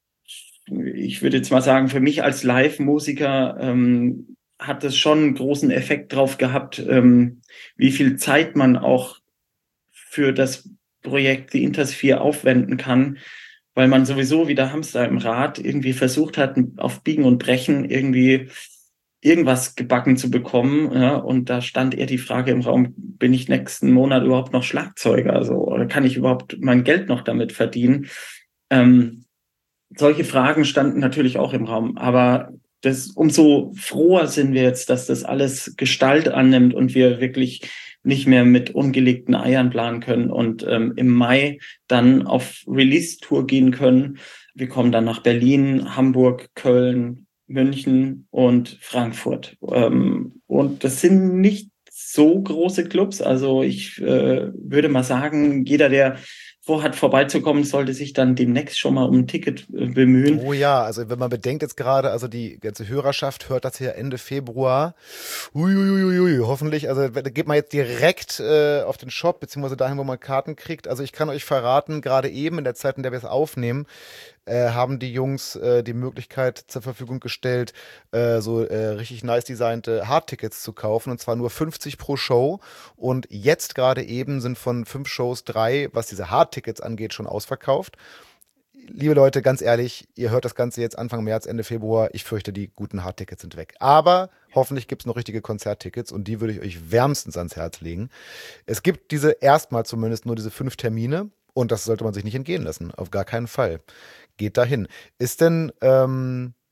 ich würde jetzt mal sagen, für mich als Live-Musiker ähm, hat es schon einen großen Effekt drauf gehabt, ähm, wie viel Zeit man auch für das Projekt The Intersphere aufwenden kann, weil man sowieso wie der Hamster im Rad irgendwie versucht hat, auf Biegen und Brechen irgendwie irgendwas gebacken zu bekommen. Ja, und da stand eher die Frage im Raum, bin ich nächsten Monat überhaupt noch Schlagzeuger? Also, oder kann ich überhaupt mein Geld noch damit verdienen? Ähm, solche Fragen standen natürlich auch im Raum, aber das, umso froher sind wir jetzt, dass das alles Gestalt annimmt und wir wirklich nicht mehr mit ungelegten Eiern planen können und ähm, im Mai dann auf Release-Tour gehen können. Wir kommen dann nach Berlin, Hamburg, Köln, München und Frankfurt. Ähm, und das sind nicht so große Clubs. Also ich äh, würde mal sagen, jeder, der vorhat, vorbeizukommen, sollte sich dann demnächst schon mal um ein Ticket äh, bemühen. Oh ja, also wenn man bedenkt jetzt gerade, also die ganze Hörerschaft hört das hier Ende Februar. Uiuiuiui, hoffentlich, also da geht man jetzt direkt äh, auf den Shop, beziehungsweise dahin, wo man Karten kriegt. Also ich kann euch verraten, gerade eben in der Zeit, in der wir es aufnehmen, äh, haben die Jungs äh, die Möglichkeit zur Verfügung gestellt, äh, so äh, richtig nice designte Hardtickets zu kaufen, und zwar nur fünfzig pro Show. Und jetzt gerade eben sind von fünf Shows drei, was diese Hardtickets angeht, schon ausverkauft. Liebe Leute, ganz ehrlich, ihr hört das Ganze jetzt Anfang März, Ende Februar. Ich fürchte, die guten Hardtickets sind weg. Aber hoffentlich gibt es noch richtige Konzerttickets und die würde ich euch wärmstens ans Herz legen. Es gibt diese erstmal zumindest nur diese fünf Termine und das sollte man sich nicht entgehen lassen. Auf gar keinen Fall. Geht dahin. Ist denn ähm,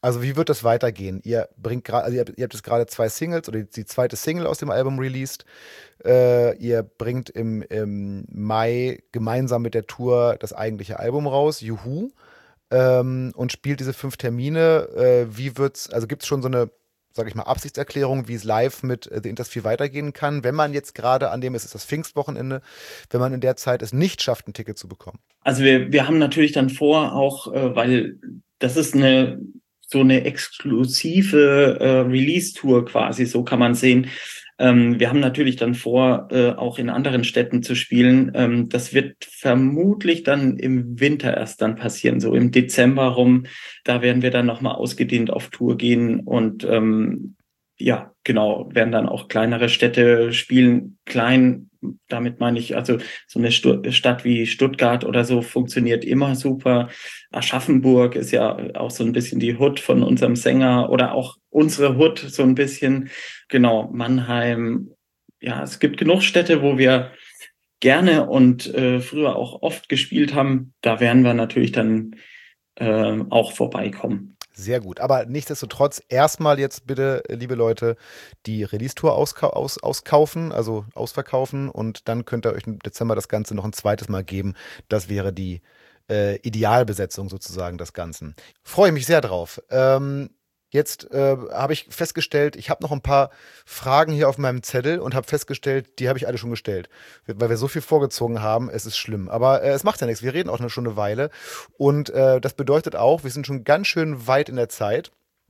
Also wie wird das weitergehen? Ihr bringt gerade, also ihr habt, ihr habt jetzt gerade zwei Singles oder die, die zweite Single aus dem Album released. Äh, ihr bringt im, im Mai gemeinsam mit der Tour das eigentliche Album raus, Juhu, ähm, und spielt diese fünf Termine. Äh, wie wird's, also gibt es schon so eine, sage ich mal, Absichtserklärung, wie es live mit äh, The Intersphere weitergehen kann, wenn man jetzt gerade an dem, es ist das Pfingstwochenende, wenn man in der Zeit es nicht schafft, ein Ticket zu bekommen? Also wir, wir haben natürlich dann vor, auch, äh, weil das ist eine so eine exklusive äh, Release-Tour quasi, so kann man sehen. Ähm, wir haben natürlich dann vor, äh, auch in anderen Städten zu spielen. Ähm, das wird vermutlich dann im Winter erst dann passieren, so im Dezember rum. Da werden wir dann nochmal ausgedehnt auf Tour gehen und ähm, ja, genau, werden dann auch kleinere Städte spielen. Klein, damit meine ich, also so eine Stu- Stadt wie Stuttgart oder so funktioniert immer super. Aschaffenburg ist ja auch so ein bisschen die Hood von unserem Sänger oder auch unsere Hood so ein bisschen. Genau, Mannheim. Ja, es gibt genug Städte, wo wir gerne und äh, früher auch oft gespielt haben. Da werden wir natürlich dann äh, auch vorbeikommen. Sehr gut. Aber nichtsdestotrotz erstmal jetzt bitte, liebe Leute, die Release-Tour auska aus auskaufen, also ausverkaufen. Und dann könnt ihr euch im Dezember das Ganze noch ein zweites Mal geben. Das wäre die äh, Idealbesetzung sozusagen des Ganzen. Freue mich sehr drauf. Ähm, jetzt äh, habe ich festgestellt, ich habe noch ein paar Fragen hier auf meinem Zettel und habe festgestellt, die habe ich alle schon gestellt. Weil wir so viel vorgezogen haben, es ist schlimm. Aber äh, es macht ja nichts, wir reden auch eine, schon eine Weile. Und äh, das bedeutet auch, wir sind schon ganz schön weit in der Zeit.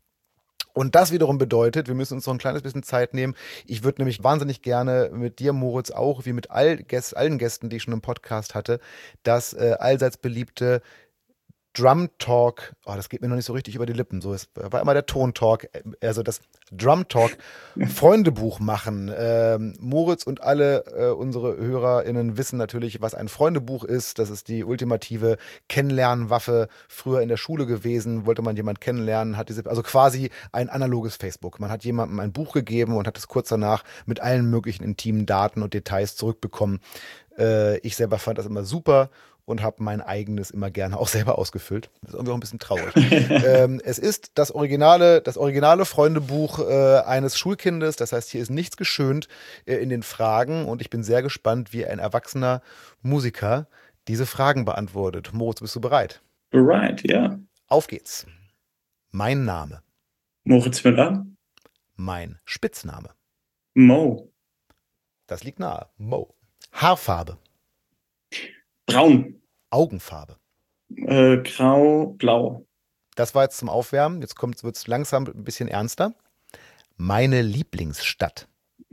Und das wiederum bedeutet, wir müssen uns noch ein kleines bisschen Zeit nehmen. Ich würde nämlich wahnsinnig gerne mit dir, Moritz, auch wie mit all Gäst, allen Gästen, die ich schon im Podcast hatte, das äh, allseits beliebte Drum Talk, oh, das geht mir noch nicht so richtig über die Lippen. So, es war immer der Ton Talk, also das Drum Talk Freundebuch machen. Ähm, Moritz und alle äh, unsere HörerInnen wissen natürlich, was ein Freundebuch ist. Das ist die ultimative Kennenlernwaffe früher in der Schule gewesen. Wollte man jemanden kennenlernen, hat diese, also quasi ein analoges Facebook. Man hat jemandem ein Buch gegeben und hat es kurz danach mit allen möglichen intimen Daten und Details zurückbekommen. Äh, ich selber fand das immer super und habe mein eigenes immer gerne auch selber ausgefüllt. Das ist irgendwie auch ein bisschen traurig. ähm, es ist das originale, das originale Freundebuch äh, eines Schulkindes. Das heißt, hier ist nichts geschönt äh, in den Fragen und ich bin sehr gespannt, wie ein erwachsener Musiker diese Fragen beantwortet. Moritz, bist du bereit? Bereit, ja. Auf geht's. Mein Name. Moritz Müller. Mein Spitzname. Mo. Das liegt nahe. Mo. Haarfarbe. Braun. Augenfarbe. Äh, grau, blau. Das war jetzt zum Aufwärmen. Jetzt wird es langsam ein bisschen ernster. Meine Lieblingsstadt.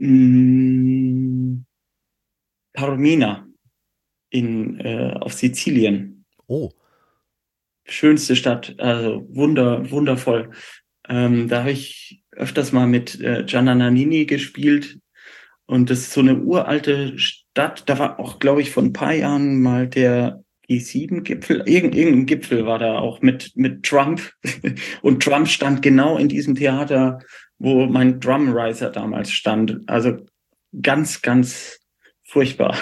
Mm, Taormina in, äh, auf Sizilien. Oh. Schönste Stadt, also wunder, wundervoll. Ähm, da habe ich öfters mal mit äh, Gianna Nannini gespielt. Und das ist so eine uralte Stadt. Da war auch, glaube ich, vor ein paar Jahren mal der G sieben Gipfel. Irgend, irgendein Gipfel war da auch mit, mit Trump. Und Trump stand genau in diesem Theater, wo mein Drumriser damals stand. Also ganz, ganz furchtbar.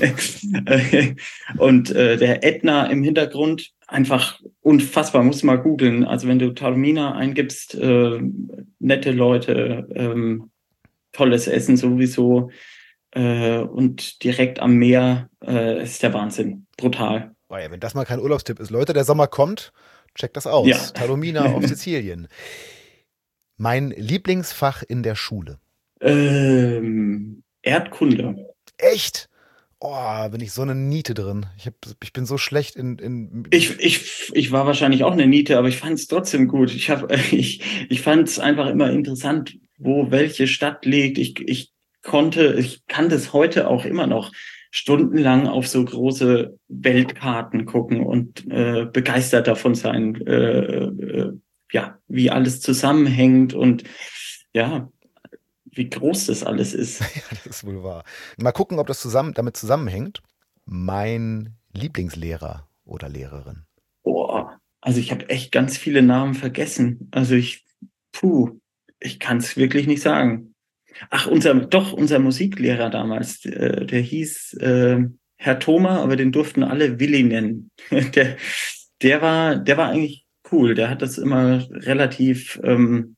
Und äh, der Ätna im Hintergrund, einfach unfassbar, muss mal googeln. Also wenn du Taormina eingibst, äh, nette Leute, ähm, tolles Essen sowieso äh, und direkt am Meer äh, ist der Wahnsinn. Brutal. Oh ja, wenn das mal kein Urlaubstipp ist. Leute, der Sommer kommt, checkt das aus. Ja. Taormina auf Sizilien. Mein Lieblingsfach in der Schule. Ähm, Erdkunde. Echt? Oh, bin ich so eine Niete drin. Ich, hab, ich bin so schlecht in... in Ich, ich, ich war wahrscheinlich auch eine Niete, aber ich fand es trotzdem gut. Ich, hab, ich, ich fand es einfach immer interessant, wo welche Stadt liegt. Ich, ich konnte, ich kann das heute auch immer noch stundenlang auf so große Weltkarten gucken und äh, begeistert davon sein, äh, äh, ja, wie alles zusammenhängt und ja, wie groß das alles ist. Ja, das ist wohl wahr. Mal gucken, ob das zusammen, damit zusammenhängt. Mein Lieblingslehrer oder Lehrerin. Boah, also ich habe echt ganz viele Namen vergessen. Also ich, puh, ich kann es wirklich nicht sagen. Ach, unser, doch, unser Musiklehrer damals, äh, der hieß äh, Herr Thoma, aber den durften alle Willi nennen. Der, der war, der war eigentlich cool. Der hat das immer relativ ähm,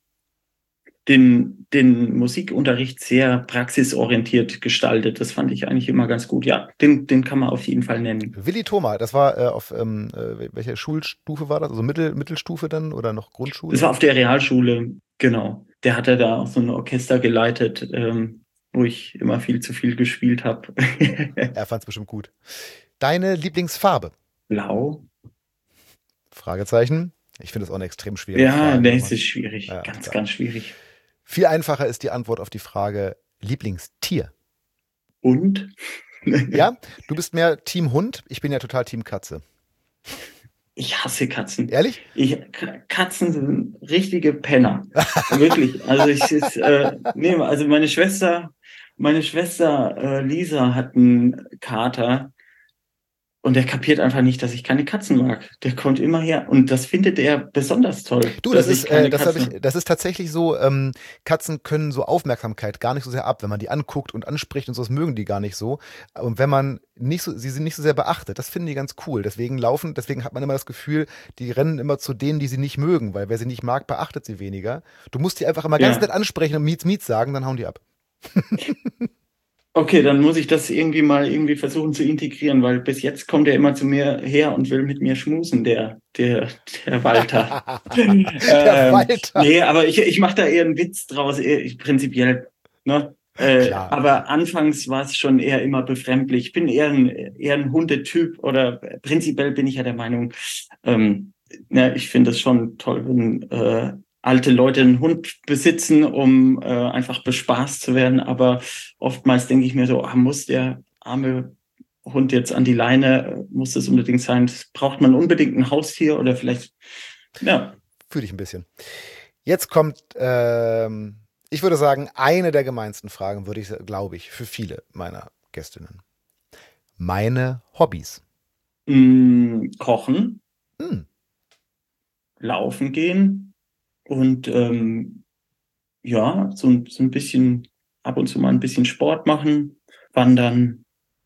den, den Musikunterricht sehr praxisorientiert gestaltet. Das fand ich eigentlich immer ganz gut. Ja, den, den kann man auf jeden Fall nennen. Willi Thoma, das war äh, auf ähm, äh, welche Schulstufe war das? Also Mittel, Mittelstufe dann oder noch Grundschule? Das war auf der Realschule, genau. Der hatte da auch so ein Orchester geleitet, ähm, wo ich immer viel zu viel gespielt habe. Er fand es bestimmt gut. Deine Lieblingsfarbe? Blau? Fragezeichen. Ich finde das auch eine extrem schwere Ja, Frage. nee, nochmal. es ist schwierig. Ja, ganz, klar. ganz schwierig. Viel einfacher ist die Antwort auf die Frage Lieblingstier. Und? Ja, du bist mehr Team Hund. Ich bin ja total Team Katze. Ich hasse Katzen. Ehrlich? Ich, K- Katzen sind richtige Penner. Wirklich. Also ich ist, äh, nee, also meine Schwester, meine Schwester äh, Lisa hat einen Kater und der kapiert einfach nicht, dass ich keine Katzen mag. Der kommt immer her und das findet er besonders toll. Du, das dass ist, ich keine äh, das, hab Katzen- ich, das ist tatsächlich so, ähm, Katzen können so Aufmerksamkeit gar nicht so sehr ab, wenn man die anguckt und anspricht und so, das mögen die gar nicht so. Und wenn man nicht so, sie sind nicht so sehr beachtet, das finden die ganz cool. Deswegen laufen, deswegen hat man immer das Gefühl, die rennen immer zu denen, die sie nicht mögen, weil wer sie nicht mag, beachtet sie weniger. Du musst die einfach immer ganz Ja. nett ansprechen und Miets, Miets sagen, dann hauen die ab. Okay, dann muss ich das irgendwie mal irgendwie versuchen zu integrieren, weil bis jetzt kommt er immer zu mir her und will mit mir schmusen, der, der, der Walter. Der Ähm, Walter. Nee, aber ich, ich mache da eher einen Witz draus, eher, ich, prinzipiell. Ne? Äh, Klar. aber anfangs war es schon eher immer befremdlich. Ich bin eher ein, eher ein Hundetyp oder prinzipiell bin ich ja der Meinung, ähm, ja, ich finde es schon toll, wenn äh, alte Leute einen Hund besitzen, um äh, einfach bespaßt zu werden. Aber oftmals denke ich mir so, ah, muss der arme Hund jetzt an die Leine, muss das unbedingt sein? Braucht man unbedingt ein Haustier oder vielleicht, ja. Fühle ich ein bisschen. Jetzt kommt, ähm, ich würde sagen, eine der gemeinsten Fragen, würde ich, glaube ich, für viele meiner Gästinnen. Meine Hobbys. Mh, kochen, Hm. laufen gehen und ähm, ja, so, ein- so ein bisschen, ab und zu mal ein bisschen Sport machen, wandern.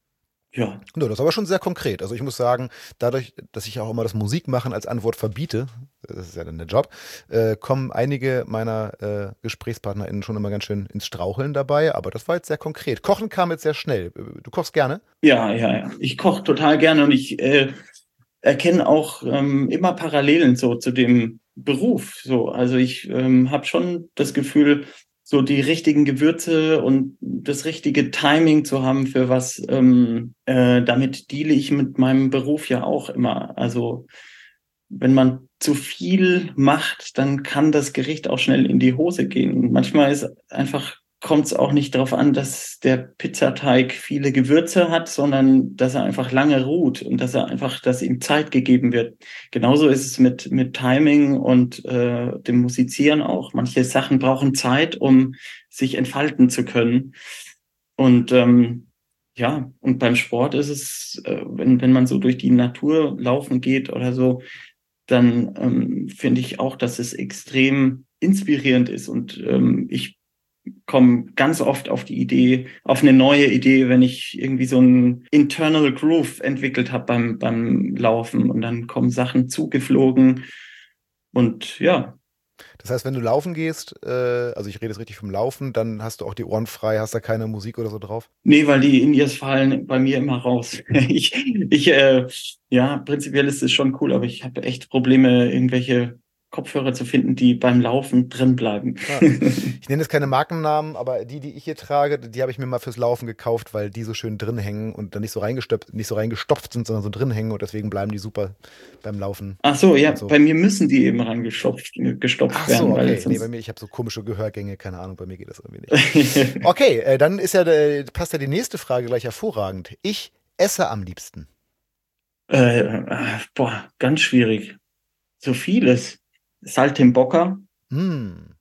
Ja, No, das ist aber schon sehr konkret. Also ich muss sagen, dadurch, dass ich auch immer das Musikmachen als Antwort verbiete, das ist ja dann der Job, äh, kommen einige meiner äh, GesprächspartnerInnen schon immer ganz schön ins Straucheln dabei, aber das war jetzt sehr konkret. Kochen kam jetzt sehr schnell. Du kochst gerne? ja, ja, ja. Ich koche total gerne und ich äh, erkenne auch ähm, immer Parallelen so zu dem Beruf. So, also ich ähm, habe schon das Gefühl, so die richtigen Gewürze und das richtige Timing zu haben für was. Ähm, äh, damit deale ich mit meinem Beruf ja auch immer. Also wenn man zu viel macht, dann kann das Gericht auch schnell in die Hose gehen. Und manchmal ist einfach kommt es auch nicht darauf an, dass der Pizzateig viele Gewürze hat, sondern dass er einfach lange ruht und dass er einfach, dass ihm Zeit gegeben wird. Genauso ist es mit mit Timing und äh, dem Musizieren auch. Manche Sachen brauchen Zeit, um sich entfalten zu können. Und ähm, ja, und beim Sport ist es, äh, wenn wenn man so durch die Natur laufen geht oder so, dann ähm, finde ich auch, dass es extrem inspirierend ist und ähm, ich komme ganz oft auf die Idee, auf eine neue Idee, wenn ich irgendwie so einen internal Groove entwickelt habe beim beim Laufen und dann kommen Sachen zugeflogen und ja. Das heißt, wenn du laufen gehst, äh, also ich rede jetzt richtig vom Laufen, dann hast du auch die Ohren frei, hast da keine Musik oder so drauf? Nee, weil die In-Ears fallen bei mir immer raus. Ich, ich äh, ja, prinzipiell ist es schon cool, aber ich habe echt Probleme, irgendwelche Kopfhörer zu finden, die beim Laufen drin bleiben. Ja. Ich nenne jetzt keine Markennamen, aber die, die ich hier trage, die habe ich mir mal fürs Laufen gekauft, weil die so schön drin hängen und dann nicht so reingestopft, nicht so reingestopft sind, sondern so drin hängen und deswegen bleiben die super beim Laufen. Ach so, ja, und so. bei mir müssen die eben rangestopft gestopft Ach werden, so, weil okay. Nee, sonst bei mir, ich habe so komische Gehörgänge, keine Ahnung, bei mir geht das irgendwie nicht. Okay, äh, dann ist ja, äh, passt ja die nächste Frage gleich hervorragend. Ich esse am liebsten. äh, äh, boah, ganz schwierig. So vieles. Saltimbocca. Hm,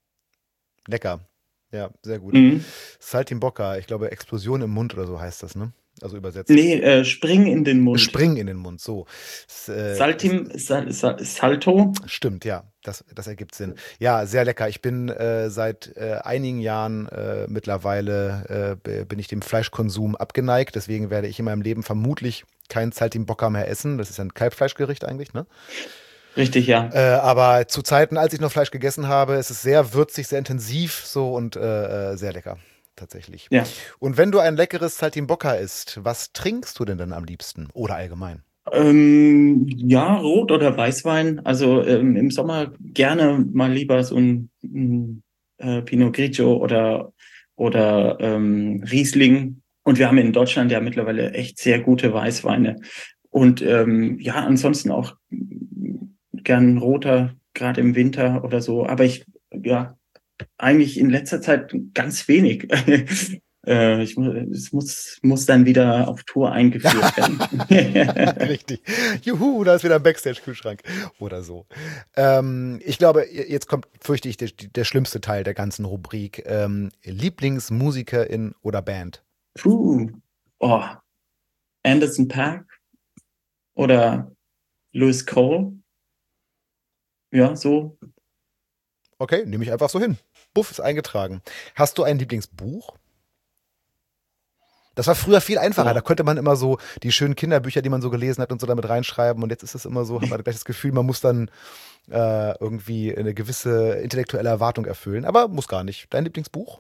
lecker. Ja, sehr gut. Mhm. Saltimbocca, ich glaube Explosion im Mund oder so heißt das, ne? Also übersetzt. Nee, äh, Spring in den Mund. Spring in den Mund, so. S äh, Saltim, Sal, Sal, Salto. Stimmt, ja, das, das ergibt Sinn. Ja, sehr lecker. Ich bin äh, seit äh, einigen Jahren äh, mittlerweile äh, bin ich dem Fleischkonsum abgeneigt. Deswegen werde ich in meinem Leben vermutlich kein Saltimbocca mehr essen. Das ist ein Kalbfleischgericht eigentlich, ne? Richtig, ja. Äh, aber zu Zeiten, als ich noch Fleisch gegessen habe, ist es sehr würzig, sehr intensiv so und äh, äh, sehr lecker. Tatsächlich. Ja. Und wenn du ein leckeres Saltimbocca isst, was trinkst du denn dann am liebsten? Oder allgemein? Ähm, ja, Rot- oder Weißwein. Also ähm, im Sommer gerne mal lieber so ein, ein äh, Pinot Grigio oder, oder ähm, Riesling. Und wir haben in Deutschland ja mittlerweile echt sehr gute Weißweine. Und ähm, ja, ansonsten auch gern roter, gerade im Winter oder so. Aber ich, ja, eigentlich in letzter Zeit ganz wenig. äh, ich, mu- es muss, muss dann wieder auf Tour eingeführt werden. Richtig. Juhu, da ist wieder ein Backstage-Kühlschrank oder so. Ähm, ich glaube, jetzt kommt, fürchte ich, der, der schlimmste Teil der ganzen Rubrik. Ähm, Lieblingsmusikerin oder Band? Puh. Oh, Anderson .Paak oder Louis Cole. Ja, so. Okay, nehme ich einfach so hin. Buff ist eingetragen. Hast du ein Lieblingsbuch? Das war früher viel einfacher. Da Oh. konnte man immer so die schönen Kinderbücher, die man so gelesen hat und so damit reinschreiben. Und jetzt ist es immer so, hat man gleich das Gefühl, man muss dann äh, irgendwie eine gewisse intellektuelle Erwartung erfüllen. Aber muss gar nicht. Dein Lieblingsbuch?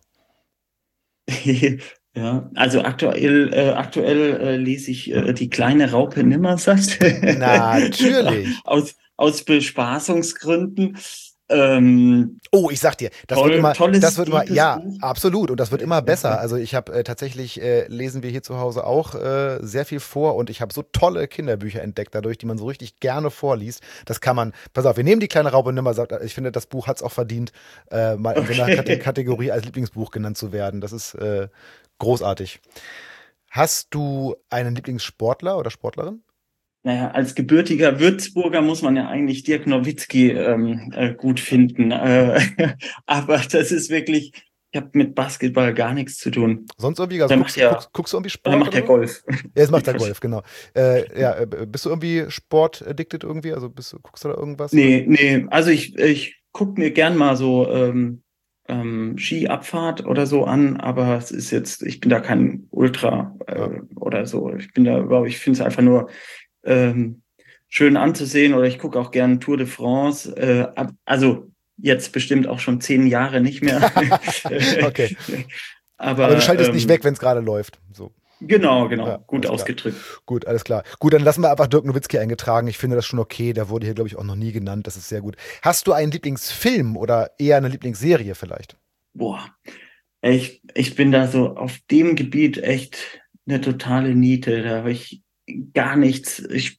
Ja, also aktuell, äh, aktuell äh, lese ich äh, Die kleine Raupe Nimmersatt. Natürlich. aus, aus Bespaßungsgründen. Ähm, Oh, ich sag dir, das wird toll, immer, das tolles, wird immer, deepes ja, Buch. absolut. Und das wird immer besser. Also ich habe äh, tatsächlich, äh, lesen wir hier zu Hause auch äh, sehr viel vor und ich habe so tolle Kinderbücher entdeckt dadurch, die man so richtig gerne vorliest. Das kann man, pass auf, wir nehmen die kleine Raupe Nimmersatt. Ich finde, das Buch hat es auch verdient, äh, mal in so einer Kate- Okay. Kategorie als Lieblingsbuch genannt zu werden. Das ist äh, großartig. Hast du einen Lieblingssportler oder Sportlerin? Naja, als gebürtiger Würzburger muss man ja eigentlich Dirk Nowitzki ähm, äh, gut finden. Äh, aber das ist wirklich, ich habe mit Basketball gar nichts zu tun. Sonst irgendwie, also Der macht guckst, ja, guckst, guckst du irgendwie der Sport macht oder ja so? Golf. Ja, jetzt macht er Golf, genau. Äh, ja, äh, bist du irgendwie sportaddicted irgendwie? Also bist du, guckst du da irgendwas? Oder? Nee, nee, also ich, ich gucke mir gern mal so ähm, ähm, Skiabfahrt oder so an, aber es ist jetzt, ich bin da kein Ultra Ja. äh, oder so. Ich bin da überhaupt, ich finde es einfach nur ähm, schön anzusehen oder ich gucke auch gern Tour de France. Äh, ab, also jetzt bestimmt auch schon zehn Jahre nicht mehr. Okay. Aber du Aber schaltest nicht weg, ähm, wenn es gerade läuft. So. genau, Ja, genau, gut alles klar. ausgedrückt. Gut, alles klar. Gut, dann lassen wir einfach Dirk Nowitzki eingetragen. Ich finde das schon okay. Der wurde hier, glaube ich, auch noch nie genannt. Das ist sehr gut. Hast du einen Lieblingsfilm oder eher eine Lieblingsserie vielleicht? Boah, ich, ich bin da so auf dem Gebiet echt eine totale Niete. Da habe ich gar nichts. Ich,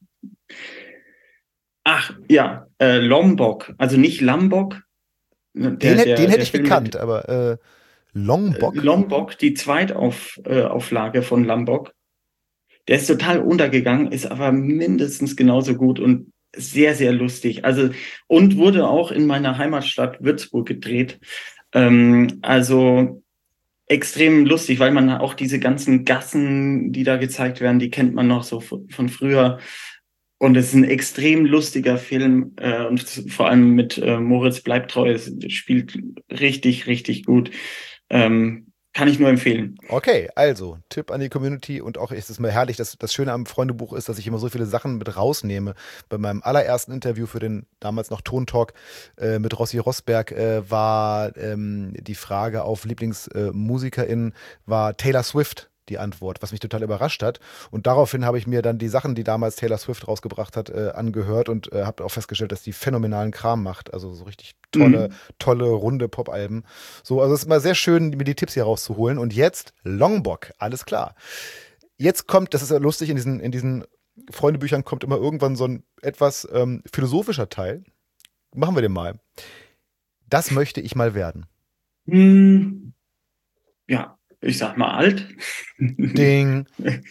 ach ja, äh, Lombok, also nicht Lombok, Den, der, hätt- den der, hätte der ich Film gekannt, mit aber äh, äh, Longbock? Lombok, die Zweitauflage äh, Auflage von Lombok. Der ist total untergegangen, ist aber mindestens genauso gut und sehr, sehr lustig. Also, und wurde auch in meiner Heimatstadt Würzburg gedreht. Ähm, also extrem lustig, weil man auch diese ganzen Gassen, die da gezeigt werden, die kennt man noch so von, von früher. Und es ist ein extrem lustiger Film äh, und vor allem mit äh, Moritz Bleibtreu, es spielt richtig, richtig gut. Ähm, kann ich nur empfehlen. Okay, also Tipp an die Community und auch ist es mal herrlich, dass das Schöne am Freundebuch ist, dass ich immer so viele Sachen mit rausnehme. Bei meinem allerersten Interview für den damals noch Tontalk äh, mit Rossi Rossberg äh, war ähm, die Frage auf LieblingsmusikerInnen war Taylor Swift die Antwort, was mich total überrascht hat. Und daraufhin habe ich mir dann die Sachen, die damals Taylor Swift rausgebracht hat, äh, angehört und äh, habe auch festgestellt, dass die phänomenalen Kram macht. Also so richtig tolle, Mhm. tolle, runde Pop-Alben. So, also es ist immer sehr schön, mir die Tipps hier rauszuholen. Und jetzt Longbock, alles klar. Jetzt kommt, das ist ja lustig, in diesen, in diesen Freundebüchern kommt immer irgendwann so ein etwas ähm, philosophischer Teil. Machen wir den mal. Das möchte ich mal werden. Hm, ja, ich sag mal alt. Ding.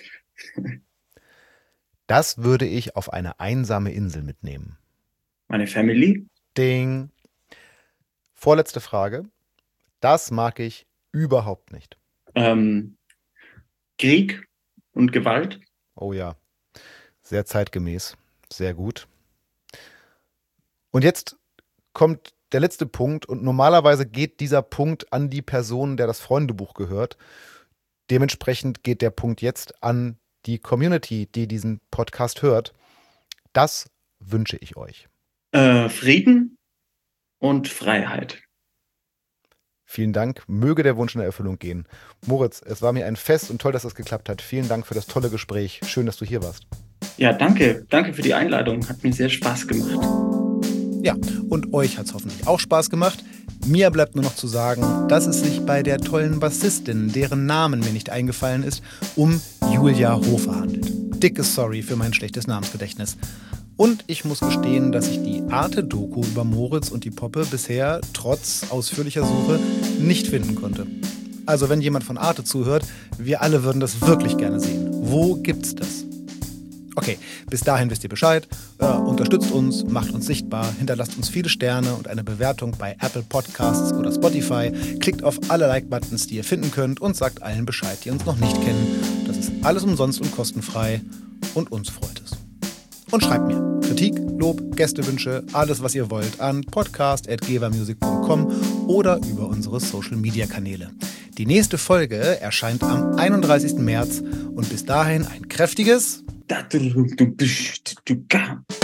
Das würde ich auf eine einsame Insel mitnehmen. Meine Family. Ding. Vorletzte Frage. Das mag ich überhaupt nicht. Ähm, Krieg und Gewalt. Oh ja, sehr zeitgemäß. Sehr gut. Und jetzt kommt der letzte Punkt und normalerweise geht dieser Punkt an die Person, der das Freundebuch gehört. Dementsprechend geht der Punkt jetzt an die Community, die diesen Podcast hört. Das wünsche ich euch. Äh, Frieden und Freiheit. Vielen Dank. Möge der Wunsch in Erfüllung gehen. Moritz, es war mir ein Fest und toll, dass das geklappt hat. Vielen Dank für das tolle Gespräch. Schön, dass du hier warst. Ja, danke. Danke für die Einladung. Hat mir sehr Spaß gemacht. Ja, und euch hat es hoffentlich auch Spaß gemacht. Mir bleibt nur noch zu sagen, dass es sich bei der tollen Bassistin, deren Namen mir nicht eingefallen ist, um Julia Hofer handelt. Dickes Sorry für mein schlechtes Namensgedächtnis. Und ich muss gestehen, dass ich die Arte-Doku über Moritz und die Poppe bisher, trotz ausführlicher Suche, nicht finden konnte. Also wenn jemand von Arte zuhört, wir alle würden das wirklich gerne sehen. Wo gibt's das? Okay, bis dahin wisst ihr Bescheid. Äh, unterstützt uns, macht uns sichtbar, hinterlasst uns viele Sterne und eine Bewertung bei Apple Podcasts oder Spotify. Klickt auf alle Like-Buttons, die ihr finden könnt und sagt allen Bescheid, die uns noch nicht kennen. Das ist alles umsonst und kostenfrei und uns freut es. Und schreibt mir Kritik, Lob, Gästewünsche, alles was ihr wollt an podcast at gevamusic punkt com oder über unsere Social-Media-Kanäle. Die nächste Folge erscheint am einunddreißigsten März und bis dahin ein kräftiges... Da, du, du, du, du, du,